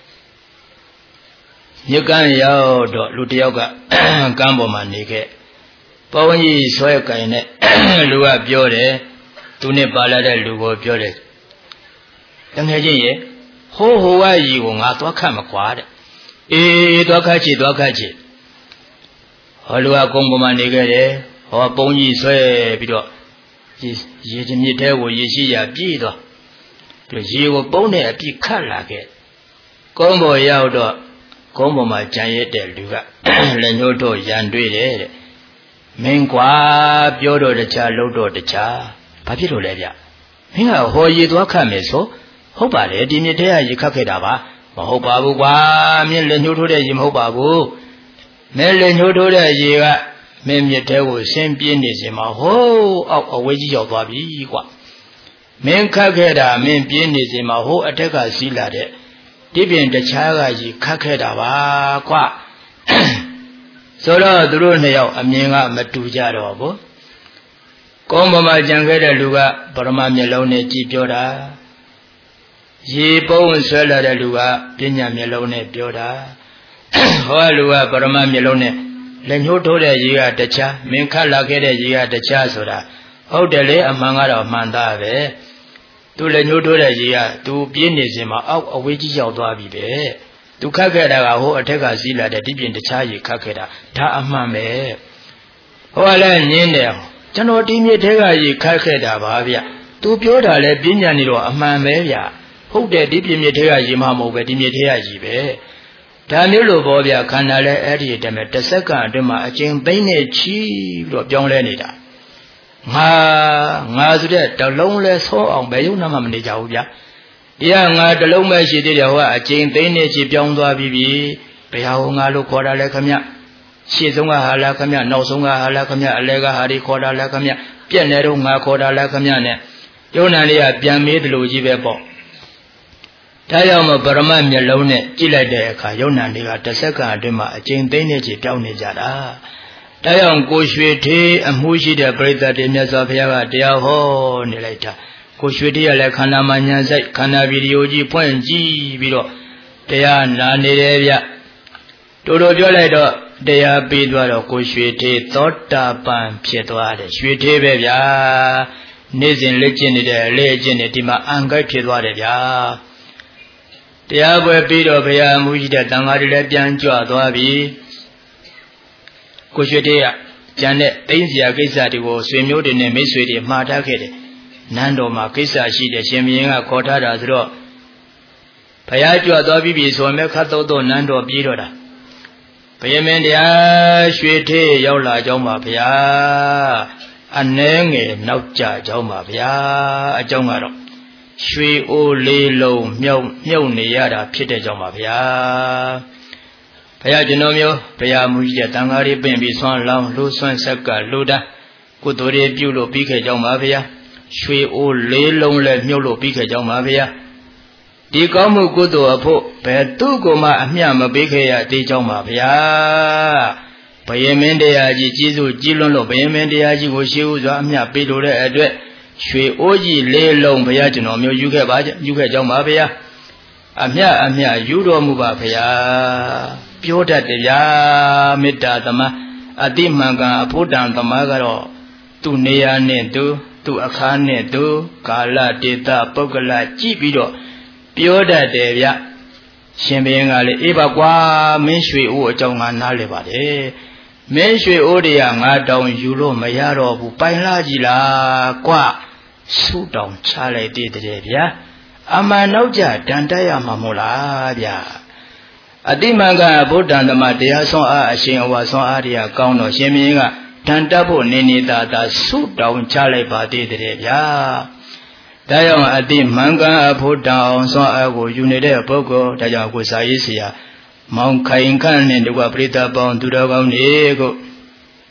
ညကန်းရောက်တော့လူတစ်ယောက်ကကမ်းပေါ်မှာနေခဲ့ပုံကြီးဆွဲကိုင်းနဲ့လူကပြောတယ်သူနဲ့ပါလာတဲ့လူကိုပြောတယ်တကယ်ချင်းရေဟိုးဟိုကကြီးကိုငါသွားခတ်မခွာတဲ့အေးသွားခတ်ချီသွားခတ်ချီဟောလူကကုန်းပေါ်မှာနေခဲ့တယ်ဟောပုံကြီးဆွဲပြီးတော့ရေချမြစ်ထဲကိုရေရှိရပြေးသွားပြီးရေကိုပုံးနဲ့အပြည့်ခတ်လာခဲ့ကုန်းပေါ်ရောက်တော့ကုန်းပေါ်မှာကြံရတဲ့လူကလက်ညှိုးတော့ရန်တွေ့တယ်တဲ့မင်းကွာပြောတော့တခြားလုပ်တော့တခြားဘာဖြစ်လို့လဲဗျမင်းကဟောရေသွားခတ်မယ်ဆိုဟုတ်ပါတယ်ဒီမြစ်ထဲကရေခတ်ခဲ့တာပါမဟုတ်ပါဘူးကွာမင်းလက်ညှိုးထိုးတဲ့ရေမဟုတ်ပါဘူးမင်းလက်ညှိုးထိုးတဲ့ရေကမင်းမြစ်ထဲကိုဆင်းပြေးနေစင်မှာဟိုးအောက်အဝေးကြီးရောက်သွားပြီကွာမင်းခတ်ခဲ့တာမင်းပြေးနေစင်မှာဟိုးအထက်ကစီးလာတဲ့ဒီပြင်တခြားကရေခတ်ခဲ့တာပါကွာဆိုတော့သူတို့နှစ်ယောက်အမြင်ကမတူကြတော့ဘူးကောင်းမမကြံခဲ့တဲ့လူကပရမမျက်လုံးနဲ့ကြည့်ပြောတာရေပုံးဆွဲလာတဲ့လူကပညာမျက်လုံးနဲ့ပြောတာဟောလူကပရမမျက်လုံးနဲ့လက်ညှိုးထိုးတဲ့ရေကတခြားမင်းခတ်လာခဲ့တဲ့ရေကတခြားဆိုတာဟုတ်တယ်လေအမှန်ကတော့မှန်သားပဲသူလက်ညှိုးထိုးတဲ့ရေကသူပြင်းနေစင်မှာအောက်အဝေးကြီးရောက်သွားပြီပဲသူခတ်ခဲ့တာကဟိုအထက်ကစီးလာတဲ့ဒီပြင်တခြားရေခတ်ခဲ့တာဒါအမှန်ပဲဟောလည်းညင်းတယ်ကျွန်တော်ဒီမြေထဲကရေခတ်ခဲ့တာပါဗျသူပြောတာလဲပညာနေတော့အမှန်ပဲဗျဟုတ်တယ်ဒီပြင်မြေထဲကရေမမဟုတ်ပဲဒီမြေထဲကရေပဲဒါမျိုးလိုပေါ့ဗျခန္ဓာလဲအဲ့ဒီတည်းမဲ့တစ်စက္ကန့်အတွင်းမှာအကျဉ်းသိမ့်နဲ့ချီပြီးတော့ပြောင်းလဲနေတာငါငါဆိုတဲ့တလုံးလဲဆောအောင်ဘယ်ယုံနာမှမနေကြဘူးဗျတရားငါတလုံးပဲရှိသေးတယ်ဟိုကအကျဉ်းသိမ့်နဲ့ချီပြောင်းသွားပြီပြီဘယ်ဟာဟိုငါလို့ခေါ်တာလဲခမရှေ့ဆုံးကဟာလားခမနောက်ဆုံးကဟာလားခမအလဲကဟာဒီခေါ်တာလဲခမပြက်နေတော့ငါခေါ်တာလဲခမနဲ့ယုံနာလေးကပြန်မေးတယ်လို့ကြီးပဲပေါ့ဒါကြောင့်မပရမမျက်လုံးနဲ့ကြည့်လိုက်တဲ့အခါယုံနာတွေကတစ်စက္ကန့်အတွင်းမှာအကျဉ်းသိမ့်နေချေပြောင်းနေကြတာဒါကြောင့်ကိုရွှေသေးအမှုရှိတဲ့ပရိသတ်တွေမြတ်စွာဘုရားကတရားဟောနေလိုက်တာကိုရွှေသေးရလည်းခန္ဓာမှာညာစိုက်ခန္ဓာဗီဒီယိုကြီးဖွင့်ကြည့်ပြီးတော့တရားနာနေတယ်ဗျတို့တို့ပြောလိုက်တော့တရားပြီးသွားတော့ကိုရွှေသေးသောတာပန်ဖြစ်သွားတယ်ရွှေသေးပဲဗျာနေ့စဉ်လက်ကျင့်နေတယ်လက်ကျင့်နေဒီမှာအံကိုက်ဖြစ်သွားတယ်ဗျာတရားပွဲပြီးတော့ဘုရားမူကြီးတဲ့တန်ဃာတွေလည်းပြန်ကြွသွားပြီကိုရွှေသေးကကျန်တဲ့သိန်းစရာကိစ္စတွေကိုဆွေမျိုးတွေနဲ့မိတ်ဆွေတွေမှားထားခဲ့တယ်နန်းတော်မှာကိစ္စရှိတယ်ရှင်ဘုရင်ကခေါ်ထားတာဆိုတော့ဘုရားကြွသွားပြီပြီဆိုရင်ခတ်တော့တော့နန်းတော်ပြေးတော့တာဘုရင်မင်းတရားရွှေသေးရောက်လာကြောင်းပါဘုရားအနှဲငယ်နောက်ကြကြောင်းပါဘုရားအကြောင်းကတော့ရွှေအိုးလေးလုံးမြုပ်မြုပ်နေရတာဖြစ်တဲ့ကြောင့်ပါဗျာဘုရားကျွန်တော်မျိုးဘုရားမူကြီးတဲ့တန်ဃာတွေပင့်ပြီးဆွမ်းလောင်းလှူဆွမ်းဆက်ကလှူဒါကုသိုလ်တွေပြုလို့ပြီးခဲ့ကြောင်းပါဗျာရွှေအိုးလေးလုံးလည်းမြုပ်လို့ပြီးခဲ့ကြောင်းပါဗျာဒီကောင်းမှုကုသိုလ်အဖို့ဘယ်သူ့ကိုမှအမျှမပေးခဲ့ရသေးကြောင်းပါဗျာဘယင်မင်းတရားကြီးကြီးစုကြီးလွန်းလို့ဘယင်မင်းတရားကြီးကိုရှေးဥစွာအမျှပေးလို့တဲ့အတွက်ရွှေအိုးကြီးလေးလုံးဘုရားကျွန်တော်မျိုးယူခဲ့ပါယူခဲ့ကြောင်းပါဗျာအမြအမြယူတော်မူပါဗျာပြောတတ်တယ်ဗျာမေတ္တာသမားအတိမှန်ကန်အဖို့တန်သမားကတော့သူ့နေရာနဲ့သူသူ့အခါနဲ့သူကာလဒေသပုဂ္ဂလကြည့်ပြီးတော့ပြောတတ်တယ်ဗျရှင်ဘုရင်ကလည်းအေးပါကွာမင်းရွှေအိုးအကြောင်းကနားလည်ပါတယ်မင်းရွှေအိုးတွေကငါတောင်ယူလို့မရတော့ဘူးပိုင်လာကြည်လားကွာဆူတောင်ချလိုက်သေးတယ်ဗျာအမှန်နောက်ကြတန်တက်ရမှာမို့လားဗျာအတိမံကဗုဒ္ဓံသမတရားဆွမ်းအားအရှင်အဝါဆွမ်းအားတွေကကောင်းတော့ရှင်မင်းကတန်တက်ဖို့နေနေသာသာဆူတောင်ချလိုက်ပါသေးတယ်ဗျာဒါကြောင့်အတိမံကအဖို့တန်အောင်ဆွမ်းအားကိုယူနေတဲ့ပုဂ္ဂိုလ်ဒါကြောင့်ကိုစာရေးဆရာမောင်ခိုင်ခန့်နဲ့တကွပရိသတ်ပေါင်းသူတော်ကောင်းတွေကို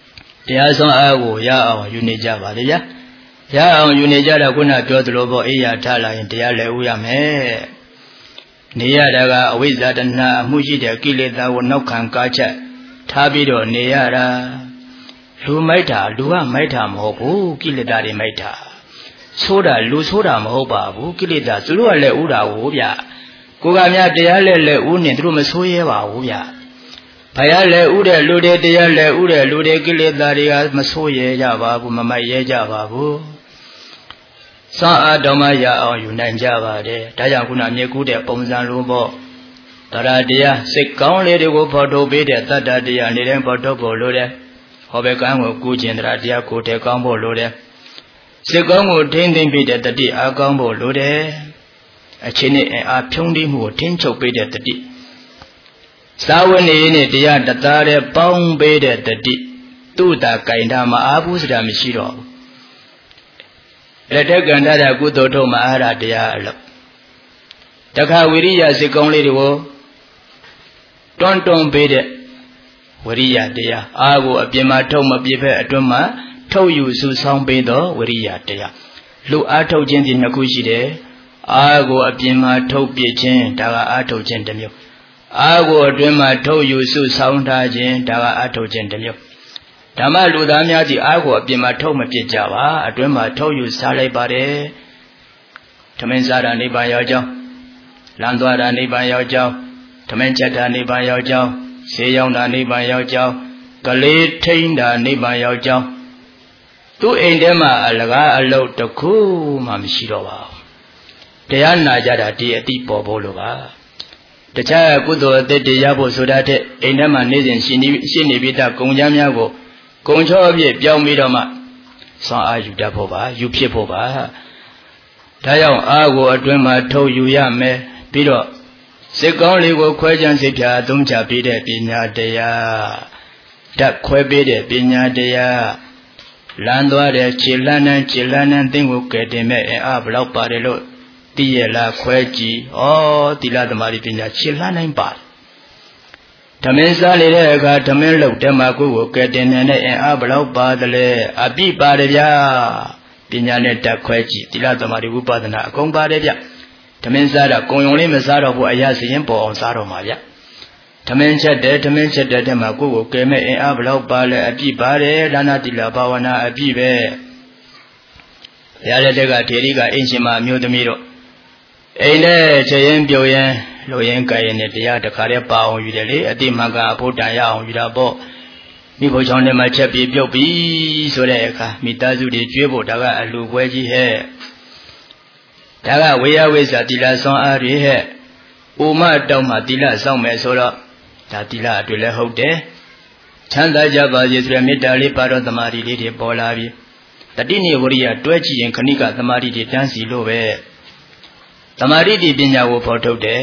တရားဆုံးအားကိုရအောင်ယူနေကြပါလေဗျာရအောင်ယူနေကြတော့ခုနပြောသလိုပေါ့အိယာထလာရင်တရားလည်းဥရမယ်နေရတာကအဝိဇ္ဇာတဏှာအမှုရှိတဲ့ကိလေသာကိုနောက်ခံကားချက်ထားပြီးတော့နေရတာလူမိုက်တာလူကမိုက်တာမဟုတ်ဘူးကိလေသာတွေမိုက်တာဆိုးတာလူဆိုးတာမဟုတ်ပါဘူးကိလေသာသူတို့ကလည်းဥတာဟုတ်ဗျကိုကများတရားလည်းလည်းဥနေသူတို့မဆိုးရဲပါဘူးဗျဘုရားလည်းဥတဲ့လူတွေတရားလည်းဥတဲ့လူတွေကိလေသာတွေကမဆိုးရဲကြပါဘူးမမိုက်ရဲကြပါဘူးစောင့်အားတော်မှရအောင်ယူနိုင်ကြပါတယ်ဒါကြောင့်ခုနမြေကူးတဲ့ပုံစံလိုပေါ့တရားတရားစိတ်ကောင်းလေးတွေကိုဖော်ထုတ်ပေးတဲ့တတ္တတရားနေတိုင်းဖော်ထုတ်ဖို့လိုတယ်ဟောဘက်ကံကိုကူးခြင်းတရားတရားကိုယ်တည်းကောင်းဖို့လိုတယ်စိတ်ကောင်းကိုထိမ့်သိမ့်ပေးတဲ့တတိအားကောင်းဖို့လိုတယ်အချင်းနဲ့အားဖြုံးတိမှုကိုထိန်းချုပ်ပေးတဲ့တတိသာဝနေနဲ့တရားတသားတဲ့ပေါင်းပေးတဲ့တတိသူ့တာကင်တာမအားဘူးဆိုတာမရှိတော့ဘူးလက်ထက်ကန္တရာကုသိုလ်ထုတ်မအားရတရားအလို့တခါဝိရိယစိတ်ကောင်းလေးတွေကိုတွန်းတွန်းပေးတဲ့ဝိရိယတရားအားကိုအပြင်မှာထုတ်မပြစ်ဖက်အတွင်းမှာထုတ်ယူစုဆောင်းပေးသောဝိရိယတရားလူအားထုတ်ခြင်းဒီနှစ်ခုရှိတယ်အားကိုအပြင်မှာထုတ်ပြခြင်းဒါကအားထုတ်ခြင်းတစ်မျိုးအားကိုအတွင်းမှာထုတ်ယူစုဆောင်းထားခြင်းဒါကအားထုတ်ခြင်းတစ်မျိုးဓမ္မလူသားများကြီးအားကိုအပြင်မှာထုတ်မပြစ်ကြပါအတွင်းမှာထုတ်ယူစားလိုက်ပါတယ်ဓမင်းစားတာနိဗ္ဗာန်ရောက်ကြောင်းလမ်းသွားတာနိဗ္ဗာန်ရောက်ကြောင်းဓမင်းချက်တာနိဗ္ဗာန်ရောက်ကြောင်းဈေးရောက်တာနိဗ္ဗာန်ရောက်ကြောင်းကလေးထိန်တာနိဗ္ဗာန်ရောက်ကြောင်းသူ့အိမ်ထဲမှာအလကားအလုပ်တစ်ခုမှမရှိတော့ပါဘူးတရားနာကြတာဒီအတိပေါ်ဖို့လိုပါတခြားကုသိုလ်အသစ်တရားဖို့ဆိုတာတဲ့အိမ်ထဲမှာနေစဉ်ရှင်နေရှိနေပြီးသားဂုံချမ်းများကိုဂုံချောအပြည့်ပြောင်းပြီးတော့မှဆွမ်းအားယူတတ်ဖို့ပါယူဖြစ်ဖို့ပါဒါကြောင့်အားကိုအတွင်းမှာထုတ်ယူရမယ်ပြီးတော့စိတ်ကောင်းလေးကိုခွဲခြမ်းစိတ်ဖြာအသုံးချပေးတဲ့ပညာတရားဓာတ်ခွဲပေးတဲ့ပညာတရားလမ်းသွားတဲ့ခြေလမ်းနဲ့ခြေလမ်းနဲ့သင်ကိုကယ်တင်မဲ့အအားဘလောက်ပါတယ်လို့သိရလားခွဲကြည့်ဩသီလသမารိပညာခြေလမ်းနိုင်ပါဓမင်းစားနေတဲ့အခါဓမင်းလုပ်တဲ့မှာကိုယ်ကိုကယ်တင်တဲ့အင်အားဘလောက်ပါတယ်လဲအပိပါတယ်ဗျာပညာနဲ့ဓာတ်ခွဲကြည့်သီလသမารိဝိပဿနာအကုန်ပါတယ်ဗျဓမင်းစားတာကုံယုံလေးမစားတော့ဘူးအရာစရင်ပေါ်အောင်စားတော့မှာဗျဓမင်းချက်တဲ့ဓမင်းချက်တဲ့တဲ့မှာကိုယ်ကိုကယ်မဲ့အင်အားဘလောက်ပါလဲအပိပါတယ်ဒါနသီလဘာဝနာအပိပဲဘုရားလက်ထက်ကထေရီကအင်ရှင်မအမျိုးသမီးတို့အိမ်နဲ့ချက်ရင်ပြုတ်ရင်လူရင်ကြရင်နဲ့တရားတခါတည်းပါအောင်ယူတယ်လေအတိမကဘုဒ္ဓရအောင်ယူတာပေါ့မိဖို့ချောင်းထဲမှာချက်ပြီးပြုတ်ပြီးဆိုတဲ့အခါမိသားစုတွေကျွေးဖို့ဒါကအလူပွဲကြီးဟဲ့ဒါကဝေယဝိဇ္ဇာတိလဆွမ်းအားတွေဟဲ့ဥမတောင်းမှတိလစောင့်မယ်ဆိုတော့ဒါတိလအတွေ့လည်းဟုတ်တယ်ချမ်းသာကြပါစေဆိုတဲ့မေတ္တာလေးပါတော့သမာဓိလေးတွေပေါ်လာပြီတတိနိဝရိယတွဲကြည့်ရင်ခဏိကသမာဓိတွေတန်းစီလို့ပဲသမာဓိတိပညာကိုဖော်ထုတ်တယ်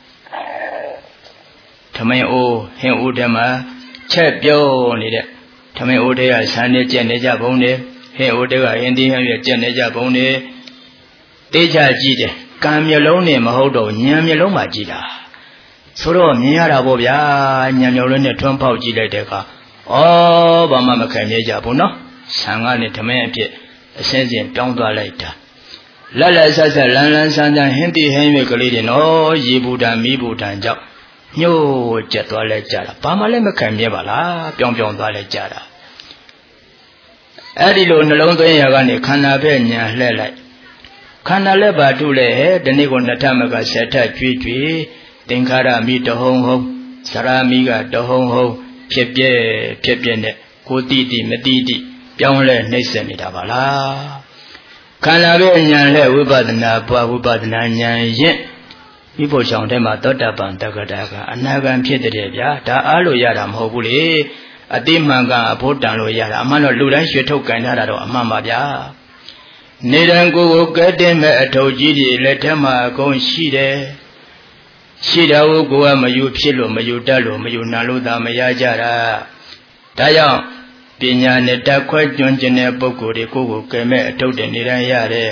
ထမင်းအိုးဟင်းအိုးထဲမှာချက်ပြုံးနေတဲ့ထမင်းအိုးတွေကဆန်းနေကျက်နေကြဘုံတွေဟင်းအိုးတွေကဟင်းသီးဟင်းရွက်ကျက်နေကြဘုံတွေတေးချကြည့်တယ်ကံမျက်လုံးနဲ့မဟုတ်တော့ဉာဏ်မျက်လုံးမှာကြည့်တာဆိုတော့မြင်ရတာပေါ့ဗျာဉာဏ်မျက်လုံးနဲ့ထွန်းပေါက်ကြည့်လိုက်တဲ့အခါဩဘာမှမခံမြဲကြဘူးနော်ဆံကနေထမင်းအဖြစ်အစင်းစင်ပြောင်းသွားလိုက်တာလက်လက်ဆက်ဆက်လန်းလန်းဆန်းဆန်းဟင်းသီးဟင်းရွက်ကလေးတွေနော်ရေဘူးတံမီးဘူးတံကြောင့်ညှို့ကျက်သွားလဲကြတာဘာမှလည်းမခံမြဲပါလားပြောင်းပြောင်းသွားလဲကြတာအဲ့ဒီလိုနှလုံးသွင်းရကနေခန္ဓာပဲညာလှဲ့လိုက်ခန္ဓာလည်းပါထုလဲဒီနေ့ကိုနှစ်ထပ်မကဆယ်ထပ်ကျွေးကျွေးသင်္ခါရမိတဟုံဟုံဇရာမိကတဟုံဟုံဖြစ်ပြဲဖြစ်ပြဲနဲ့ကိုတိတိမတိတိပြောင်းလဲနှိမ့်ဆက်နေတာပါလားခန္ဓာပဲညာလှဲ့ဝိပဿနာပွားဝိပဿနာဉာဏ်ရင်မိဖို့ချောင်းထဲမှာသောတာပန်တက္ကတာကအနာဂံဖြစ်တဲ့ဗျာဒါအားလို့ရတာမဟုတ်ဘူးလေအတိမှန်ကအဖို့တန်လို့ရတာအမှန်တော့လူတိုင်းရွှေထုတ်ကန်ထားတာတော့အမှန်ပါဗျာနေတံကိုယ်ကိုကဲတင်မဲ့အထုပ်ကြီးတွေလက်ထက်မှာအကုန်ရှိတယ်ရှိတာကိုကိုယ်ကမယူဖြစ်လို့မယူတတ်လို့မယူနာလို့သာမရကြတာဒါကြောင့်ပညာနဲ့တက်ခွဲကျွမ်းကျင်တဲ့ပုဂ္ဂိုလ်တွေကိုယ်ကိုကဲမဲ့အထုပ်တွေနေတိုင်းရတဲ့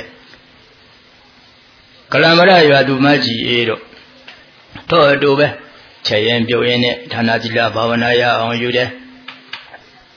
ကလမရရွာသူမကြီးအေးတို့တော့အတူပဲချက်ရင်ပြုတ်ရင်နဲ့ဌာနသီလဘာဝနာရအောင်ယူတယ်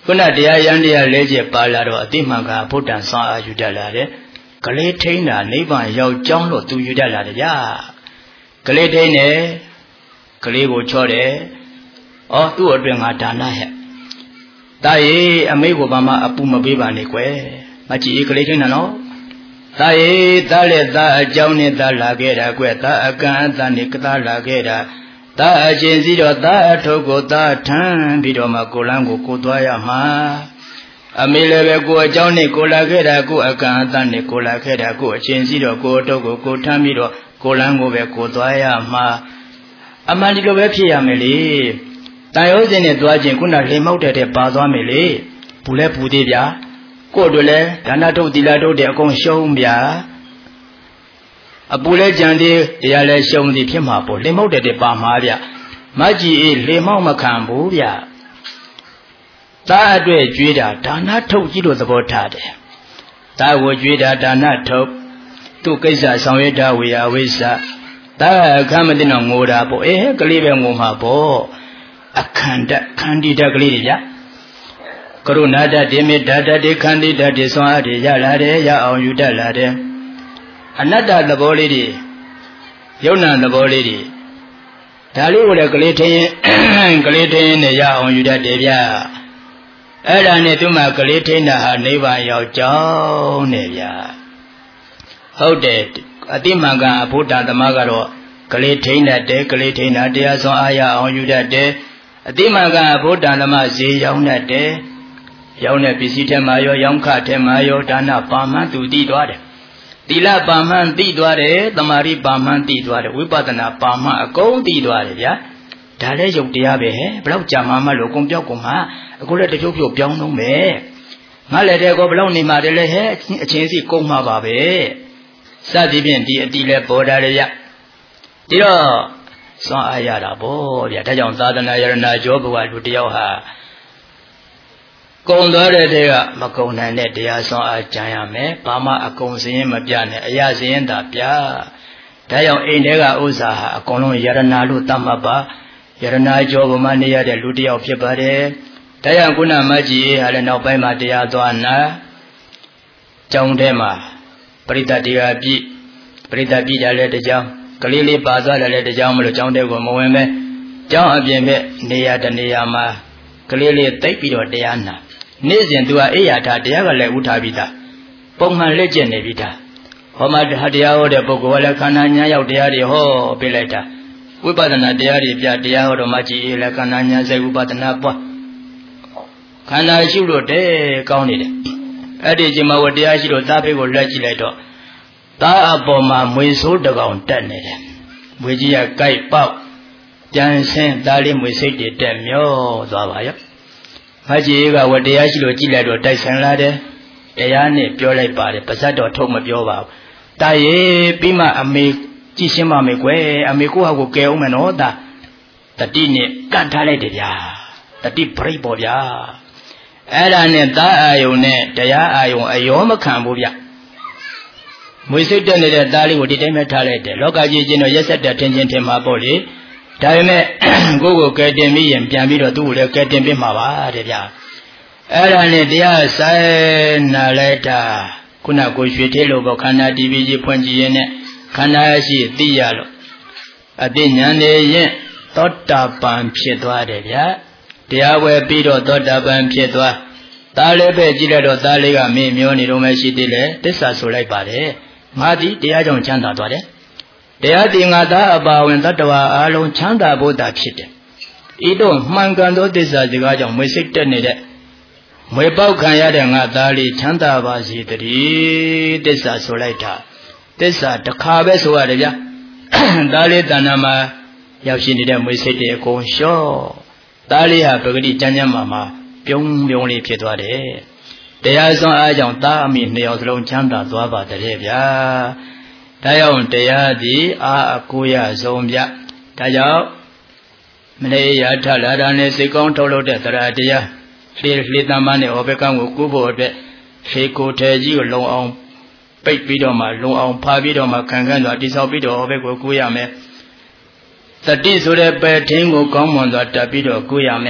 ခုနတရားရန်တရားလေးချက်ပါလာတော့အတိမှန်ကဘုဒ္ဓံဆောင်အာယူတတ်လာတယ်ကလေးထိန်းတာနိဗ္ဗာန်ရောက်ကြောင်းလို့သူယူတတ်လာတယ်ဗျာကလေးထိန်းတယ်ကလေးကိုချော့တယ်ဩသူ့အတွင်ငါဒါနဟဲ့တာရေအမေကိုဘာမှအပူမပေးပါနဲ့ကွယ်မကြည့်ကလေးထိန်းတာနော်တာရေသားလက်သားအကြောင်းနဲ့သားလာခဲ့တာကွယ်သားအကန့်အသတ်နဲ့ကသားလာခဲ့တာသားအချင်းစီတော့သားအထုပ်ကိုသားထမ်းပြီးတော့မှကိုလန်းကိုကိုသွားရမှာအမေလည်းပဲကိုအကြောင်းနဲ့ကိုလာခဲ့တာကိုအကန့်အသတ်နဲ့ကိုလာခဲ့တာကိုအချင်းစီတော့ကိုအထုပ်ကိုကိုထမ်းပြီးတော့ကိုလန်းကိုပဲကိုသွားရမှာအမှန်ဒီလိုပဲဖြစ်ရမယ်လေတန်ရုံးစင်နဲ့သွားခြင်းခုနလေမောက်တဲ့တဲ့ပါသွားမယ်လေဘူးလဲဘူးသေးဗျာကို့တို့လည်းဒါနထုတ်သီလထုတ်တဲ့အကုန်ရှုံးဗျာအပူလဲကြံသေးတရားလဲရှုံးသည်ဖြစ်မှာပေါ့လေမောက်တဲ့တဲ့ပါမှာဗျမကြီးအေးလေမောက်မခံဘူးဗျသားအတွက်ကြွေးတာဒါနထုတ်ကြည့်လို့သဘောထားတယ်သားကိုကြွေးတာဒါနထုတ်သူ့ကိစ္စဆောင်ရွက်တာဝေယဝိစ္စသားအခမ်းမသိတော့ငိုတာပေါ့အေးကလေးပဲငိုမှာပေါ့အခန္ဓခန္တီတကလေးတွေဗျကရုဏာတတိမေတ္တာတတိခန္တီတတိဆွမ်းအားတွေရလာတယ်ရအောင်ယူတတ်လာတယ်အနတ္တသဘောလေးတွေယုံနာသဘောလေးတွေဒါလေးကိုလည်းကလေးထင်းကလေးထင်းနဲ့ရအောင်ယူတတ်တယ်ဗျအဲ့ဒါနဲ့သူမှကလေးထင်းတာဟာနိဗ္ဗာန်ရောက်ကြောင်းနဲ့ဗျဟုတ်တယ်အတိမံကအဘုဒ္ဓသမားကတော့ကလေးထိန်းတတ်တယ်ကလေးထိန်းတာတရားစွမ်းအားရအောင်ယူတတ်တယ်အတိမံကအဘုဒ္ဓသမားဈေးရောင်းတတ်တယ်ရောင်းတဲ့ပစ္စည်းထဲမှာရောရောင်းခထဲမှာရောဒါနပါမှန်သူသိသွားတယ်သီလပါမှန်သိသွားတယ်သမာဓိပါမှန်သိသွားတယ်ဝိပဿနာပါမှန်အကုန်သိသွားတယ်ဗျာဒါလည်းယုတ်တရားပဲဟဲ့ဘလောက်ကြာမှမလို့ကုန်ပြောက်ကုန်မှာအခုလည်းတချို့ပြုတ်ပြောင်းတော့မယ်ငါလည်းတဲ့ကောဘလောက်နေမှာတယ်လဲဟဲ့အချင်းစီကုန်မှာပါပဲစသည်ဖြင့်ဒီအတိလဲပေါ်တာလေဗျဒီတော့စွမ်းအားရတာပေါ့ဗျာဒါကြောင့်သာသနာယရဏကျောဘဝလူတယောက်ဟာကုံသွားတဲ့တည်းကမကုံနိုင်တဲ့တရားစွမ်းအားကြံရမယ်ဘာမှအကုံစရင်မပြနဲ့အရာစရင်သာပြဒါကြောင့်အိမ်ထဲကဥစ္စာဟာအကုန်လုံးယရဏလို့သတ်မှတ်ပါယရဏကျောဘမှာနေရတဲ့လူတယောက်ဖြစ်ပါတယ်ဒါကြောင့်ခုနမကြီးဟာလည်းနောက်ပိုင်းမှာတရားသွားနာကျောင်းထဲမှာပရိသတ်တရားပြည့်ပရိသတ်ပြည့်ကြလဲတကြောင်ကလေးလေးပါသွားတယ်လဲတကြောင်မလို့ကျောင်းတဲကိုမဝင်ပဲကျောင်းအပြင်ဘက်နေရာတနေရာမှာကလေးလေးတိတ်ပြီးတော့တရားနာနေ့စဉ်သူကအိယာထားတရားကလည်းဥထားပြီးသားပုံမှန်လက်ကျက်နေပြီးသားဟောမှာတရားဟောတဲ့ပုဂ္ဂိုလ်ကလည်းခန္ဓာညာရောက်တရားတွေဟောပေးလိုက်တာဝိပဿနာတရားတွေပြတရားဟောတော့မှကြည်လည်းခန္ဓာညာစိတ်ဝိပဿနာပွားခန္ဓာရှုလို့တဲ့ကောင်းနေတယ်အဲ့ဒီချိန်မှာဝတရားရှိလို့သားဖေးကိုလွှတ်ကြည့်လိုက်တော့သားအပေါ်မှာမွေဆိုးတကောင်တက်နေတယ်မွေကြီးကကြိုက်ပေါက်ပြန်ဆင်းသားလေးမွေစိတ်တွေတက်မျောသွားပါရောမကြီးကဝတရားရှိလို့ကြည့်လိုက်တော့တိုက်ဆင်လာတယ်တရားနဲ့ပြောလိုက်ပါတယ်ပါဇတ်တော်ထုတ်မပြောပါဘူးတာရေပြီးမှအမေကြည့်ရှင်းပါမယ်ကွယ်အမေကိုဟာကိုကယ်အောင်မယ်နော်တာတတိနဲ့ကန့်ထားလိုက်တယ်ဗျာတတိပြိပေါ်ဗျာအဲ့ဒါနဲ့သားအာယုံနဲ့တရားအာယုံအယောမခံဘူးဗျမွေစိတ်တက်နေတဲ့သားလေးကိုဒီတိုင်းပဲထားလိုက်တယ်လောကကြီးချင်းတော့ရက်ဆက်တဲ့ထင်ချင်းထင်မှာပေါ့လေဒါပေမဲ့ကိုယ့်ကိုကဲတင်ပြီးရင်ပြန်ပြီးတော့သူ့ကိုလည်းကဲတင်ပြမှာပါတဲ့ဗျအဲ့ဒါနဲ့တရားဆိုင်နာလိုက်တာခုနကိုရွှေသေးလို့ပေါ့ခန္ဓာတီဗီကြီးဖွင့်ကြည့်ရင်နဲ့ခန္ဓာရှိသိရလို့အသိဉာဏ်နေရင်သောတာပန်ဖြစ်သွားတယ်ဗျတရားဝယ်ပြီးတော့သောတာပန်ဖြစ်သွားသားလေးပဲကြည့်လိုက်တော့သားလေးကမင်းမျောနေတော့မှရှိသေးတယ်တစ္ဆာဆိုလိုက်ပါတယ်ငါသည်တရားကြောင့်ချမ်းသာသွားတယ်တရားဒီငါသားအပါဝင်တတ္တဝါအလုံးချမ်းသာဖို့သာဖြစ်တယ်ဤတော့မှန်ကန်သောတစ္ဆာစကားကြောင့်မွေစိတ်တက်နေတဲ့မွေပေါက်ခံရတဲ့ငါသားလေးချမ်းသာပါစေတည်းတစ္ဆာဆိုလိုက်တာတစ္ဆာတစ်ခါပဲဆိုရတယ်ဗျာသားလေးတဏ္ဍာမှာရောက်ရှိနေတဲ့မွေစိတ်တွေအကုန်လျှော့သားလေးဟာပဂတိကျမ်းကျမ်းမှာမှာပြုံးပြုံးလေးဖြစ်သွားတယ်တရားစွမ်းအားကြောင့်သားအမိနှစ်ယောက်စလုံးချမ်းသာသွားပါတဲ့ဗျာဒါကြောင့်တရားသည်အာအကိုရဆုံးဗျဒါကြောင့်မနေ့ရထလာတာနဲ့စိတ်ကောင်းထုတ်လို့တဲ့တရားတရားလှေလှေတမန်းနဲ့ဩဘကံကိုကုဖို့အတွက်လှေကိုယ်ထဲကြီးကိုလုံအောင်ပိတ်ပြီးတော့မှလုံအောင်ဖာပြီးတော့မှခံခံစွာတိဆောက်ပြီးတော့ဩဘကိုကုရမယ်တတိဆိုတဲ့ပယ်ထင်းကိုကောင်းမွန်စွာတက်ပြီးတော့ကုရမယ်ဝ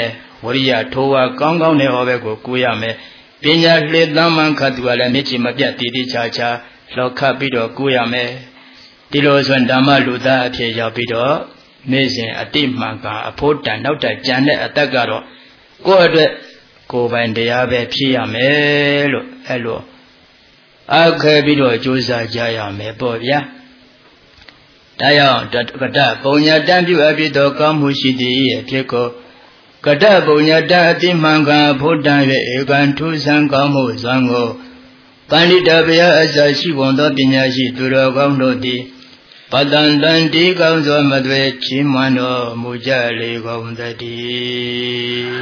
ဝရိယထိုးဝါကောင်းကောင်းနဲ့ဟောပဲကိုကူရမယ်ပညာလေတမ်းမှန်ခတ်သူကလည်းမျက်ချီမပြတ်တည်တည်ချာချာလောက်ခတ်ပြီးတော့ကူရမယ်ဒီလိုဆိုဓမ္မလူသားအဖြစ်ရောက်ပြီးတော့နေ့စဉ်အတိမှန်ကအဖို့တန်နောက်တကြံတဲ့အသက်ကတော့ကိုယ့်အတွက်ကိုယ်ပိုင်တရားပဲဖြစ်ရမယ်လို့အဲ့လိုအခက်ပြီးတော့ကြိုးစားကြရမယ်ပေါ့ဗျာဒါကြောင့်ကတ္တပုံညာတံပြုအဖြစ်သောကောင်းမှုရှိသည်အဖြစ်ကိုကတ္တပုံညာတအတိမှန်ကအဖို့တန်၍ဧကံထုဆံကောင်းမှုဇွမ်းကိုပန္တိတဗျာအစရှိဝန်သောပညာရှိသူတော်ကောင်းတို့သည်ပတန်တန်ဒီကောင်းသောမသွေချီးမွမ်းတော်မူကြလေကုန်သတည်း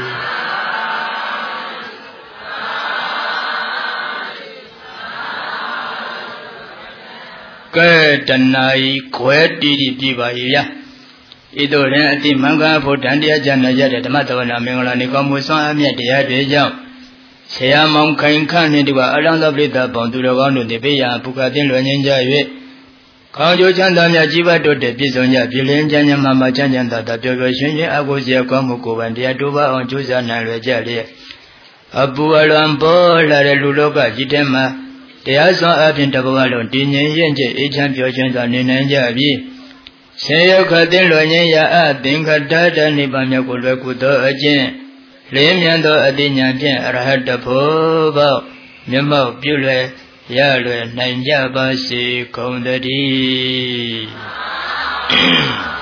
ကဲတဏှာဤခွဲတီးတီးပြပါရဲ့ဗျာဤသို့ရင်အတိမင်္ဂလာဖို့တန်တရားကြံရတဲ့ဓမ္မသဝနာမင်္ဂလာနေကောင်းမှုဆွမ်းအမြတ်တရားတွေကြောင့်ဆရာမောင်ခိုင်ခန့်နှင့်တကွအလောင်းသောပြိဿပေါင်းသူတော်ကောင်းတို့သည်ဘေးရန်ပုခသင်းလွယ်ငင်းကြ၍ခေါင်းကျိုးချမ်းသာမြတ်ကြီးပါတို့တဲ့ပြည်စုံကြပြည်လင်းချမ်းချမ်းမှမှချမ်းချမ်းသာသာပျော်ပျော်ရွှင်ရွှင်အကုစရကောင်းမှုကိုယ်ပိုင်တရားတိုးပါအောင်ကြိုးစားနိုင်လွယ်ကြလျက်အပူအလွန်ပေါ်လာတဲ့လူလောကကြီးထဲမှာတရားစွမ်းအပြင်တဘဝလုံးတည်ငြိမ်ရင့်ကျက်အေးချမ်းပျော်ရွှင်စွာနေနိုင်ကြပြီးဆင်းရဲခတ်သိမ်းလွယ်ငင်းရာအသင်္ခတ္တတနိဗ္ဗာန်မြတ်ကိုလွယ်ကူသောအကျင့်လင်းမြန်သောအတိညာဖြင့်အရဟတဖို့ပေါမျက်မှောက်ပြုလွယ်ရလွယ်နိုင်ကြပါစေကုန်သတည်း